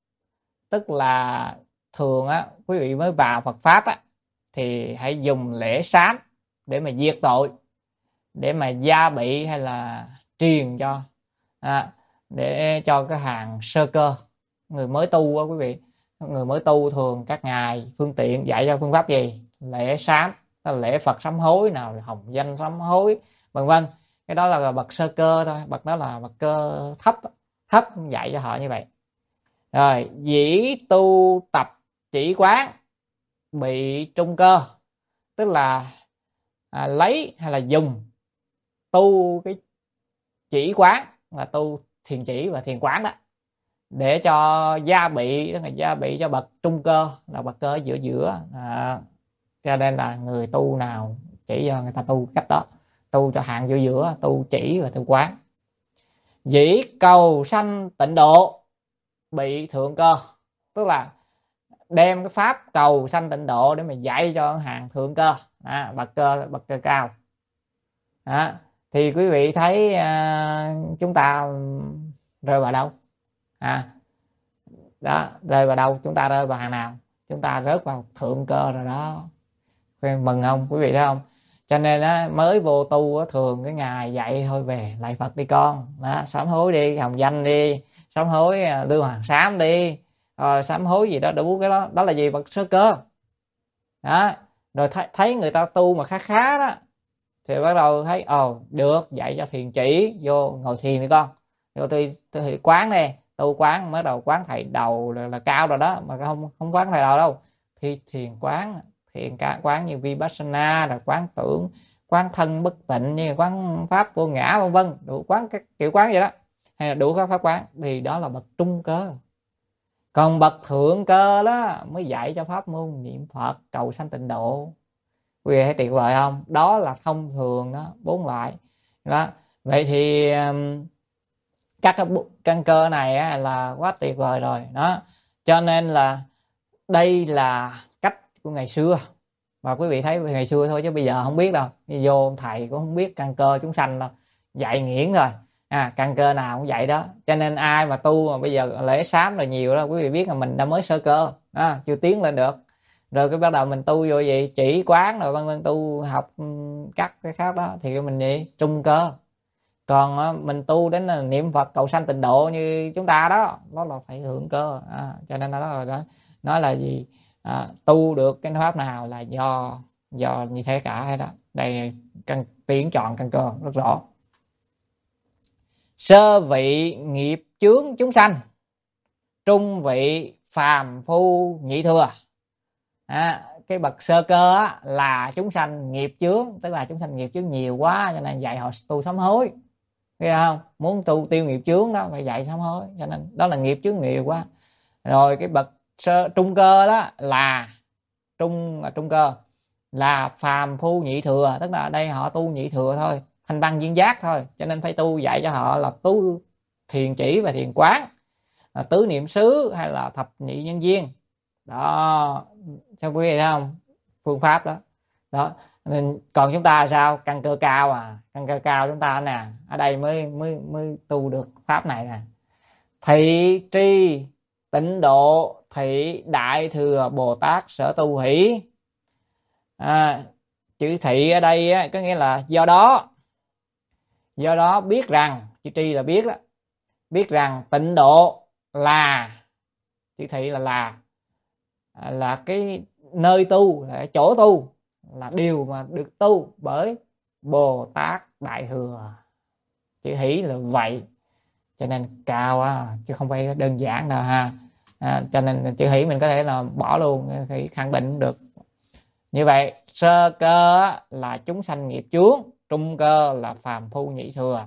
Tức là thường á, quý vị mới vào Phật pháp á, thì hãy dùng lễ sám để mà diệt tội, để mà gia bị hay là truyền cho, à, để cho cái hàng sơ cơ, người mới tu á quý vị. Người mới tu thường các ngài phương tiện dạy cho phương pháp gì? Lễ sám, là lễ Phật sám hối, nào hồng danh sám hối, vân vân. Cái đó là bậc sơ cơ thôi, bậc đó là bậc cơ thấp, thấp dạy cho họ như vậy. Rồi dĩ tu tập chỉ quán bị trung cơ, tức là à, lấy hay là dùng tu cái chỉ quán, là tu thiền chỉ và thiền quán đó, để cho gia bị, tức là gia bị cho bậc trung cơ, là bậc cơ ở giữa giữa. À, cho nên là người tu nào chỉ cho người ta tu cách đó, tu cho hạng giữa giữa, tu chỉ và tu quán. Dĩ cầu sanh tịnh độ bị thượng cơ, tức là đem cái pháp cầu sanh tịnh độ để mà dạy cho hàng thượng cơ, à, bậc cơ bậc cơ cao. Đó. Thì quý vị thấy à, chúng ta rơi vào đâu? À, đó, rơi vào đâu? Chúng ta rơi vào hàng nào? Chúng ta rớt vào thượng cơ rồi đó. Mừng không quý vị, thấy không? Cho nên á, mới vô tu á, thường cái ngày dạy thôi về lại Phật đi con, đó, sám hối đi, hồng danh đi, sám hối lưu hoàng sám đi, rồi sám hối gì đó đủ cái đó. Đó là gì? Bậc sơ cơ đó. Rồi th- thấy người ta tu mà khá khá đó, thì bắt đầu thấy ồ oh, được, dạy cho thiền chỉ, vô ngồi thiền đi con, vô tôi tôi quán đi, tu quán, mới đầu quán thầy đầu là, là cao rồi đó, mà không không quán thầy đầu đâu. Thì thiền quán, thiền cả quán như vipassana, là quán tưởng, quán thân bất tịnh, như quán pháp vô ngã, vân vân, đủ quán các kiểu quán vậy đó, hay là đủ các pháp quán, thì đó là bậc trung cơ. Còn bậc thượng cơ đó mới dạy cho pháp môn niệm Phật cầu sanh tịnh độ. Quý vị thấy tuyệt vời không? Đó là thông thường đó, bốn loại đó. Vậy thì um, các cái căn cơ này á, là quá tuyệt vời rồi đó. Cho nên là đây là cách của ngày xưa, mà quý vị thấy ngày xưa thôi chứ bây giờ không biết đâu. Vô thầy cũng không biết căn cơ chúng sanh đâu, dạy nghiễn rồi, à, căn cơ nào cũng vậy đó. Cho nên ai mà tu mà bây giờ lễ sám là nhiều đó, quý vị biết là mình đã mới sơ cơ đó, chưa tiến lên được. Rồi cái bắt đầu mình tu vô gì chỉ quán rồi vân vân, tu học các cái khác đó thì mình gì trung cơ. Còn mình tu đến là niệm Phật cầu sanh tịnh độ như chúng ta đó, đó là phải thượng cơ. À, cho nên đó là đó, nói là gì, à, tu được cái pháp nào là do do như thế cả hết đó. Đây căn tuyển chọn căn cơ rất rõ. Sơ vị nghiệp chướng chúng sanh, trung vị phàm phu nhị thừa. À, cái bậc sơ cơ á, là chúng sanh nghiệp chướng, tức là chúng sanh nghiệp chướng nhiều quá, cho nên dạy họ tu sám hối, thấy không? Muốn tu tiêu nghiệp chướng đó phải dạy sám hối, cho nên đó là nghiệp chướng nhiều quá. Rồi cái bậc sơ trung cơ đó là trung là trung cơ là phàm phu nhị thừa, tức là ở đây họ tu nhị thừa thôi, thanh văn duyên giác thôi, cho nên phải tu dạy cho họ là tu thiền chỉ và thiền quán, là tứ niệm xứ hay là thập nhị nhân duyên đó. Sao quý vị thấy không, phương pháp đó đó. Nên còn chúng ta sao, căn cơ cao à, căn cơ cao chúng ta nè, ở đây mới mới mới tu được pháp này nè. Thị tri tịnh độ thị đại thừa Bồ Tát sở tu hỷ. À, chữ thị ở đây á, có nghĩa là do đó, do đó biết rằng, chữ tri là biết đó, biết rằng tịnh độ là, chữ thị là là là cái nơi tu, là cái chỗ tu, là điều mà được tu bởi Bồ Tát đại thừa. Chữ hỷ là vậy, cho nên cao á, chứ không phải đơn giản đâu ha. À, cho nên chữ hỷ mình có thể là bỏ luôn, thì khẳng định được. Như vậy sơ cơ là chúng sanh nghiệp chướng, trung cơ là phàm phu nhị thừa.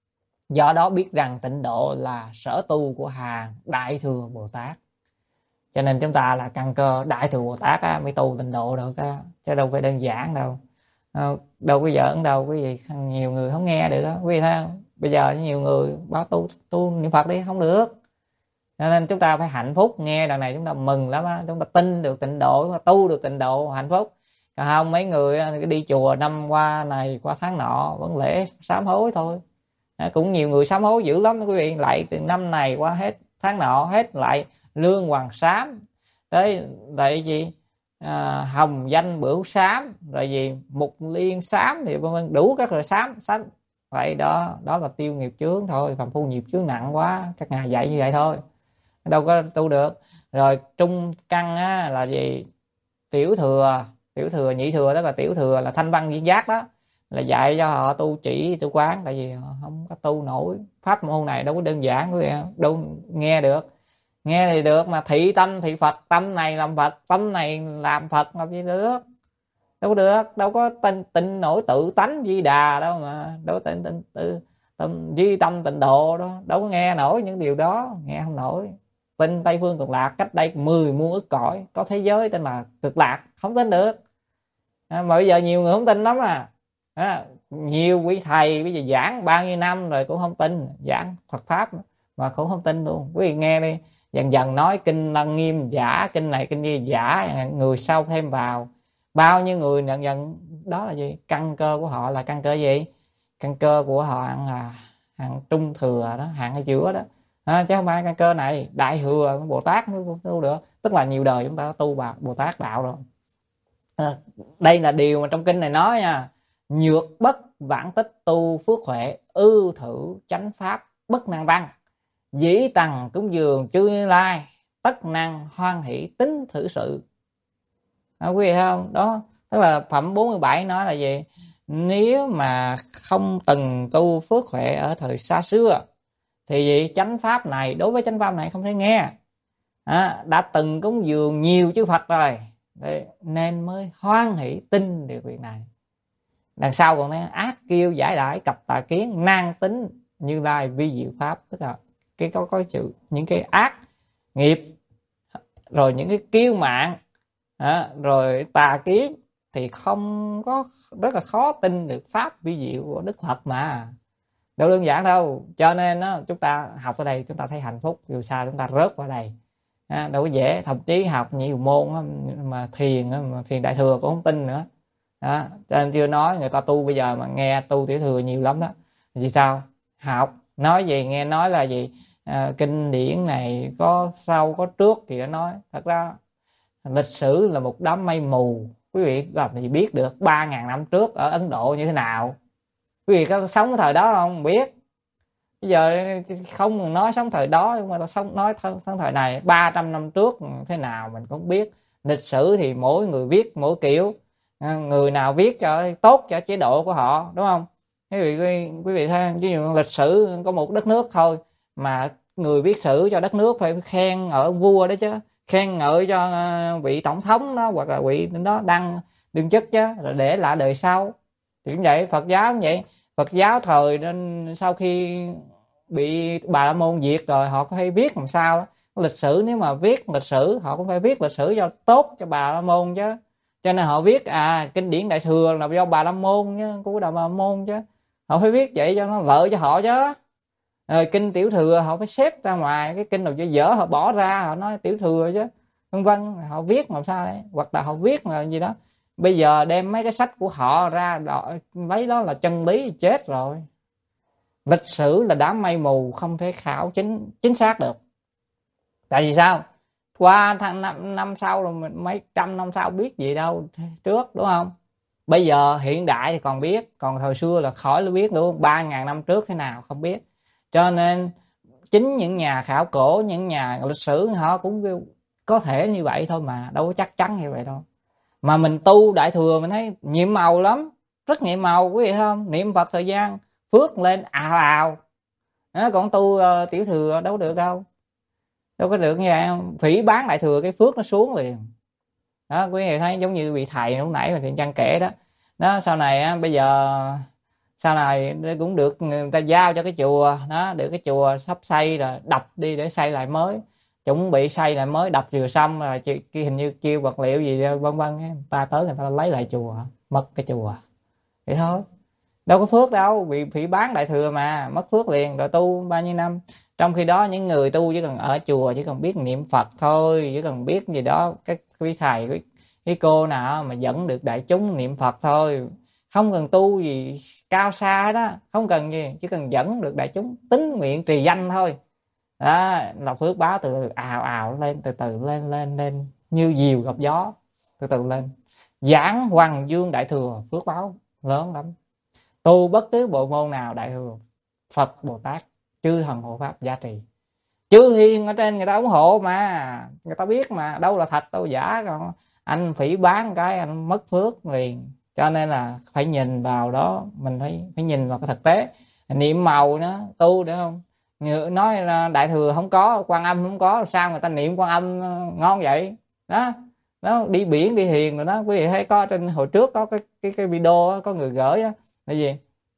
Do đó biết rằng tịnh độ là sở tu của hàng đại thừa Bồ Tát, cho nên chúng ta là căn cơ đại thừa Bồ Tát á, mới tu tịnh độ được á, chứ đâu phải đơn giản đâu. Đâu có giỡn đâu quý vị, nhiều người không nghe được đó quý vị thấy không? Bây giờ nhiều người báo tu tu niệm Phật đi không được, cho nên chúng ta phải hạnh phúc, nghe đằng này chúng ta mừng lắm á, chúng ta tin được tịnh độ, chúng ta tu được tịnh độ, hạnh phúc. Còn không mấy người đi chùa năm qua này qua tháng nọ vẫn lễ sám hối thôi. À, cũng nhiều người sám hối dữ lắm quý vị, lại từ năm này qua hết tháng nọ hết, lại lương hoàng sám, tới lại gì à, hồng danh bửu sám, rồi gì mục liên sám, thì vân vân, đủ các loại sám sám vậy đó. Đó là tiêu nghiệp chướng thôi, phàm phu nghiệp chướng nặng quá, các ngài dạy như vậy thôi, đâu có tu được. Rồi trung căn á, là gì, tiểu thừa, tiểu thừa nhị thừa, đó là tiểu thừa là thanh văn duyên giác đó, là dạy cho họ tu chỉ tu quán, tại vì họ không có tu nổi pháp môn này, đâu có đơn giản quý vị, đâu nghe được. Nghe thì được mà thị tâm thị Phật, tâm này làm Phật, tâm này làm Phật, làm gì được, đâu có được, đâu có tin tin nổi tự tánh Di Đà đâu mà, đâu có tin tin tự tâm duy tâm tịnh độ đó, đâu có nghe nổi những điều đó, nghe không nổi. Tin Tây Phương Cực Lạc cách đây mười muôn ức cõi có thế giới tên là Cực Lạc, không tin được. À, mà bây giờ nhiều người không tin lắm à. À, nhiều quý thầy bây giờ giảng bao nhiêu năm rồi cũng không tin, giảng Phật pháp mà cũng không tin luôn. Quý vị nghe đi, dần dần nói kinh Lăng Nghiêm giả, kinh này kinh kia giả, người sau thêm vào, bao nhiêu người dần dần. Đó là gì, căn cơ của họ là căn cơ gì, căn cơ của họ hạng là hạng trung thừa đó, hạng ở giữa đó, à, chứ không phải căn cơ này đại thừa Bồ Tát mới tu được. Tức là nhiều đời chúng ta tu vào Bồ Tát đạo rồi. À, đây là điều mà trong kinh này nói nha: nhược bất vãng tích tu phước huệ, ư thử chánh pháp bất năng văn, dĩ tằng cúng dường chư Như Lai, tất năng hoan hỷ tính thử sự. À, quý vị thấy không? Đó, tức là phẩm bốn mươi bảy nói là gì? Nếu mà không từng tu phước huệ ở thời xa xưa thì gì chánh pháp này, đối với chánh pháp này không thể nghe. À, đã từng cúng dường nhiều chư Phật rồi nên mới hoan hỷ tin được việc này. Đằng sau còn nói ác kiêu giải đãi cặp tà kiến, nan tính Như Lai vi diệu pháp. Tức là cái có có chữ những cái ác nghiệp, rồi những cái kiêu mạn, à, rồi tà kiến thì không có, rất là khó tin được pháp vi diệu của Đức Phật mà, đâu đơn giản đâu. Cho nên đó, chúng ta học ở đây chúng ta thấy hạnh phúc, dù sao chúng ta rớt vào đây, à, đâu có dễ. Thậm chí học nhiều môn mà thiền mà thiền đại thừa cũng không tin nữa đó. Cho nên chưa nói người ta tu bây giờ mà nghe tu tiểu thừa nhiều lắm đó, vì sao học nói gì nghe nói là gì à, kinh điển này có sau có trước thì đã nói. Thật ra lịch sử là một đám mây mù, quý vị làm gì biết được ba ngàn năm trước ở Ấn Độ như thế nào. Quý vị có sống thời đó không biết. Bây giờ không nói sống thời đó, nhưng mà ta sống nói sống thời này ba trăm năm trước thế nào mình cũng biết. Lịch sử thì mỗi người viết mỗi kiểu, người nào viết cho tốt cho chế độ của họ, đúng không? Quý vị quý vị thấy ví dụ lịch sử có một đất nước thôi mà người viết sử cho đất nước phải khen ở vua đó chứ, khen ngợi cho vị tổng thống đó hoặc là vị đó đăng đương chức chứ, rồi để lại đời sau. Thì cũng vậy, Phật giáo cũng vậy. Phật giáo thời nên sau khi bị Bà La Môn diệt rồi họ có hay viết làm sao đó. Lịch sử nếu mà viết lịch sử họ cũng phải viết lịch sử cho tốt cho Bà La Môn chứ, Cho nên họ viết à kinh điển Đại Thừa là do Bà La Môn chứ, của Bà La Môn chứ, họ phải viết vậy cho nó lợi cho họ chứ. Rồi kinh Tiểu Thừa họ phải xếp ra ngoài, cái kinh nào cho dở họ bỏ ra, họ nói Tiểu Thừa chứ, vân vân, họ viết làm sao đấy, hoặc là họ viết là gì đó. Bây giờ đem mấy cái sách của họ ra đó, lấy đó là chân lý chết rồi. Lịch sử là đám mây mù, không thể khảo chính chính xác được. Tại vì sao? Qua tháng năm, năm sau rồi, mấy trăm năm sau biết gì đâu trước, đúng không? Bây giờ hiện đại thì còn biết, còn thời xưa là khỏi biết luôn, ba ngàn năm trước thế nào không biết. Cho nên chính những nhà khảo cổ, những nhà lịch sử họ cũng có thể như vậy thôi mà, đâu có chắc chắn như vậy đâu. Mà mình tu Đại Thừa mình thấy nhiệm màu lắm, rất nhiệm màu, quý vị thấy không? Niệm Phật thời gian phước lên ào ào. Đó, còn tu uh, Tiểu Thừa đâu được đâu, đâu có được như vậy không? Phỉ bán Đại Thừa cái phước nó xuống liền. Đó, quý vị thấy giống như vị thầy lúc nãy mà Thiện Trang kể đó. Đó, sau này á, bây giờ sau này cũng được người ta giao cho cái chùa đó, được cái chùa sắp xây rồi, đập đi để xây lại mới, chuẩn bị xây lại mới, đập vừa xong rồi cái hình như kêu vật liệu gì vân vân, người ta tới người ta lấy lại chùa, mất cái chùa vậy thôi. Đâu có phước đâu, bị phỉ bán Đại Thừa mà mất phước liền, rồi tu bao nhiêu năm. Trong khi đó những người tu chỉ cần ở chùa, chỉ cần biết niệm Phật thôi, chỉ cần biết gì đó, cái quý thầy cái, cái cô nào mà dẫn được đại chúng niệm Phật thôi, không cần tu gì cao xa đó, không cần gì, chỉ cần dẫn được đại chúng tín nguyện trì danh thôi, đó là phước báo từ từ ào ào lên, từ từ lên lên lên như diều gặp gió, từ từ lên. Giảng Hoằng Dương Đại Thừa phước báo lớn lắm. Tu bất cứ bộ môn nào Đại Thừa, Phật Bồ Tát chư thần hộ pháp gia trì, chư thiên ở trên người ta ủng hộ mà, người ta biết mà, đâu là thật đâu giả. Còn anh phỉ bán cái anh mất phước liền. Cho nên là phải nhìn vào đó, mình phải phải nhìn vào cái thực tế. Niệm màu nữa, tu được không? Người nói là Đại Thừa không có, Quan Âm không có, sao người ta niệm Quan Âm ngon vậy đó. Đó đi biển đi thiền rồi đó, quý vị thấy có trên hồi trước có cái cái cái video đó, có người gửi á là gì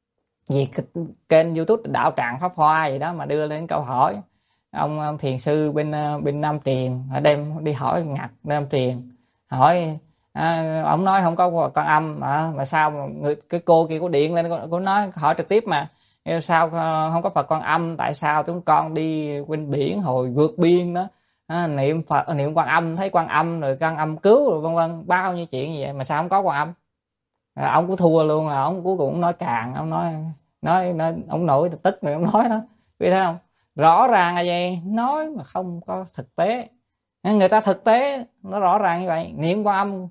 gì kênh YouTube Đạo Tràng Pháp Hoa gì đó mà đưa lên câu hỏi ông, ông thiền sư bên bên Nam Triền đem đi hỏi ngặt Nam Triền, hỏi à, ông nói không có con âm mà mà sao mà người cái cô kia có điện lên cô nói hỏi trực tiếp mà sao không có Phật con âm, tại sao chúng con đi bên biển hồi vượt biên đó à, niệm Phật niệm Quan Âm thấy Quan Âm rồi Quan Âm cứu rồi vân vân, bao nhiêu chuyện như vậy mà sao không có Quan Âm. À, ông cũng thua luôn, là ông cuối cùng nói càng, ông nói nói nói ông nổi tức rồi ông nói đó, biết thấy không? Rõ ràng là vậy, nói mà không có thực tế. Người ta thực tế nó rõ ràng như vậy, niệm Quan Âm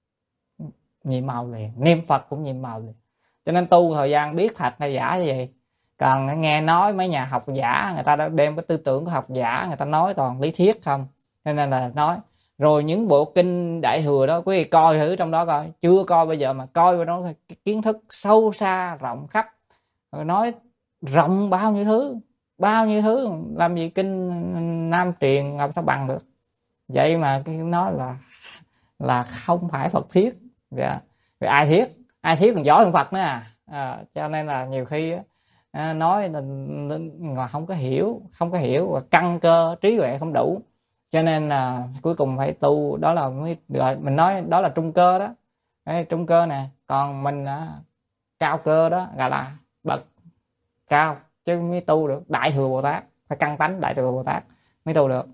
nhiệm màu liền, niệm Phật cũng nhiệm màu liền. Cho nên tu thời gian biết thật hay giả như vậy. Còn nghe nói mấy nhà học giả người ta đã đem cái tư tưởng của học giả, người ta nói toàn lý thuyết không, cho nên là nói. Rồi những bộ kinh Đại Thừa đó quý vị coi thử trong đó coi, chưa coi bây giờ mà coi vào đó kiến thức sâu xa rộng khắp, rồi nói rộng bao nhiêu thứ, bao nhiêu thứ, làm gì kinh Nam Truyền làm sao bằng được. Vậy mà cái nói là là không phải Phật thuyết. Dạ. Vì ai thuyết, ai thuyết còn giỏi hơn Phật nữa à, à cho nên là nhiều khi à, nói là không có hiểu, không có hiểu và căn cơ trí huệ không đủ, cho nên là cuối cùng phải tu. Đó là mới gọi mình nói đó là trung cơ đó. Đấy, trung cơ nè, còn mình à, cao cơ đó gọi là bậc cao chứ mới tu được. Đại Thừa Bồ Tát phải căn tánh Đại Thừa Bồ Tát mới tu được.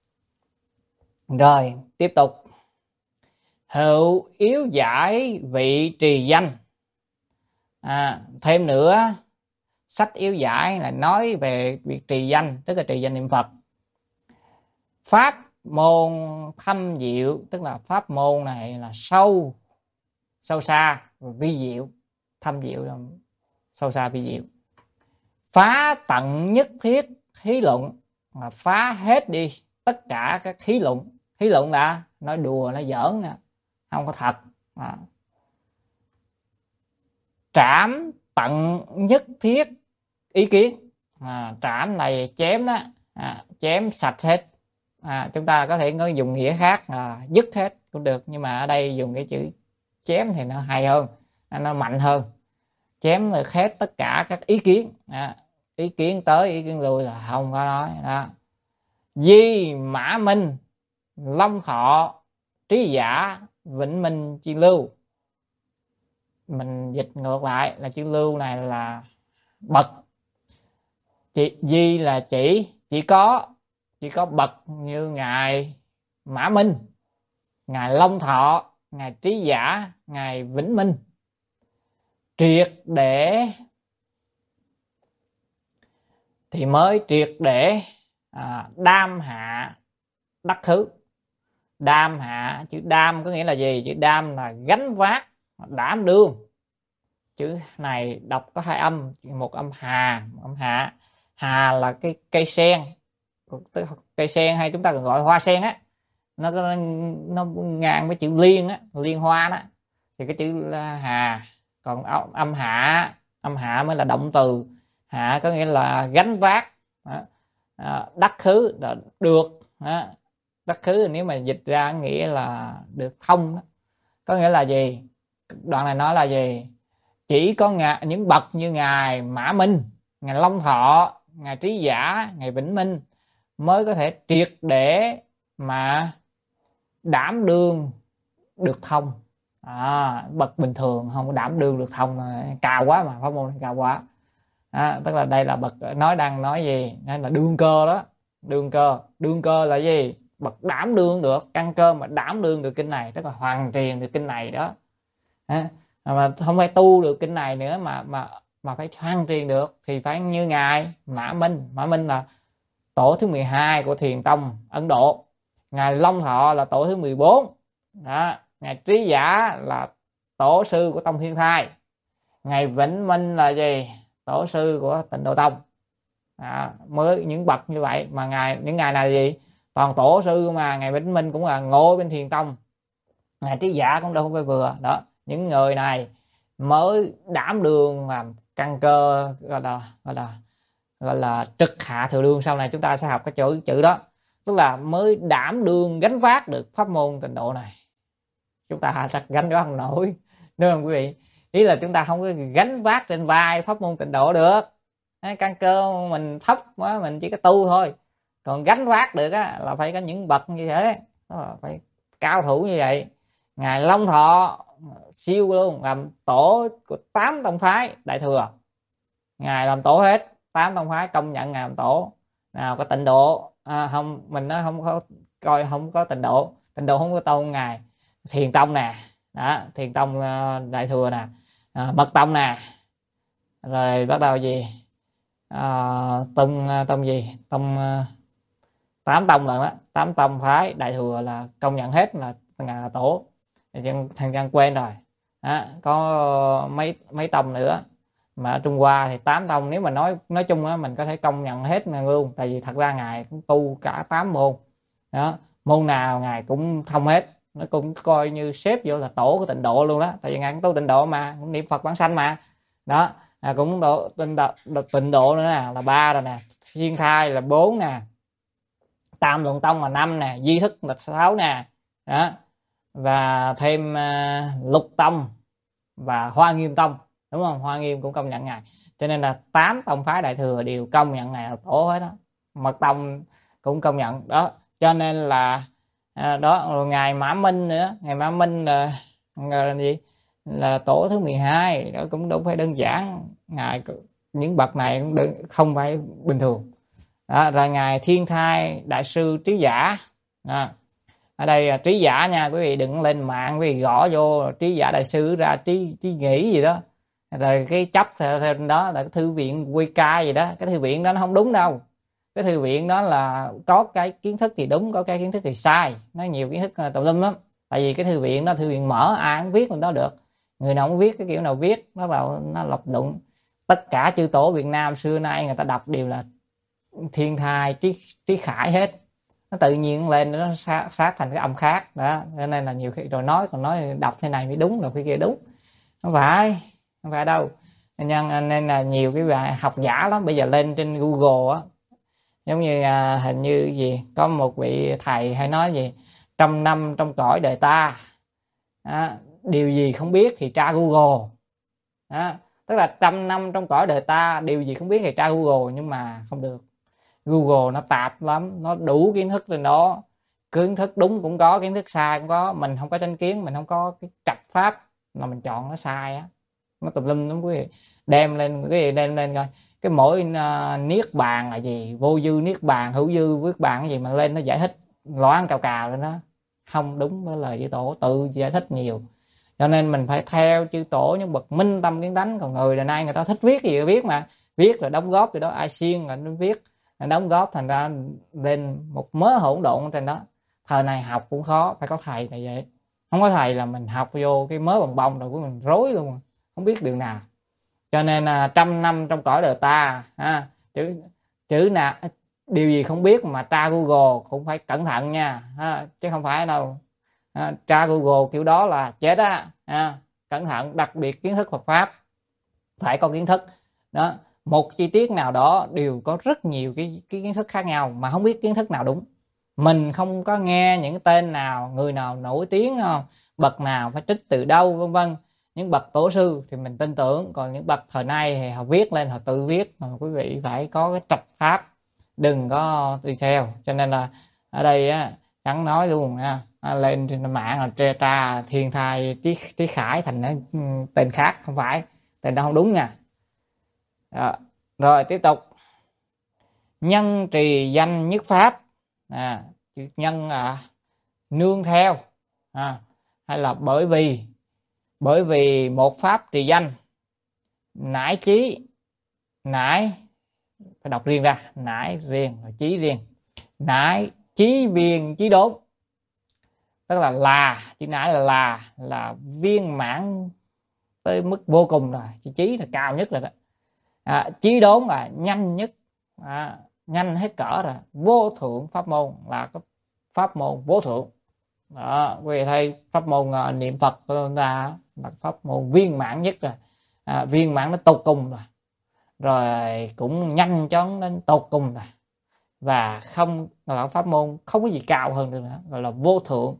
Rồi tiếp tục. Hữu yếu giải vị trì danh. À, thêm nữa, sách yếu giải là nói về việc trì danh, tức là trì danh niệm Phật. Pháp môn thâm diệu, tức là pháp môn này là sâu, sâu xa, vi diệu. Thâm diệu là sâu xa vi diệu. Phá tận nhất thiết thí luận, mà phá hết đi tất cả các thí luận. Thí luận là nói đùa, nói giỡn nè, không có thật. À. Trảm tận nhất thiết ý kiến. À, trảm này chém đó, à, chém sạch hết. À, chúng ta có thể có dùng nghĩa khác là dứt hết cũng được, nhưng mà ở đây dùng cái chữ chém thì nó hay hơn, nó mạnh hơn. Chém được hết tất cả các ý kiến. À, ý kiến tới ý kiến lui là không có nói đó. Di mã minh long thọ trí giả vĩnh minh chiên lưu. Mình dịch ngược lại là chiên lưu này là bậc, chỉ, di là chỉ chỉ có chỉ có bậc như ngài Mã Minh, ngài Long Thọ, ngài Trí Giả, ngài Vĩnh Minh triệt để thì mới triệt để à, đam hạ đắc khứ. Đam hạ, chữ đam có nghĩa là gì? Chữ đam là gánh vác, đảm đương. Chữ này đọc có hai âm, một âm hà, một âm hạ. Hà là cái cây sen, cây sen hay chúng ta còn gọi hoa sen á, nó nó ngang với chữ liên á, liên hoa đó, thì cái chữ là hà. Còn âm hạ, âm hạ mới là động từ. Hạ có nghĩa là gánh vác, đắc khứ là được. Đắc khứ nếu mà dịch ra nghĩa là được thông. Có nghĩa là gì? Đoạn này nói là gì? Chỉ có ngài, những bậc như ngài Mã Minh, ngài Long Thọ, ngài Trí Giả, ngài Vĩnh Minh mới có thể triệt để mà đảm đương được thông. À, bậc bình thường không có đảm đương được thông, cao quá mà, pháp môn này cao quá. À, tức là đây là bậc nói đang nói gì? Đây là đương cơ đó. Đương cơ, đương cơ là gì? Bậc đảm đương được, căn cơ mà đảm đương được kinh này, tức là hoàn truyền được kinh này đó. À, mà không phải tu được kinh này nữa mà mà mà phải hoàn truyền được thì phải như ngài Mã Minh. Mã Minh là tổ thứ mười hai của Thiền tông Ấn Độ. Ngài Long Thọ là tổ thứ mười bốn. Đó, ngài Trí Giả là tổ sư của tông Thiên Thai. Ngài Vĩnh Minh là gì? Tổ sư của Tịnh Độ Tông. À, mới những bậc như vậy mà ngài, những ngài này gì? Toàn tổ sư mà. Ngài Vĩnh Minh cũng là ngồi bên Thiền tông, ngài Trí Giả cũng đâu không phải vừa đó. Những người này mới đảm đương làm căn cơ, gọi là gọi là gọi là trực hạ thừa đương. Sau này chúng ta sẽ học cái chữ chữ đó, tức là mới đảm đương gánh vác được pháp môn Tịnh độ này. Chúng ta thật gánh vác không nổi, đúng không quý vị? Ý là chúng ta không có gánh vác trên vai pháp môn Tịnh độ được. Căn cơ mình thấp quá, mình chỉ có tu thôi. Còn gánh vác được á, là phải có những bậc như thế, phải cao thủ như vậy. Ngài Long Thọ siêu luôn, làm tổ của tám tông phái Đại Thừa. Ngài làm tổ hết, tám tông phái công nhận ngài làm tổ. Nào có Tịnh độ à, không, mình nó không có coi, không có Tịnh độ. Tịnh độ không có tôn ngài. Thiền tông nè, đó, Thiền tông Đại Thừa nè, à, Mật tông nè, rồi bắt đầu gì à, tông tông gì tông tám tông lần đó, tám tông phái Đại Thừa là công nhận hết là ngài là tổ. Thằng Giang quên rồi. Đó, có mấy mấy tông nữa mà ở Trung Hoa thì tám tông, nếu mà nói nói chung á, mình có thể công nhận hết ngài luôn, tại vì thật ra ngài cũng tu cả tám môn đó, môn nào ngài cũng thông hết, nó cũng coi như xếp vô là tổ của Tịnh độ luôn đó, tại vì ngài cũng tu Tịnh độ mà, cũng niệm Phật vãng sanh mà đó. À, cũng độ Tịnh độ, Tịnh độ nữa nè là ba rồi nè, Thiên Thai là bốn nè, Tam Luận Tông là năm nè, Di Thức là sáu nè đó, và thêm uh, Lục Tông và Hoa Nghiêm Tông, đúng không? Hoa Nghiêm cũng công nhận ngài, cho nên là tám tông phái Đại Thừa đều công nhận ngài là tổ hết đó. Mật tông cũng công nhận đó, cho nên là à, đó. Rồi ngài Mã Minh nữa, ngài Mã Minh là, là gì, là tổ thứ mười hai đó, cũng đâu phải đơn giản. Ngài những bậc này cũng đừng, không phải bình thường đó. Rồi ngài Thiên Thai Đại sư Trí Giả đó. Ở đây Trí Giả nha quý vị, đừng lên mạng quý vị gõ vô Trí Giả Đại sư ra trí trí nghĩ gì đó, rồi cái chấp theo đó là cái thư viện Wicca gì đó. Cái thư viện đó nó không đúng đâu. Cái thư viện đó là có cái kiến thức thì đúng, có cái kiến thức thì sai, nó nhiều kiến thức tùm lum lắm. Tại vì cái thư viện đó thư viện mở, ai cũng viết lên đó được, người nào cũng viết cái kiểu nào viết, nó vào nó lập luận. Tất cả chư tổ Việt Nam xưa nay người ta đọc đều là Thiên Thai Trí Trí Khải hết, nó tự nhiên lên nó sát, sát thành cái âm khác đó. Cho nên là nhiều khi rồi nói còn nói đọc thế này mới đúng, đọc cái kia đúng, không phải không phải đâu. Nên, nên là nhiều cái bài học giả lắm bây giờ lên trên Google á, giống như à, hình như gì có một vị thầy hay nói gì trăm năm trong cõi đời ta đó, điều gì không biết thì tra Google đó. Tức là trăm năm trong cõi đời ta điều gì không biết thì tra Google, nhưng mà không được. Google nó tạp lắm, nó đủ kiến thức trên đó, kiến thức đúng cũng có, kiến thức sai cũng có. Mình không có tranh kiến, mình không có cái trạch pháp là mình chọn nó sai á, nó tùm lum lắm quý vị. Đem lên cái gì đem lên coi cái mỗi uh, niết bàn là gì, vô dư niết bàn, hữu dư niết bàn cái gì mà lên nó giải thích loãng cào cào lên đó, không đúng với lời chư tổ, tự giải thích nhiều. Cho nên mình phải theo chư tổ những bậc minh tâm kiến tánh. Còn người đời nay người ta thích viết gì thì viết, mà viết là đóng góp, thì đó ai siêng là nó viết đóng góp, thành ra lên một mớ hỗn độn trên đó. Thời này học cũng khó, phải có thầy là vậy. Không có thầy là mình học vô cái mớ bồng bông rồi của mình rối luôn, không biết đường nào. Cho nên là trăm năm trong cõi đời ta ha, chữ chữ nào điều gì không biết mà tra Google cũng phải cẩn thận nha ha, chứ không phải đâu à, tra Google kiểu đó là chết á à, cẩn thận. Đặc biệt kiến thức Phật pháp phải có kiến thức đó, một chi tiết nào đó đều có rất nhiều cái, cái kiến thức khác nhau, mà không biết kiến thức nào đúng. Mình không có nghe những tên nào, người nào nổi tiếng không, bậc nào phải trích từ đâu vân vân, những bậc tổ sư thì mình tin tưởng. Còn những bậc thời nay thì họ viết lên, họ tự viết, mà quý vị phải có cái trạch pháp, đừng có đi theo. Cho nên là ở đây á, chẳng nói luôn nha, lên trên mạng là tre tra thiên thai trí, trí khải thành nó tên khác, không phải, tên đó không đúng nha. Đó. Rồi tiếp tục, nhân trì danh nhất pháp à, nhân à, nương theo à, hay là bởi vì bởi vì một pháp trì danh, nải chí, nải phải đọc riêng ra, nải riêng và chí riêng, nải chí viên chí đốn, tức là là chữ nải là là là viên mãn tới mức vô cùng rồi, chữ chí là cao nhất rồi đó. À, chí đốn là nhanh nhất à, nhanh hết cỡ rồi. Vô thượng pháp môn là cái pháp môn vô thượng đó, quý vị thấy pháp môn uh, niệm Phật của chúng ta là pháp môn viên mãn nhất rồi à, viên mãn nó tột cùng rồi, rồi cũng nhanh chóng đến tột cùng rồi, và không là pháp môn không có gì cao hơn được nữa, gọi là vô thượng.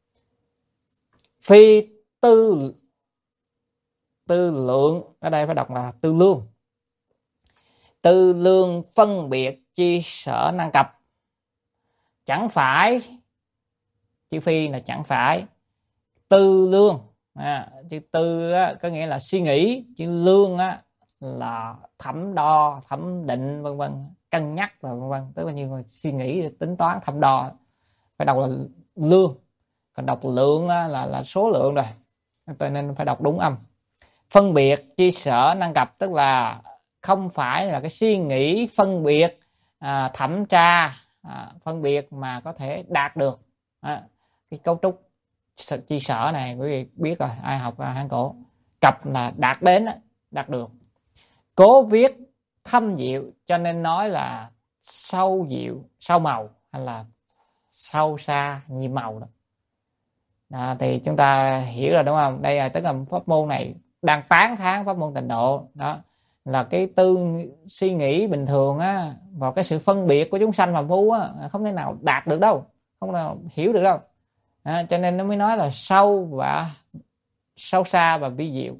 Phi tư tư lượng, ở đây phải đọc là tư lương, tư lương phân biệt chi sở năng cập, chẳng phải chữ phi là chẳng phải, tư lương à, chữ tư á, có nghĩa là suy nghĩ, chữ lương á, là thẩm đo thẩm định vân vân, cân nhắc và vân vân, tức là như người suy nghĩ tính toán thẩm đo, phải đọc là lương. Còn đọc lượng á, là là số lượng rồi, cho nên phải đọc đúng âm. Phân biệt chi sở năng cập, tức là không phải là cái suy nghĩ phân biệt à, thẩm tra à, phân biệt mà có thể đạt được à, cái cấu trúc chi sở này quý vị biết rồi, ai học Hán cổ. Cập là đạt đến, đạt được. Cố viết thâm diệu, cho nên nói là sâu diệu, sâu màu hay là sâu xa nhiệm màu đó. À, thì chúng ta hiểu rồi đúng không? Đây là tức là pháp môn này đang tán thán pháp môn tịnh độ đó, là cái tư suy nghĩ bình thường á, vào cái sự phân biệt của chúng sanh phàm phu á, không thể nào đạt được đâu, không thể nào hiểu được đâu à, cho nên nó mới nói là sâu và sâu xa và vi diệu.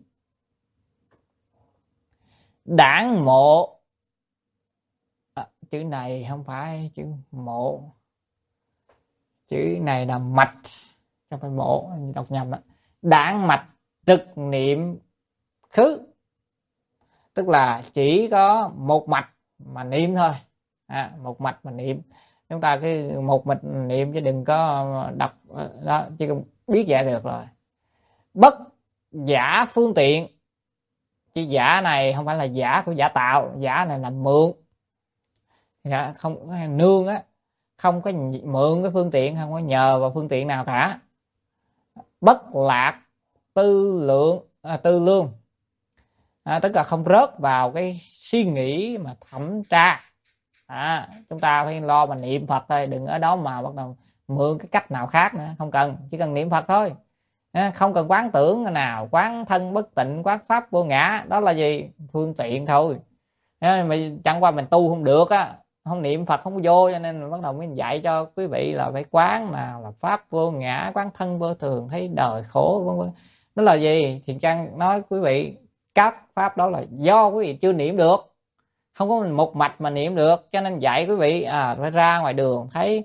Đảng mộ à, chữ này không phải chữ mộ, chữ này là mạch, không phải mộ, đọc nhầm đó. Đảng mạch trực niệm khứ, tức là chỉ có một mạch mà niệm thôi à, một mạch mà niệm. Chúng ta cứ một mạch niệm chứ đừng có đọc đó, chứ không biết giải được rồi. Bất giả phương tiện, chứ giả này không phải là giả của giả tạo, giả này là mượn, dạ, không nương á, không có mượn cái phương tiện, không có nhờ vào phương tiện nào cả. Bất lạc tư lượng à, tư lương à, tức là không rớt vào cái suy nghĩ mà thẩm tra à, chúng ta phải lo mà niệm Phật thôi, đừng ở đó mà bắt đầu mượn cái cách nào khác nữa, không cần, chỉ cần niệm Phật thôi à, không cần quán tưởng nào, quán thân bất tịnh, quán pháp vô ngã, đó là gì? Phương tiện thôi à, mà chẳng qua mình tu không được á, không niệm Phật không vô, cho nên bắt đầu mới dạy cho quý vị là phải quán nào là pháp vô ngã, quán thân vô thường, thấy đời khổ vân vân. Đó là gì? Thì Trang nói quý vị, các pháp đó là do quý vị chưa niệm được, không có một mạch mà niệm được, cho nên dạy quý vị à, phải ra ngoài đường thấy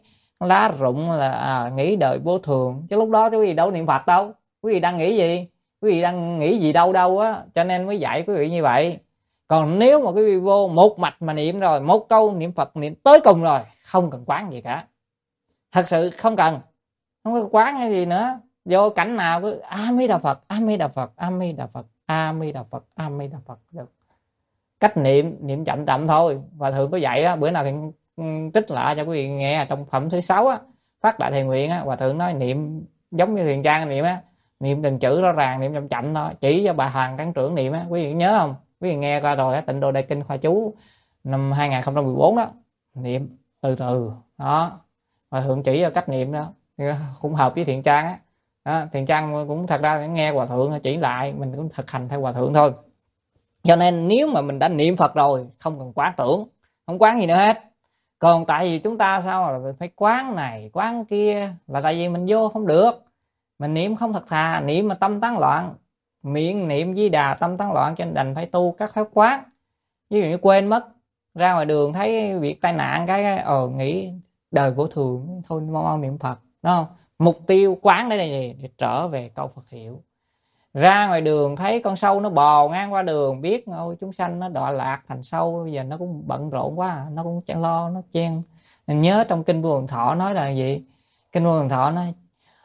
lá rụng là à, nghĩ đời vô thường, chứ lúc đó quý vị đâu niệm Phật đâu, quý vị đang nghĩ gì, quý vị đang nghĩ gì đâu đâu á, cho nên mới dạy quý vị như vậy. Còn nếu mà quý vị vô một mạch mà niệm rồi, một câu niệm Phật niệm tới cùng rồi, không cần quán gì cả, thật sự không cần, không có quán cái gì nữa. Vô cảnh nào cứ A Di Đà Phật, A Di Đà Phật, A Di Đà Phật, A Di Đà Phật, A Di Đà Phật được. Cách niệm niệm chậm chậm thôi. Và thường có dạy á, bữa nào thì trích lại cho quý vị nghe trong phẩm thứ sáu á, Phát Đại Thề Nguyện á, Hòa thượng nói niệm giống như Thiền Trang niệm á, niệm từng chữ rõ ràng, niệm chậm chậm thôi, chỉ cho bà Hoàng Cán Trưởng niệm á, quý vị nhớ không? Quý vị nghe qua rồi á, Tịnh Độ Đại Kinh khoa chú năm hai nghìn không trăm mười bốn đó, niệm từ từ đó, Hòa thượng chỉ cho cách niệm đó, cũng hợp với Thiền Trang á. Đó, Thiền Trang cũng thật ra nghe Hòa thượng chỉ lại, mình cũng thực hành theo Hòa thượng thôi. Cho nên nếu mà mình đã niệm Phật rồi, không cần quán tưởng, không quán gì nữa hết. Còn tại vì chúng ta sao là phải quán này quán kia, là tại vì mình vô không được, mình niệm không thật thà, niệm mà tâm tán loạn, miệng niệm Di Đà tâm tán loạn, cho nên đành phải tu các phép quán. Ví dụ như quên mất, ra ngoài đường thấy việc tai nạn cái ờ nghĩ đời vô thường, thôi mau mau niệm Phật, đúng không? Mục tiêu quán đây là gì? Để trở về câu Phật hiệu. Ra ngoài đường thấy con sâu nó bò ngang qua đường, biết ôi chúng sanh nó đọa lạc thành sâu, bây giờ nó cũng bận rộn quá, nó cũng chẳng lo, nó chen. Mình nhớ trong kinh Vô Lượng Thọ nói là gì? Kinh Vô Lượng Thọ nói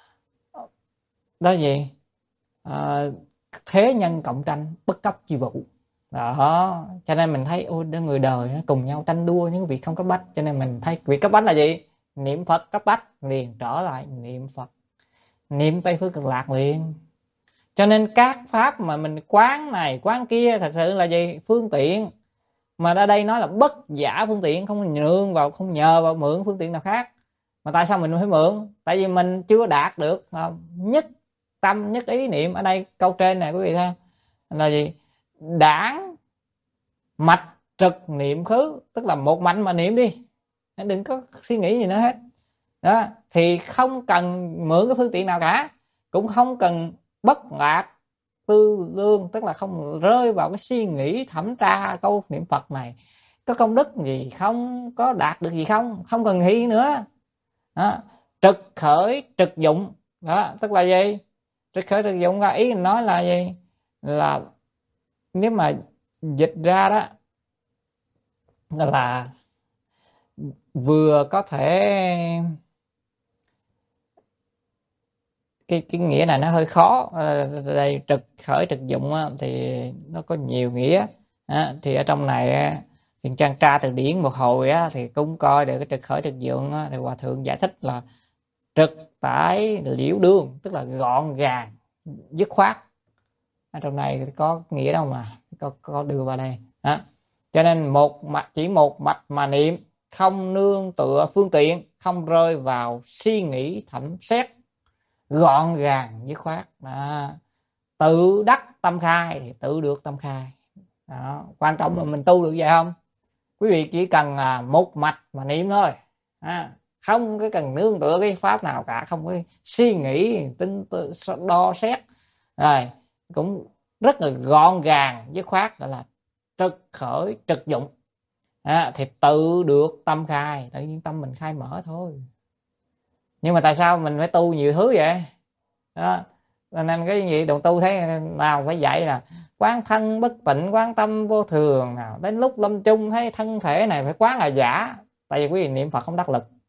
đó gì? À, thế nhân cộng tranh, bất cấp chi vụ. Đó, cho nên mình thấy ôi người đời nó cùng nhau tranh đua những việc không cấp bách, cho nên mình thấy việc cấp bách là gì? Niệm Phật cấp bách, liền trở lại niệm Phật, niệm Tây Phương Cực Lạc liền. Cho nên các pháp mà mình quán này quán kia thật sự là gì? Phương tiện. Mà ở đây nói là bất giả phương tiện, không nương vào, không nhờ vào mượn phương tiện nào khác. Mà tại sao mình phải mượn? Tại vì mình chưa đạt được nhất tâm nhất ý niệm. Ở đây câu trên này quý vị thấy là gì? Đảng mạch trực niệm khứ, tức là một mạnh mà niệm đi, đừng có suy nghĩ gì nữa hết. Đó, thì không cần mượn cái phương tiện nào cả, cũng không cần bất lạc tư lương, tức là không rơi vào cái suy nghĩ thẩm tra câu niệm Phật này có công đức gì không, có đạt được gì không, không cần nghĩ nữa. Đó, trực khởi trực dụng, đó tức là gì? Trực khởi trực dụng là ý mình nói là gì? Là nếu mà dịch ra đó là vừa có thể, cái cái nghĩa này nó hơi khó. Đây trực khởi trực dụng thì nó có nhiều nghĩa. À, thì ở trong này thì trang tra từ điển một hồi á, thì cũng coi được cái trực khởi trực dụng á, thì Hòa thượng giải thích là trực tải liễu đương, tức là gọn gàng dứt khoát. Ở trong này có nghĩa đâu mà có, có đưa vào đây. À, cho nên một mạch, chỉ một mạch mà niệm, không nương tựa phương tiện, không rơi vào suy nghĩ thẩm xét, gọn gàng dứt khoát. Đó, tự đắc tâm khai thì tự được tâm khai. Đó, quan trọng là mình tu được vậy không? Quý vị chỉ cần là một mạch mà niệm thôi, à, không cái cần nương tựa cái pháp nào cả, không có suy nghĩ tính đo xét, rồi cũng rất là gọn gàng dứt khoát, gọi là trực khởi trực dụng. À, thì tự được tâm khai, tự nhiên tâm mình khai mở thôi. Nhưng mà tại sao mình phải tu nhiều thứ vậy? Đó, nên cái gì đồng tu thấy nào phải dạy là quán thân bất tịnh, quán tâm vô thường, nào đến lúc lâm chung thấy thân thể này phải quán là giả. Tại vì quý vị niệm Phật không đắc lực.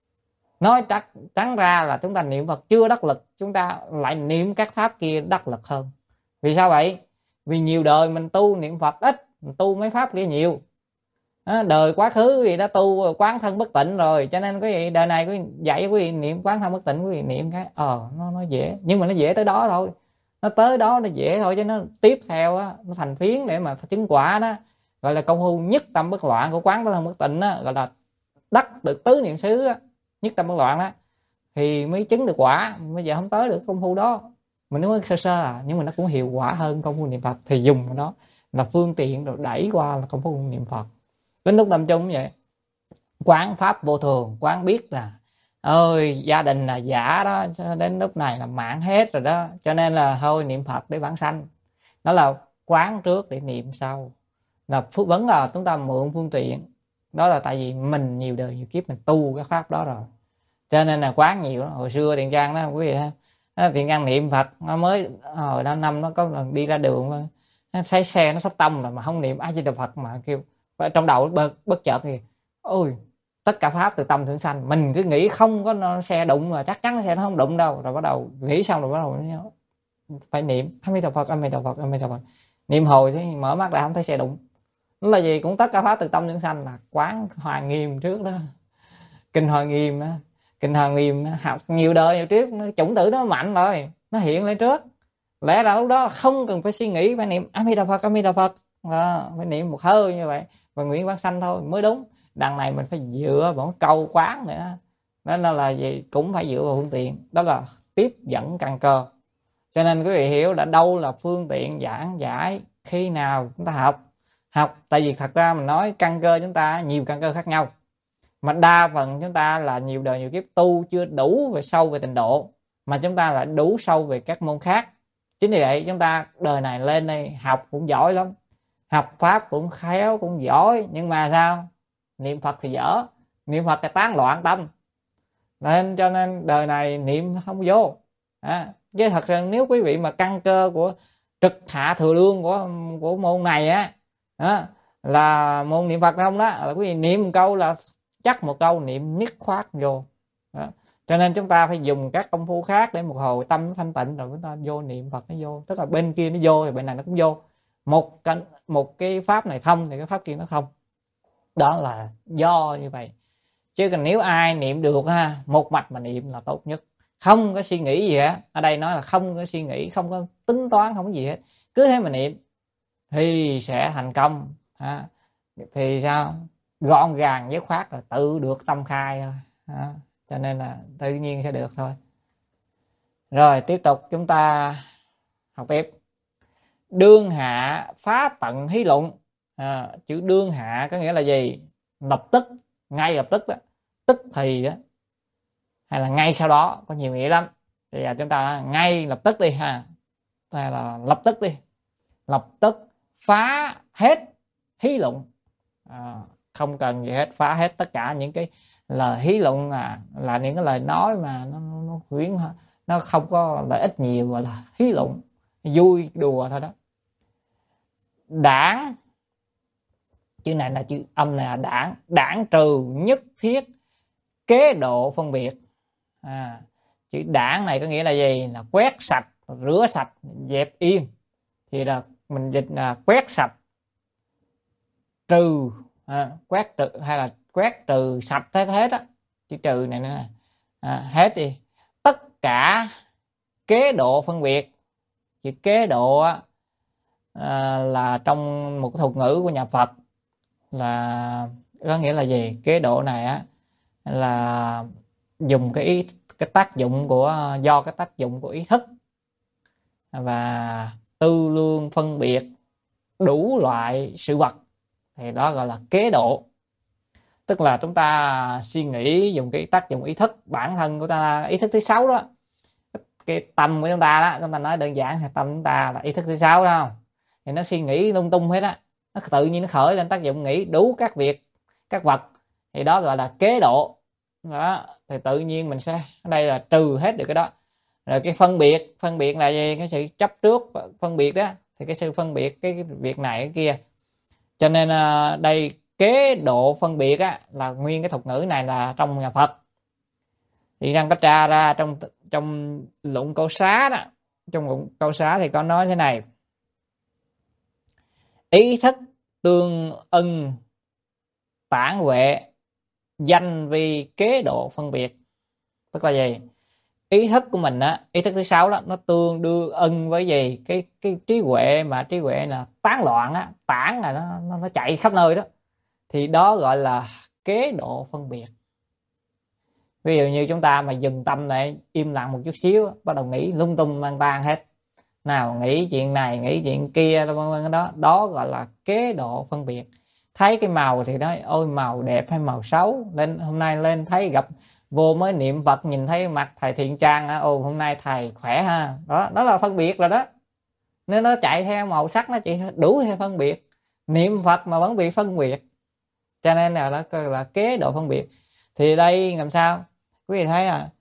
Nói chắc trắng ra là chúng ta niệm Phật chưa đắc lực, chúng ta lại niệm các pháp kia đắc lực hơn. Vì sao vậy? Vì nhiều đời mình tu niệm Phật ít, mình tu mấy pháp kia nhiều. Đó, đời quá khứ vì đã tu quán thân bất tịnh rồi, cho nên quý vị đời này quý vị dạy quý vị niệm quán thân bất tịnh, quý vị niệm cái ờ nó nó dễ, nhưng mà nó dễ tới đó thôi, nó tới đó nó dễ thôi, chứ nó tiếp theo á, nó thành phiến để mà chứng quả đó, gọi là công phu nhất tâm bất loạn của quán thân bất tịnh đó, gọi là đắc được tứ niệm xứ á, nhất tâm bất loạn đó thì mới chứng được quả. Bây giờ không tới được công phu đó, mình nói sơ sơ à, nhưng mà nó cũng hiệu quả hơn công phu niệm Phật, thì dùng nó là phương tiện rồi đẩy qua là công phu niệm Phật. Đến lúc lâm chung vậy, quán pháp vô thường, quán biết là ơi gia đình là giả đó, đến lúc này là mạng hết rồi đó, cho nên là thôi niệm Phật để vãng sanh. Đó là quán trước để niệm sau, là phước vấn là chúng ta mượn phương tiện. Đó là tại vì mình nhiều đời nhiều kiếp mình tu cái pháp đó rồi, Cho nên là quá nhiều. Hồi xưa Thiện Trang đó quý vị ha, Thiện Trang niệm Phật nó mới hồi đó năm nó có lần đi ra đường nó thấy xe nó sắp tông rồi mà không niệm A Di Đà Phật mà kêu trong đầu bất, bất chợt thì ôi tất cả pháp từ tâmถึงsanh, mình cứ nghĩ không có nó, xe đụng là chắc chắn xe nó không đụng đâu, rồi bắt đầu nghĩ xong rồi bắt đầu nó phải niệm A Di Đà Phật, A Di Đà Phật, A Di Đà Phật, niệm hồi thì mở mắt ra không thấy xe đụng. Nó là gì? Cũng tất cả pháp từ tâmถึงsanh, là quán Hoa Nghiêm trước đó, kinh Hoa Nghiêm đó, kinh Hoa Nghiêm đó, học nhiều đời nhiều trước, nó chủng tử nó mạnh rồi, nó hiện lên trước. Lẽ ra lúc đó không cần phải suy nghĩ, phải niệm A Di Đà Phật, A Di Đà Phật, à, phải niệm một hơi như vậy và nguyện vãng sanh thôi mới đúng. Đằng này mình phải dựa vào câu quán nữa, đó là, là gì? Cũng phải dựa vào phương tiện, đó là tiếp dẫn căn cơ. Cho nên quý vị hiểu là đâu là phương tiện giảng giải khi nào chúng ta học. Học tại vì thật ra mình nói căn cơ chúng ta nhiều căn cơ khác nhau, mà đa phần chúng ta là nhiều đời nhiều kiếp tu chưa đủ về sâu về tịnh độ, mà chúng ta lại đủ sâu về các môn khác. Chính vì vậy chúng ta đời này lên đây học cũng giỏi lắm, học pháp cũng khéo cũng giỏi, nhưng mà sao? Niệm Phật thì dở, niệm Phật thì tán loạn tâm, nên cho nên đời này niệm không vô. À, chứ thật sự nếu quý vị mà căn cơ của trực hạ thừa lương của của môn này á, đó, là môn niệm Phật không đó, là quý vị niệm một câu là chắc một câu niệm nhất khoát vô đó. Cho nên chúng ta phải dùng các công phu khác để một hồi tâm nó thanh tịnh rồi chúng ta vô niệm Phật nó vô, tức là bên kia nó vô thì bên này nó cũng vô. Một cái, một cái pháp này thông thì cái pháp kia nó không. Đó là do như vậy. Chứ còn nếu ai niệm được ha, một mạch mà niệm là tốt nhất, không có suy nghĩ gì hết. Ở đây nói là không có suy nghĩ, không có tính toán, không có gì hết, cứ thế mà niệm thì sẽ thành công ha. Thì sao? Gọn gàng dứt khoát là tự được tâm khai thôi ha. Cho nên là tự nhiên sẽ được thôi. Rồi tiếp tục chúng ta học tiếp. Đương hạ phá tận hí luận. À, chữ đương hạ có nghĩa là gì? Lập tức, ngay lập tức đó, tức thì đó, hay là ngay sau đó, có nhiều nghĩa lắm. Bây giờ chúng ta ngay lập tức đi ha, hay là lập tức đi, lập tức phá hết hí luận. À, không cần gì hết, phá hết tất cả những cái lời hí luận, à, là những cái lời nói mà nó, nó, nó khuyến, nó không có lợi ích nhiều, gọi là hí luận, vui đùa thôi đó. Đảng, chữ này là chữ âm là đảng, đảng trừ nhất thiết kế độ phân biệt. À, chữ đảng này có nghĩa là gì? Là quét sạch, rửa sạch, dẹp yên. Thì là mình dịch là quét sạch, trừ, à, quét trừ hay là quét trừ sạch hết hết á, chữ trừ này nữa, à, hết đi tất cả kế độ phân biệt. Chữ kế độ á, à, là trong một cái thuật ngữ của nhà Phật là có nghĩa là gì? Kế độ này á là dùng cái ý, cái tác dụng của, do cái tác dụng của ý thức và tư lương phân biệt đủ loại sự vật, thì đó gọi là kế độ. Tức là chúng ta suy nghĩ dùng cái tác dụng ý thức, bản thân của ta ý thức thứ sáu đó, cái tâm của chúng ta đó, chúng ta nói đơn giản thì tâm chúng ta là ý thức thứ sáu đó, thì nó suy nghĩ lung tung hết á, nó tự nhiên nó khởi lên tác dụng nghĩ đủ các việc, các vật, thì đó gọi là kế độ đó. Thì tự nhiên mình sẽ ở đây là trừ hết được cái đó. Rồi cái phân biệt, phân biệt là gì? Cái sự chấp trước phân biệt đó, thì cái sự phân biệt cái việc này cái kia. Cho nên đây kế độ phân biệt á, là nguyên cái thuật ngữ này là trong nhà Phật. Thì đang có tra ra trong trong luận Câu Xá đó, trong luận Câu Xá thì có nói thế này: ý thức tương ưng tản huệ danh vi kế độ phân biệt. Tức là gì? Ý thức của mình á, ý thức thứ sáu đó, nó tương đương ưng với gì? Cái cái trí huệ, mà trí huệ là tán loạn á, tản là nó, nó nó chạy khắp nơi đó, thì đó gọi là kế độ phân biệt. Ví dụ như chúng ta mà dừng tâm lại im lặng một chút xíu, bắt đầu nghĩ lung tung lang tan hết, nào nghĩ chuyện này nghĩ chuyện kia đó, đó gọi là kế độ phân biệt. Thấy cái màu thì nói ôi màu đẹp hay màu xấu, lên hôm nay lên thấy gặp vô mới niệm Phật nhìn thấy mặt thầy Thiện Trang, ồ hôm nay thầy khỏe ha, đó đó là phân biệt rồi đó. Nên nó chạy theo màu sắc, nó chỉ đủ theo phân biệt, niệm Phật mà vẫn bị phân biệt, cho nên là nó là kế độ phân biệt. Thì đây làm sao? Quý vị thấy à,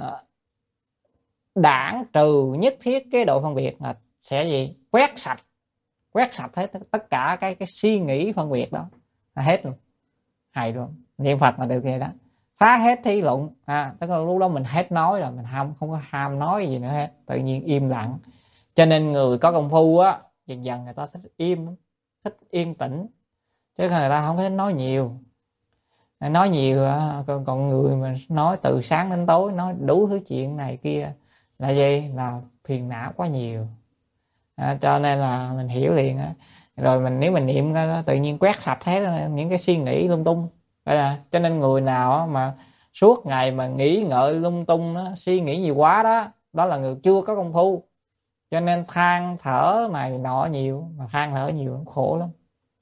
đảng trừ nhất thiết cái độ phân biệt là sẽ gì? Quét sạch, quét sạch hết tất cả cái cái suy nghĩ phân biệt đó, hết luôn, hay luôn. Niệm Phật mà được vậy đó, phá hết thí luận, à, tức là lúc đó mình hết nói rồi, mình ham không có ham nói gì nữa hết, tự nhiên im lặng. Cho nên người có công phu á, dần dần người ta thích im, thích yên tĩnh, chứ người ta không thích nói nhiều. Nói nhiều còn, còn người mà nói từ sáng đến tối, nói đủ thứ chuyện này kia là gì? Là phiền não quá nhiều. À, cho nên là mình hiểu liền á. Rồi mình nếu mình niệm đó, tự nhiên quét sạch hết những cái suy nghĩ lung tung. Là, cho nên người nào mà suốt ngày mà nghĩ ngợi lung tung đó, suy nghĩ nhiều quá đó, đó là người chưa có công phu. Cho nên than thở này nọ nhiều, mà than thở nhiều khổ lắm.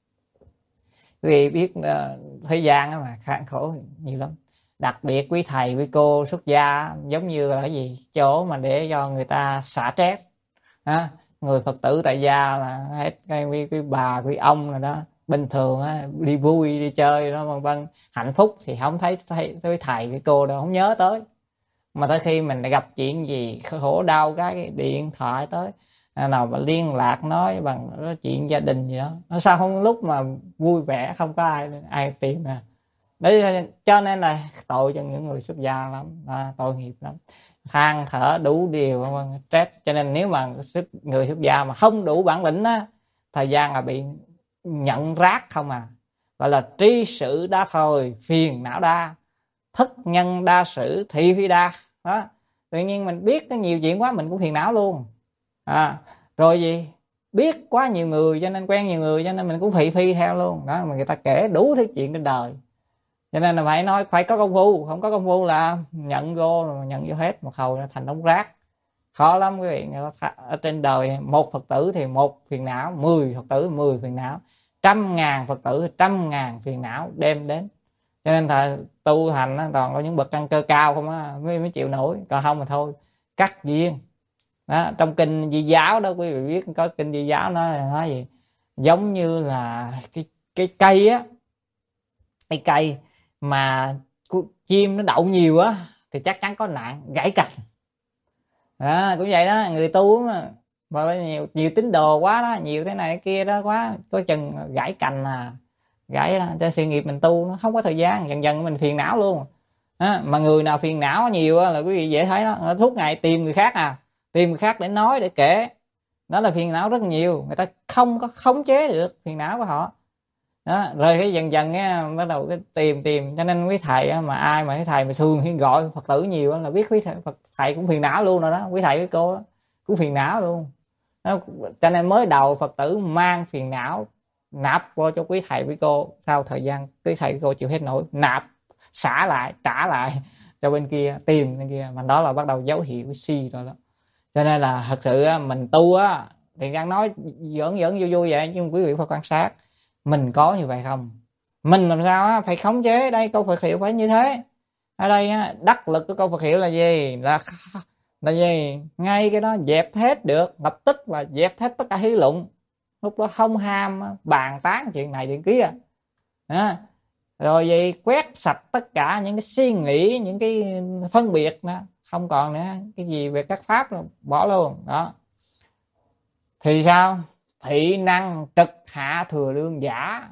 Vì biết uh, thời gian mà khát khổ nhiều lắm. Đặc biệt quý thầy quý cô xuất gia giống như là cái gì, chỗ mà để cho người ta xả stress. À, người Phật tử tại gia là hết cái quý, quý bà quý ông rồi đó, bình thường á, đi vui đi chơi đó vân vân, hạnh phúc thì không thấy thấy tới thầy cái cô đâu, không nhớ tới. Mà tới khi mình gặp chuyện gì khổ đau cái điện thoại tới, nào mà liên lạc nói bằng chuyện gia đình gì đó, nó sao không lúc mà vui vẻ không có ai ai tìm nè. Đấy, cho nên là tội cho những người xuất gia lắm, à, tội nghiệp lắm, than thở đủ điều, stress. Cho nên nếu mà người xuất gia mà không đủ bản lĩnh á, thời gian là bị nhận rác không à. Gọi là tri sự đa thôi, phiền não đa, thất nhân đa sự, thị phi đa đó. Tự nhiên mình biết có nhiều chuyện quá mình cũng phiền não luôn. À, rồi gì biết quá nhiều người cho nên quen nhiều người cho nên mình cũng thị phi theo luôn đó, mà người ta kể đủ thứ chuyện trên đời. Cho nên là phải nói phải có công phu, không có công phu là nhận vô rồi nhận vô hết một hồi thành đống rác. Khó lắm quý vị. Ở trên đời một Phật tử thì một phiền não, mười Phật tử mười phiền não, trăm ngàn Phật tử trăm ngàn phiền não đem đến. Cho nên là tu hành đó, toàn có những bậc căn cơ cao không á mới, mới chịu nổi, còn không mà thôi cắt duyên đó. Trong kinh Di Giáo đó quý vị biết, có kinh Di Giáo nói là nói gì, giống như là cái cái cây á, cái cây mà chim nó đậu nhiều á thì chắc chắn có nạn gãy cành đó. Cũng vậy đó, người tu mà mà nhiều nhiều tín đồ quá đó, nhiều thế này kia đó quá, có chừng gãy cành à, gãy cho sự nghiệp mình tu nó không có thời gian, dần dần mình phiền não luôn đó. Mà người nào phiền não nhiều là quý vị dễ thấy đó, suốt ngày tìm người khác à, tìm người khác để nói để kể, đó là phiền não rất nhiều. Người ta không có khống chế được phiền não của họ đó. Rồi cái dần dần á, bắt đầu cái tìm tìm cho nên quý thầy á, mà ai mà quý thầy mà thường hay gọi Phật tử nhiều là biết quý thầy, Phật thầy cũng phiền não luôn rồi đó, quý thầy quý cô đó, cũng phiền não luôn đó. Cho nên mới đầu Phật tử mang phiền não nạp vô cho quý thầy quý cô, sau thời gian quý thầy quý cô chịu hết nổi nạp xả lại trả lại cho bên kia, tìm bên kia, mà đó là bắt đầu dấu hiệu của si rồi đó. Cho nên là thật sự mình tu á thì đang nói giỡn giỡn vui vui vậy, nhưng quý vị phải quan sát mình có như vậy không, mình làm sao á phải khống chế. Đây câu Phật hiệu phải như thế. Ở đây á, đắc lực của câu Phật hiệu là gì? Là là gì? Ngay cái đó dẹp hết được, lập tức là dẹp hết tất cả hí luận, lúc đó không ham bàn tán chuyện này chuyện kia à. Rồi gì quét sạch tất cả những cái suy nghĩ, những cái phân biệt đó, không còn nữa. Cái gì về các pháp rồi, bỏ luôn đó. Thì sao? Thị năng trực hạ thừa lương giả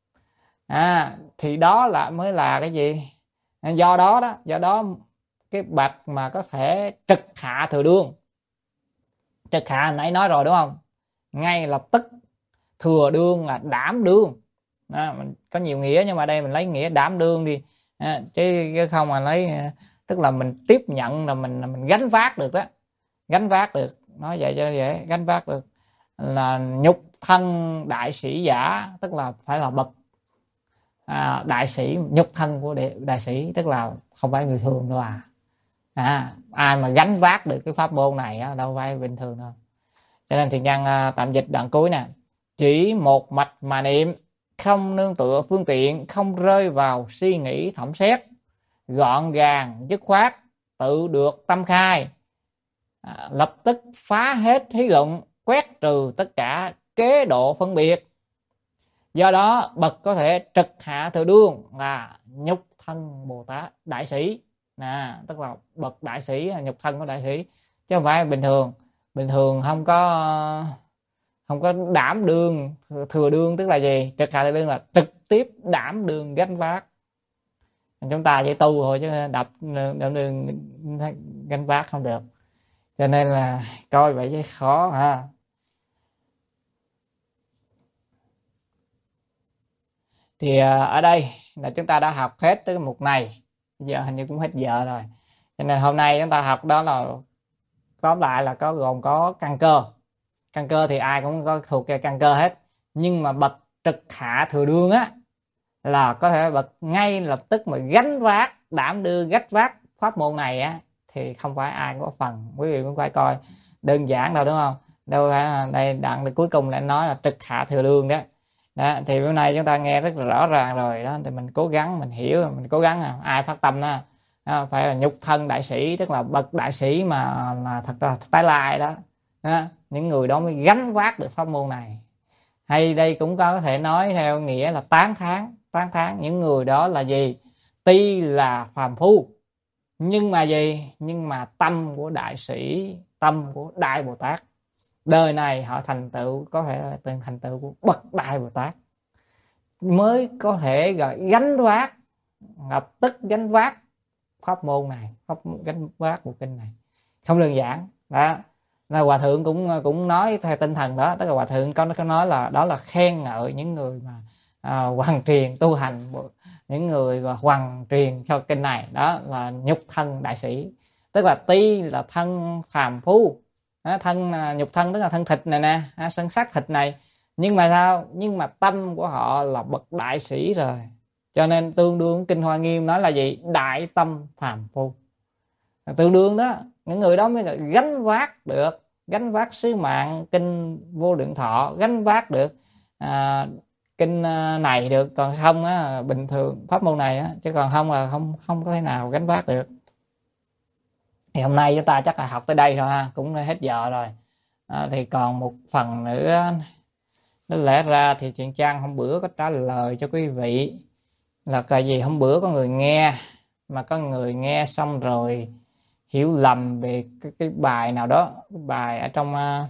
à, thì đó là mới là cái gì? Do đó đó, do đó cái bậc mà có thể trực hạ thừa đương, trực hạ nãy nói rồi đúng không, ngay lập tức. Thừa đương là đảm đương à, mình có nhiều nghĩa nhưng mà đây mình lấy nghĩa đảm đương đi à, chứ không mà lấy, tức là mình tiếp nhận là mình mình gánh vác được đó, gánh vác được, nói vậy cho dễ, gánh vác được. Là nhục thân đại sĩ giả, tức là phải là bậc à, đại sĩ, nhục thân của đại sĩ tức là không phải người thường đâu à. À, ai mà gánh vác được cái pháp môn này á, đâu phải bình thường đâu. Cho nên Thiện Nhân tạm dịch đoạn cuối nè: chỉ một mạch mà niệm, không nương tựa phương tiện, không rơi vào suy nghĩ thẩm xét, gọn gàng dứt khoát, tự được tâm khai, à, lập tức phá hết thí luận, quét trừ tất cả kế độ phân biệt. Do đó bậc có thể trực hạ thừa đương là nhục thân Bồ Tát đại sĩ nè, tức là bậc đại sĩ, nhục thân của đại sĩ, chứ không phải bình thường. Bình thường không có không có đảm đương thừa đương, tức là gì? Trực hạ thừa đương là trực tiếp đảm đương gánh vác. Chúng ta chỉ tu thôi chứ đập đảm đương gánh vác không được, cho nên là coi vậy chứ khó ha. Thì ở đây là chúng ta đã học hết tới mục này, giờ hình như cũng hết giờ rồi, cho nên hôm nay chúng ta học đó là tóm lại là có gồm có căn cơ. Căn cơ thì ai cũng có thuộc về căn cơ hết, nhưng mà bậc trực hạ thừa đương á là có thể bậc ngay lập tức mà gánh vác, đảm đương gánh vác pháp môn này á, thì không phải ai có phần. Quý vị cũng phải coi đơn giản đâu, đúng không? Đâu phải là đây đoạn cuối cùng lại nói là trực hạ thừa đương đó. Đó, thì bữa nay chúng ta nghe rất là rõ ràng rồi đó, thì mình cố gắng mình hiểu, mình cố gắng à, ai phát tâm đó, đó phải là nhục thân đại sĩ, tức là bậc đại sĩ mà mà thật ra tái lai đó. Đó, những người đó mới gánh vác được pháp môn này. Hay đây cũng có thể nói theo nghĩa là tán thán, tán thán những người đó là gì? Tuy là phàm phu nhưng mà gì? Nhưng mà tâm của đại sĩ, tâm của Đại Bồ Tát, đời này họ thành tựu, có thể là từng thành tựu của bậc Đại Bồ Tát, mới có thể gọi gánh vác, lập tức gánh vác pháp môn này, pháp gánh vác bộ kinh này, không đơn giản đó. Là Hòa thượng cũng cũng nói theo tinh thần đó, tức là Hòa thượng có có nói là đó là khen ngợi những người mà à, hoàn truyền tu hành, những người hoàn truyền cho kinh này, đó là nhục thân đại sĩ, tức là tuy là thân phàm phu, thân nhục thân tức là thân thịt này nè, thân xác thịt này, nhưng mà sao? Nhưng mà tâm của họ là bậc đại sĩ rồi, cho nên tương đương kinh Hoa Nghiêm nói là gì? Đại tâm phàm phu, tương đương đó. Những người đó mới gánh vác được, gánh vác sứ mạng kinh Vô Lượng Thọ, gánh vác được à, kinh này được. Còn không á, bình thường pháp môn này á, chứ còn không là không không có thể nào gánh vác được. Thì hôm nay chúng ta chắc là học tới đây thôi ha, cũng hết giờ rồi. À, thì còn một phần nữa, nó lẽ ra thì chuyện Trang hôm bữa có trả lời cho quý vị là cái gì. Hôm bữa có người nghe, mà có người nghe xong rồi hiểu lầm về cái, cái bài nào đó, cái bài ở trong uh,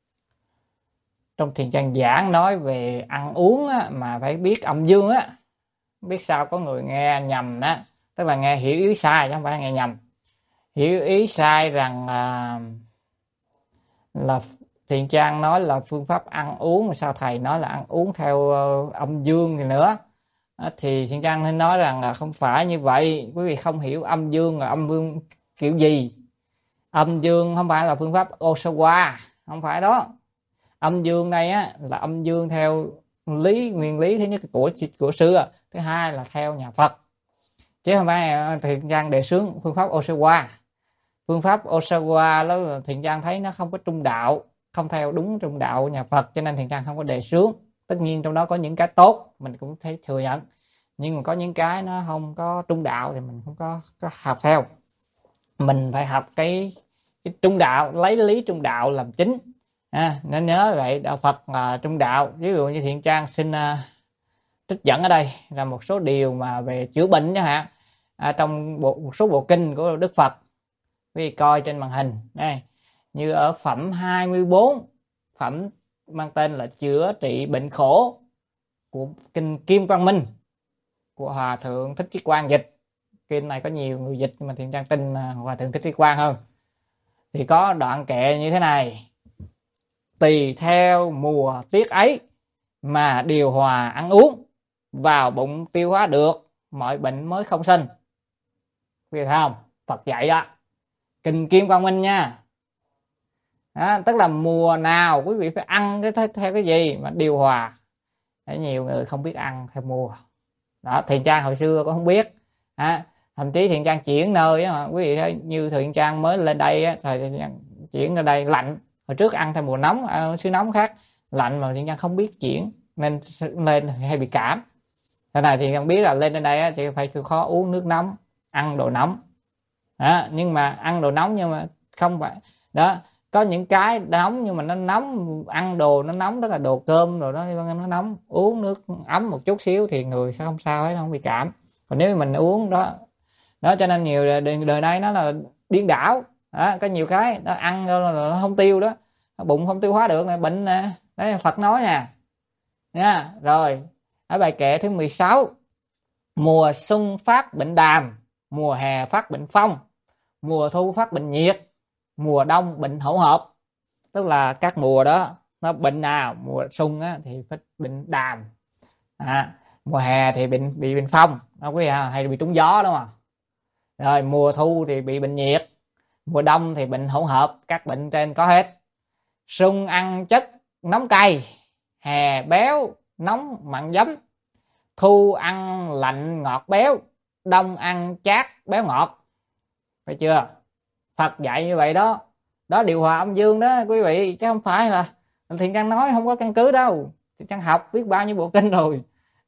trong thiền trang giảng nói về ăn uống á, mà phải biết âm dương á. Biết sao có người nghe nhầm đó, tức là nghe hiểu ý sai chứ không phải nghe nhầm. Hiểu ý sai rằng uh, là thiền trang nói là phương pháp ăn uống, mà sao thầy nói là ăn uống theo uh, âm dương thì nữa. À, thì thiền trang nên nói rằng là không phải như vậy. Quý vị không hiểu âm dương là âm dương kiểu gì. Âm dương không phải là phương pháp Osawa, không phải đó. Âm dương đây á là âm dương theo lý nguyên lý, thứ nhất của của xưa, thứ hai là theo nhà Phật, chứ không phải thiền trang đề xướng phương pháp Osawa. Phương pháp Osawa đó là thiền trang thấy nó không có trung đạo, không theo đúng trung đạo nhà Phật, cho nên thiền trang không có đề xướng. Tất nhiên trong đó có những cái tốt mình cũng thấy thừa nhận, nhưng mà có những cái nó không có trung đạo thì mình không có, có học theo. Mình phải học cái, cái trung đạo, lấy lý trung đạo làm chính. À, nên nhớ vậy, đạo Phật là trung đạo. Ví dụ như thiện trang xin uh, trích dẫn ở đây là một số điều mà về chữa bệnh chẳng hạn, à, trong bộ, một số bộ kinh của Đức Phật. Quý vị coi trên màn hình đây, như ở phẩm hai mươi bốn, phẩm mang tên là chữa trị bệnh khổ của kinh Kim Quang Minh của Hòa thượng Thích Trí Quang dịch. Kinh này có nhiều người dịch nhưng mà thiện trang tin Hòa thượng Thích Trí Quang hơn. Thì có đoạn kệ như thế này: tùy theo mùa tiết ấy mà điều hòa ăn uống, vào bụng tiêu hóa được, mọi bệnh mới không sinh. Quý vị thấy không? Phật dạy đó, kinh Kim Quang Minh nha. Đó, tức là mùa nào quý vị phải ăn cái theo cái gì mà điều hòa. Để nhiều người không biết ăn theo mùa đó. Thiền trang hồi xưa cũng không biết, à, thậm chí thiền trang chuyển nơi á, quý vị thấy như thiền trang mới lên đây á, thời chuyển ra đây lạnh, hồi trước ăn theo mùa nóng, ở xứ nóng khác lạnh mà thiền trang không biết chuyển nên lên hay bị cảm. Thế này thì không biết là lên đến đây á, thì phải khó uống nước nóng, ăn đồ nóng đó. Nhưng mà ăn đồ nóng nhưng mà không phải đó, có những cái nóng nhưng mà nó nóng, ăn đồ nó nóng, đó là đồ cơm rồi đó, nó nóng, uống nước ấm một chút xíu thì người sẽ không sao hết, không bị cảm. Còn nếu mình uống đó Đó cho nên nhiều đời, đời nay nó là điên đảo. Đó, có nhiều cái nó ăn là nó không tiêu đó, bụng không tiêu hóa được này, bệnh nè. Đấy Phật nói nè nha. Rồi ở bài kệ thứ mười sáu: mùa xuân phát bệnh đàm, mùa hè phát bệnh phong, mùa thu phát bệnh nhiệt, mùa đông bệnh hỗn hợp. Tức là các mùa đó nó bệnh nào. Mùa xuân á, thì phát bệnh đàm, à, mùa hè thì bệnh bị bệnh phong, đâu quý vị à, hay bị trúng gió đúng không. Rồi mùa thu thì bị bệnh nhiệt, mùa đông thì bệnh hỗn hợp. Các bệnh trên có hết. Xuân ăn chất nóng cay, hè béo nóng mặn giấm, thu ăn lạnh ngọt béo, đông ăn chát béo ngọt. Phải chưa? Phật dạy như vậy đó. Đó điều hòa âm dương đó quý vị, chứ không phải là Thiện Căn nói không có căn cứ đâu. Thiện Căn học biết bao nhiêu bộ kinh rồi,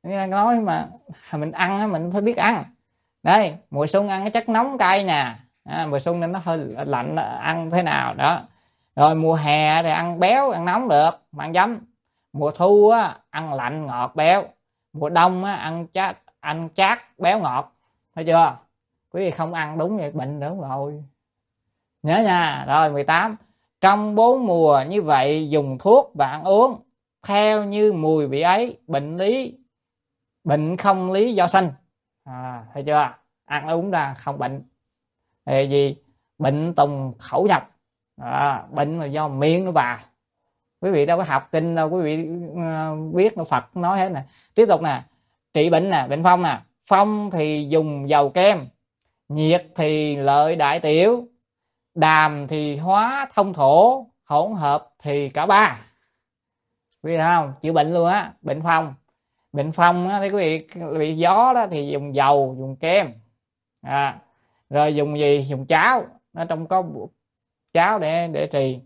nói mà mình ăn mình phải biết ăn. Đây mùa xuân ăn cái chất nóng cay nè, à, mùa xuân nên nó hơi lạnh, ăn thế nào đó. Rồi mùa hè thì ăn béo ăn nóng được, mặn giấm. Mùa thu á, ăn lạnh ngọt béo. Mùa đông á, ăn chát ăn chát béo ngọt. Thấy chưa? Quý vị không ăn đúng vậy bệnh đúng rồi, nhớ nha. Rồi mười tám: trong bốn mùa như vậy dùng thuốc và ăn uống theo như mùi vị ấy, bệnh lý bệnh không lý do sanh. À, thấy chưa? Ăn uống ra không bệnh. Thì gì? Bệnh tùng khẩu nhập. À, bệnh là do miệng nó vào. Quý vị đâu có học kinh đâu, quý vị uh, biết nó Phật nói hết nè. Tiếp tục nè, trị bệnh nè, bệnh phong nè. Phong thì dùng dầu kem, nhiệt thì lợi đại tiểu, đàm thì hóa thông thổ, hỗn hợp thì cả ba. Quý vị thấy không? Chữa bệnh luôn á. Bệnh phong, bệnh phong á, thì quý vị bị gió đó thì dùng dầu dùng kem, à, rồi dùng gì? Dùng cháo, nó trong có cháo để để trì.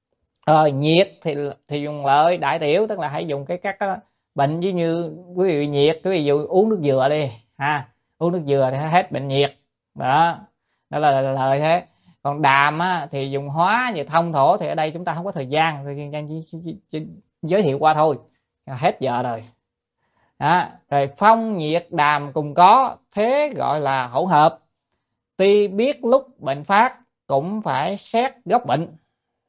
Rồi nhiệt thì thì dùng lợi đại tiểu, tức là hãy dùng cái các cái bệnh với như quý vị bị nhiệt, quý vị dụ uống nước dừa đi ha, uống nước dừa thì hết bệnh nhiệt. Đó, đó là lời thế. Còn đàm á, thì dùng hóa như thông thổ, thì ở đây chúng ta không có thời gian, thì chỉ, chỉ, chỉ, chỉ giới thiệu qua thôi, hết giờ rồi. Đó. Rồi phong nhiệt đàm cùng có, thế gọi là hỗn hợp. Tuy biết lúc bệnh phát, cũng phải xét gốc bệnh.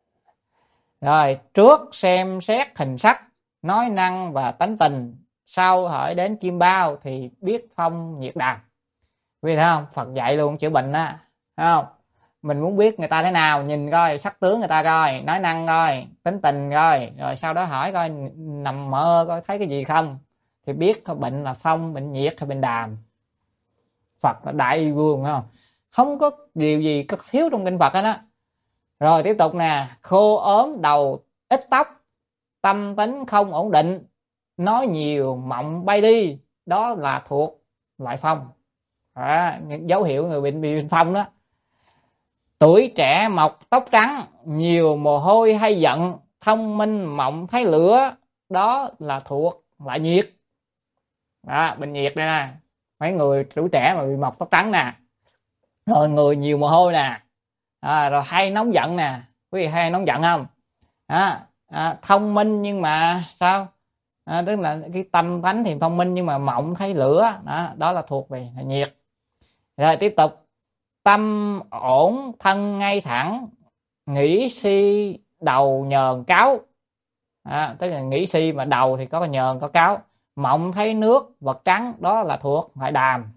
Rồi trước xem xét hình sắc, nói năng và tánh tình, sau hỏi đến kim bao thì biết phong nhiệt đàm. Quý vị thấy không? Phật dạy luôn chữa bệnh á, thấy không? Mình muốn biết người ta thế nào, nhìn coi sắc tướng người ta coi, nói năng coi, tính tình coi, rồi sau đó hỏi coi nằm mơ coi thấy cái gì không, thì biết có bệnh là phong, bệnh nhiệt hay bệnh đàm. Phật là đại vương, không không có điều gì có thiếu trong kinh Phật hết á. Rồi tiếp tục nè, khô ốm đầu ít tóc, tâm tính không ổn định, nói nhiều mộng bay đi, đó là thuộc loại phong. À, những dấu hiệu người bệnh bị bệnh phong đó. Tuổi trẻ mọc tóc trắng, nhiều mồ hôi hay giận, thông minh mộng thấy lửa, đó là thuộc loại nhiệt. Đó, bệnh nhiệt đây nè. Mấy người tuổi trẻ mà bị mọc tóc trắng nè, rồi người nhiều mồ hôi nè, à, rồi hay nóng giận nè. Quý vị hay nóng giận không? À, à, thông minh nhưng mà sao? À, tức là cái tâm tánh thì thông minh nhưng mà mộng thấy lửa, đó, đó là thuộc về là nhiệt. Rồi tiếp tục, tâm ổn thân ngay thẳng, nghĩ si đầu nhờn cáo. À, tức là nghĩ si mà đầu thì có nhờn có cáo. Mộng thấy nước vật trắng, đó là thuộc loại đàm.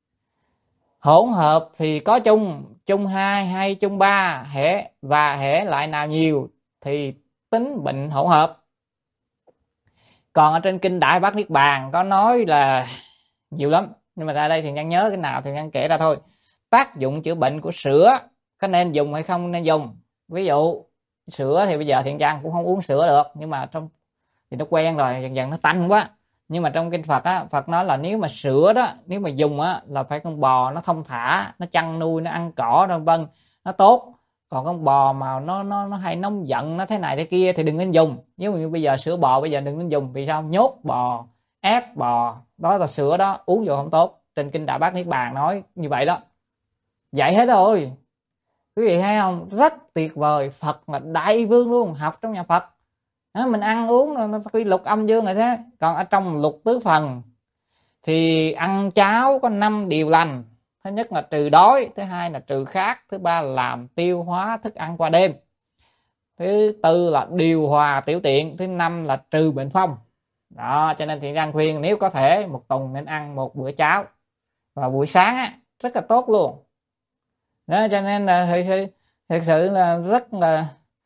Hỗn hợp thì có chung, chung hai hay chung ba, hễ và hễ lại nào nhiều thì tính bệnh hỗn hợp. Còn ở trên kinh Đại Bát Niết Bàn có nói là nhiều lắm, nhưng mà ra đây thì nhân nhớ cái nào thì nhân kể ra thôi. Tác dụng chữa bệnh của sữa có nên dùng hay không nên dùng. Ví dụ sữa thì bây giờ Thiện Căn cũng không uống sữa được, nhưng mà trong thì nó quen rồi, dần dần nó tanh quá. Nhưng mà trong kinh Phật á, Phật nói là nếu mà sữa đó, nếu mà dùng á là phải con bò nó thông thả, nó chăn nuôi, nó ăn cỏ vân vân, nó tốt. Còn con bò mà nó nó nó hay nóng giận, nó thế này thế kia thì đừng nên dùng. Nếu như bây giờ sữa bò bây giờ đừng nên dùng, vì sao? Nhốt bò, ép bò, đó là sữa đó, uống vô không tốt. Trên kinh Đại Bát Niết Bàn nói như vậy đó, dạy hết rồi. Quý vị thấy không? Rất tuyệt vời. Phật là đại vương luôn, học trong nhà Phật. Đó, mình ăn uống nó quy luật âm dương rồi thế. Còn ở trong lục tứ phần thì ăn cháo có năm điều lành, Thứ nhất là trừ đói, thứ hai là trừ khát, thứ ba là làm tiêu hóa thức ăn qua đêm, thứ tư là điều hòa tiểu tiện, thứ năm là trừ bệnh phong. Đó, cho nên Thiện Trang khuyên nếu có thể một tuần nên ăn một bữa cháo vào buổi sáng á, rất là tốt luôn. Đó, cho nên là thực sự, thực sự là rất là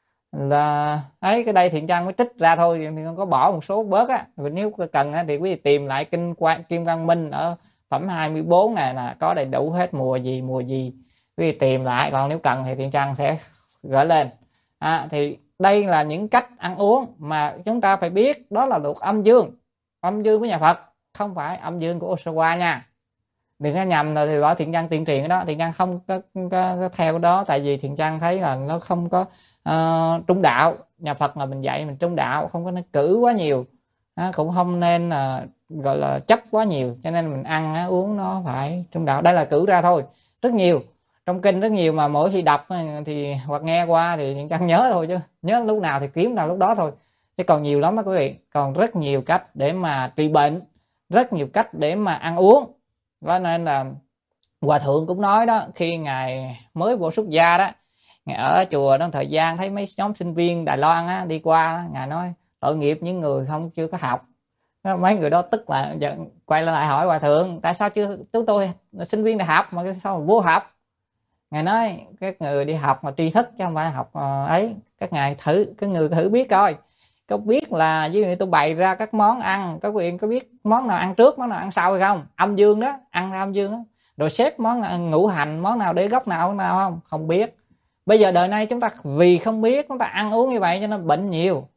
là ấy, cái đây Thiện Trang mới trích ra thôi, thì không có bỏ một số bớt á. Nếu cần á, thì quý vị tìm lại kinh quan Kim Quang Minh ở phẩm hai mươi bốn này là có đầy đủ hết mùa gì mùa gì, quý vị tìm lại, còn nếu cần thì Thiện Trang sẽ gửi lên. À, thì đây là những cách ăn uống mà chúng ta phải biết, đó là luật âm dương, âm dương của nhà Phật, không phải âm dương của Osawa nha. Đừng có nhầm rồi thì bảo Thiện Trang tuyên truyền cái đó, Thiện Trang không có, có, có theo cái đó, tại vì Thiện Trang thấy là nó không có uh, trung đạo. Nhà Phật là mình dạy mình trung đạo, không có nên cử quá nhiều, à, cũng không nên uh, gọi là chấp quá nhiều, cho nên mình ăn uh, uống nó phải trung đạo. Đây là cử ra thôi, rất nhiều trong kinh, rất nhiều mà mỗi khi đọc thì hoặc nghe qua thì Thiện Trang nhớ thôi, chứ nhớ lúc nào thì kiếm nào lúc đó thôi, chứ còn nhiều lắm đó quý vị, còn rất nhiều cách để mà trị bệnh, rất nhiều cách để mà ăn uống. Đó nên là Hòa Thượng cũng nói đó, khi Ngài mới vô xuất gia đó, Ngài ở chùa đó thời gian thấy mấy nhóm sinh viên Đài Loan á, đi qua, Ngài nói tội nghiệp những người không chưa có học. Mấy người đó tức là quay lại hỏi Hòa Thượng, tại sao chưa chúng tôi sinh viên đại học mà sao mà vô học? Ngài nói các người đi học mà tri thức chứ không phải học ấy, các ngài thử, các người thử biết coi, có biết là ví dụ như tôi bày ra các món ăn, các quyền có biết món nào ăn trước món nào ăn sau hay không? Âm dương đó, ăn âm dương đó, rồi xếp món nào, ngũ hành món nào để góc nào nào không không biết. Bây giờ đời nay chúng ta vì không biết, chúng ta ăn uống như vậy cho nên bệnh nhiều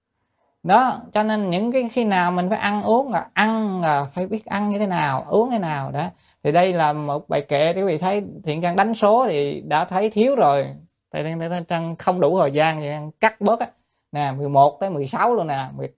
đó. Cho nên những cái khi nào mình phải ăn uống là ăn là phải biết ăn như thế nào, uống thế nào đó. Thì đây là một bài kệ, quý vị thấy Thiện Trang đánh số thì đã thấy thiếu rồi, tại Thiện Trang không đủ thời gian thì cắt bớt á nè, mười một tới mười sáu luôn nè, mười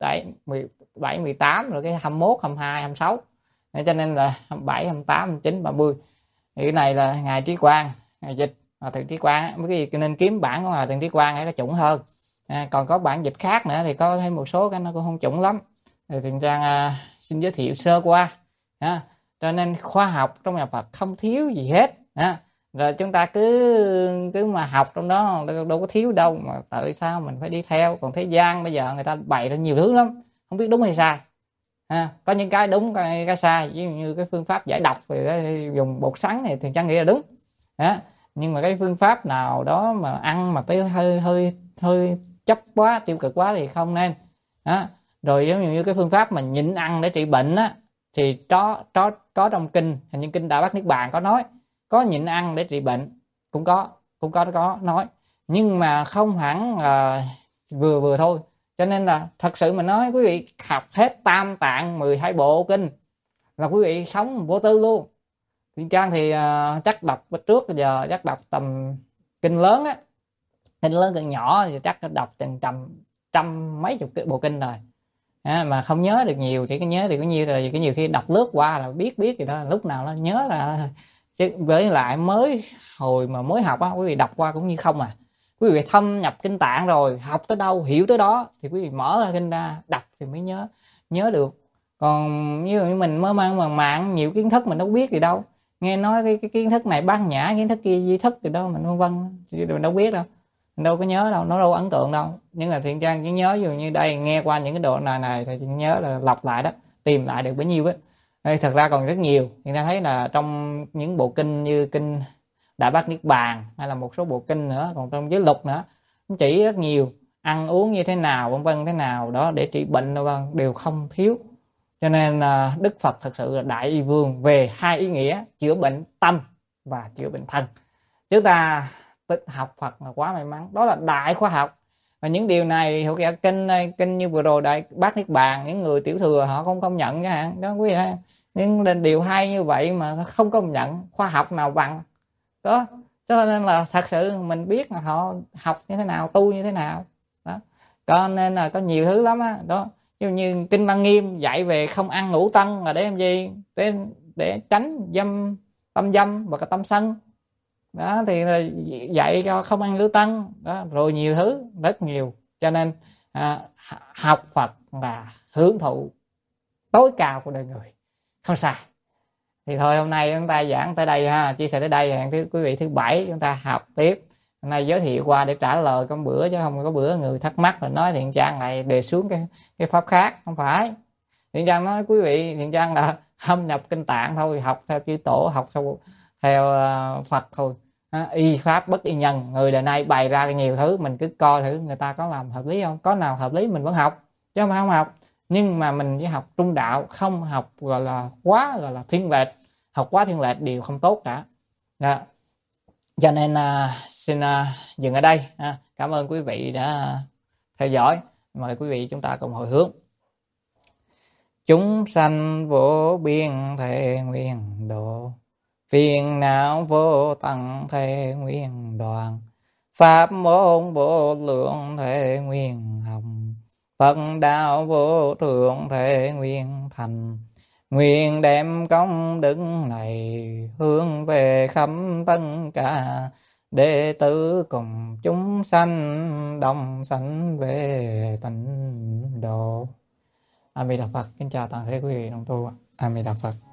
bảy mười tám rồi cái hai mươi mốt hai mươi hai hai mươi sáu, cho nên là hai mươi bảy hai mươi tám hai mươi chín ba mươi. Thì cái này là Ngài Trí Quang, Ngài dịch Hòa Thượng Trí Quang, mấy cái gì nên kiếm bản của Hòa Thượng Trí Quang để có chuẩn hơn. À, còn có bản dịch khác nữa thì có thêm một số cái nó cũng không chuẩn lắm, thì Thiện Trang à, xin giới thiệu sơ qua. À, cho nên khoa học trong nhà Phật không thiếu gì hết. À, rồi chúng ta cứ cứ mà học trong đó đâu, đâu có thiếu đâu, mà tại sao mình phải đi theo. Còn thế gian bây giờ người ta bày ra nhiều thứ lắm, không biết đúng hay sai. À, có những cái đúng cái, cái sai, ví dụ như cái phương pháp giải độc về dùng bột sắn này thì Trang nghĩ là đúng. À, nhưng mà cái phương pháp nào đó mà ăn mà tới hơi hơi hơi chấp quá, tiêu cực quá thì không nên. Đó. Rồi giống như cái phương pháp mà nhịn ăn để trị bệnh á, thì có, có, có trong kinh, hình như kinh Đại Bát Niết Bàn có nói, có nhịn ăn để trị bệnh, cũng có, cũng có, có nói, nhưng mà không hẳn uh, vừa vừa thôi. Cho nên là thật sự mình nói quý vị học hết tam tạng mười hai bộ kinh là quý vị sống vô tư luôn. Thiện Trang thì uh, chắc đọc trước giờ chắc đọc tầm kinh lớn á, kinh lớn kinh nhỏ thì chắc đọc từng trăm trăm mấy chục cái bộ kinh rồi. À, mà không nhớ được nhiều, chỉ có nhớ được có nhiêu rồi, cái nhiều khi đọc lướt qua là biết biết gì đó, lúc nào nó nhớ là, chứ với lại mới hồi mà mới học á, quý vị đọc qua cũng như không à. Quý vị thâm nhập kinh tạng rồi, học tới đâu hiểu tới đó thì quý vị mở ra kinh ra đọc thì mới nhớ nhớ được. Còn như mình mới mang màng mạng nhiều kiến thức mình đâu biết gì đâu, nghe nói cái, cái kiến thức này bát nhã, kiến thức kia di thức thì đâu mình vân vân, mình đâu biết đâu, mình đâu có nhớ đâu, nó đâu ấn tượng đâu. Nhưng là Thiện Trang chỉ nhớ dù như đây nghe qua những cái độ này này thì nhớ là lọc lại đó, tìm lại được bấy nhiêu á. Đây thật ra còn rất nhiều. Người ta thấy là trong những bộ kinh như kinh Đại Bát Niết Bàn hay là một số bộ kinh nữa, còn trong giới luật nữa chỉ rất nhiều, ăn uống như thế nào vân vân thế nào đó để trị bệnh vân đều không thiếu. Cho nên là Đức Phật thật sự là đại y vương về hai ý nghĩa, chữa bệnh tâm và chữa bệnh thân. Chúng ta học Phật là quá may mắn, đó là đại khoa học. Và những điều này thuộc về kinh kinh như vừa rồi Đại Bát Niết Bàn, những người tiểu thừa họ không công nhận nha đó quý vị. Nhưng điều hay như vậy mà không công nhận, khoa học nào bằng đó. Cho nên là thật sự mình biết là họ học như thế nào, tu như thế nào đó. Cho nên là có nhiều thứ lắm á đó. Giống như kinh Lăng Nghiêm dạy về không ăn ngũ tân là để làm gì, để để tránh dâm, tâm dâm và cái tâm sân đó, thì dạy cho không ăn ngũ tân đó, rồi nhiều thứ rất nhiều. Cho nên à, học Phật là hưởng thụ tối cao của đời người, không sai. Thì thôi hôm nay chúng ta giảng tới đây ha, chia sẻ tới đây, hẹn thứ quý vị thứ bảy chúng ta học tiếp. Hôm nay giới thiệu qua để trả lời con bữa, chứ không có bữa người thắc mắc rồi nói Thiện Trang này đề xuống cái cái pháp khác, không phải. Thiện Trang nói quý vị, Thiện Trang là thâm nhập kinh tạng thôi, học theo chư tổ, học theo theo uh, Phật thôi. À, y pháp bất y nhân, người đời nay bày ra nhiều thứ, mình cứ coi thử người ta có làm hợp lý không, có nào hợp lý mình vẫn học chứ không phải không học. Nhưng mà mình chỉ học trung đạo, không học gọi là quá gọi là thiên lệch. Học quá thiên lệch đều không tốt cả. Đó. Cho nên uh, xin uh, dừng ở đây. À, cảm ơn quý vị đã theo dõi. Mời quý vị chúng ta cùng hồi hướng. Chúng sanh vô biên thể nguyện độ, phiền não vô tận thể nguyện đoàn, pháp môn vô lượng thể nguyện hồng, Phật đạo vô thượng thể nguyện thành. Nguyện đem công đức này hướng về khắp tất cả đệ tử cùng chúng sanh đồng sanh về tịnh độ. A Di Đà Phật. Kính chào toàn thể quý vị đồng tu. A Di Đà Phật.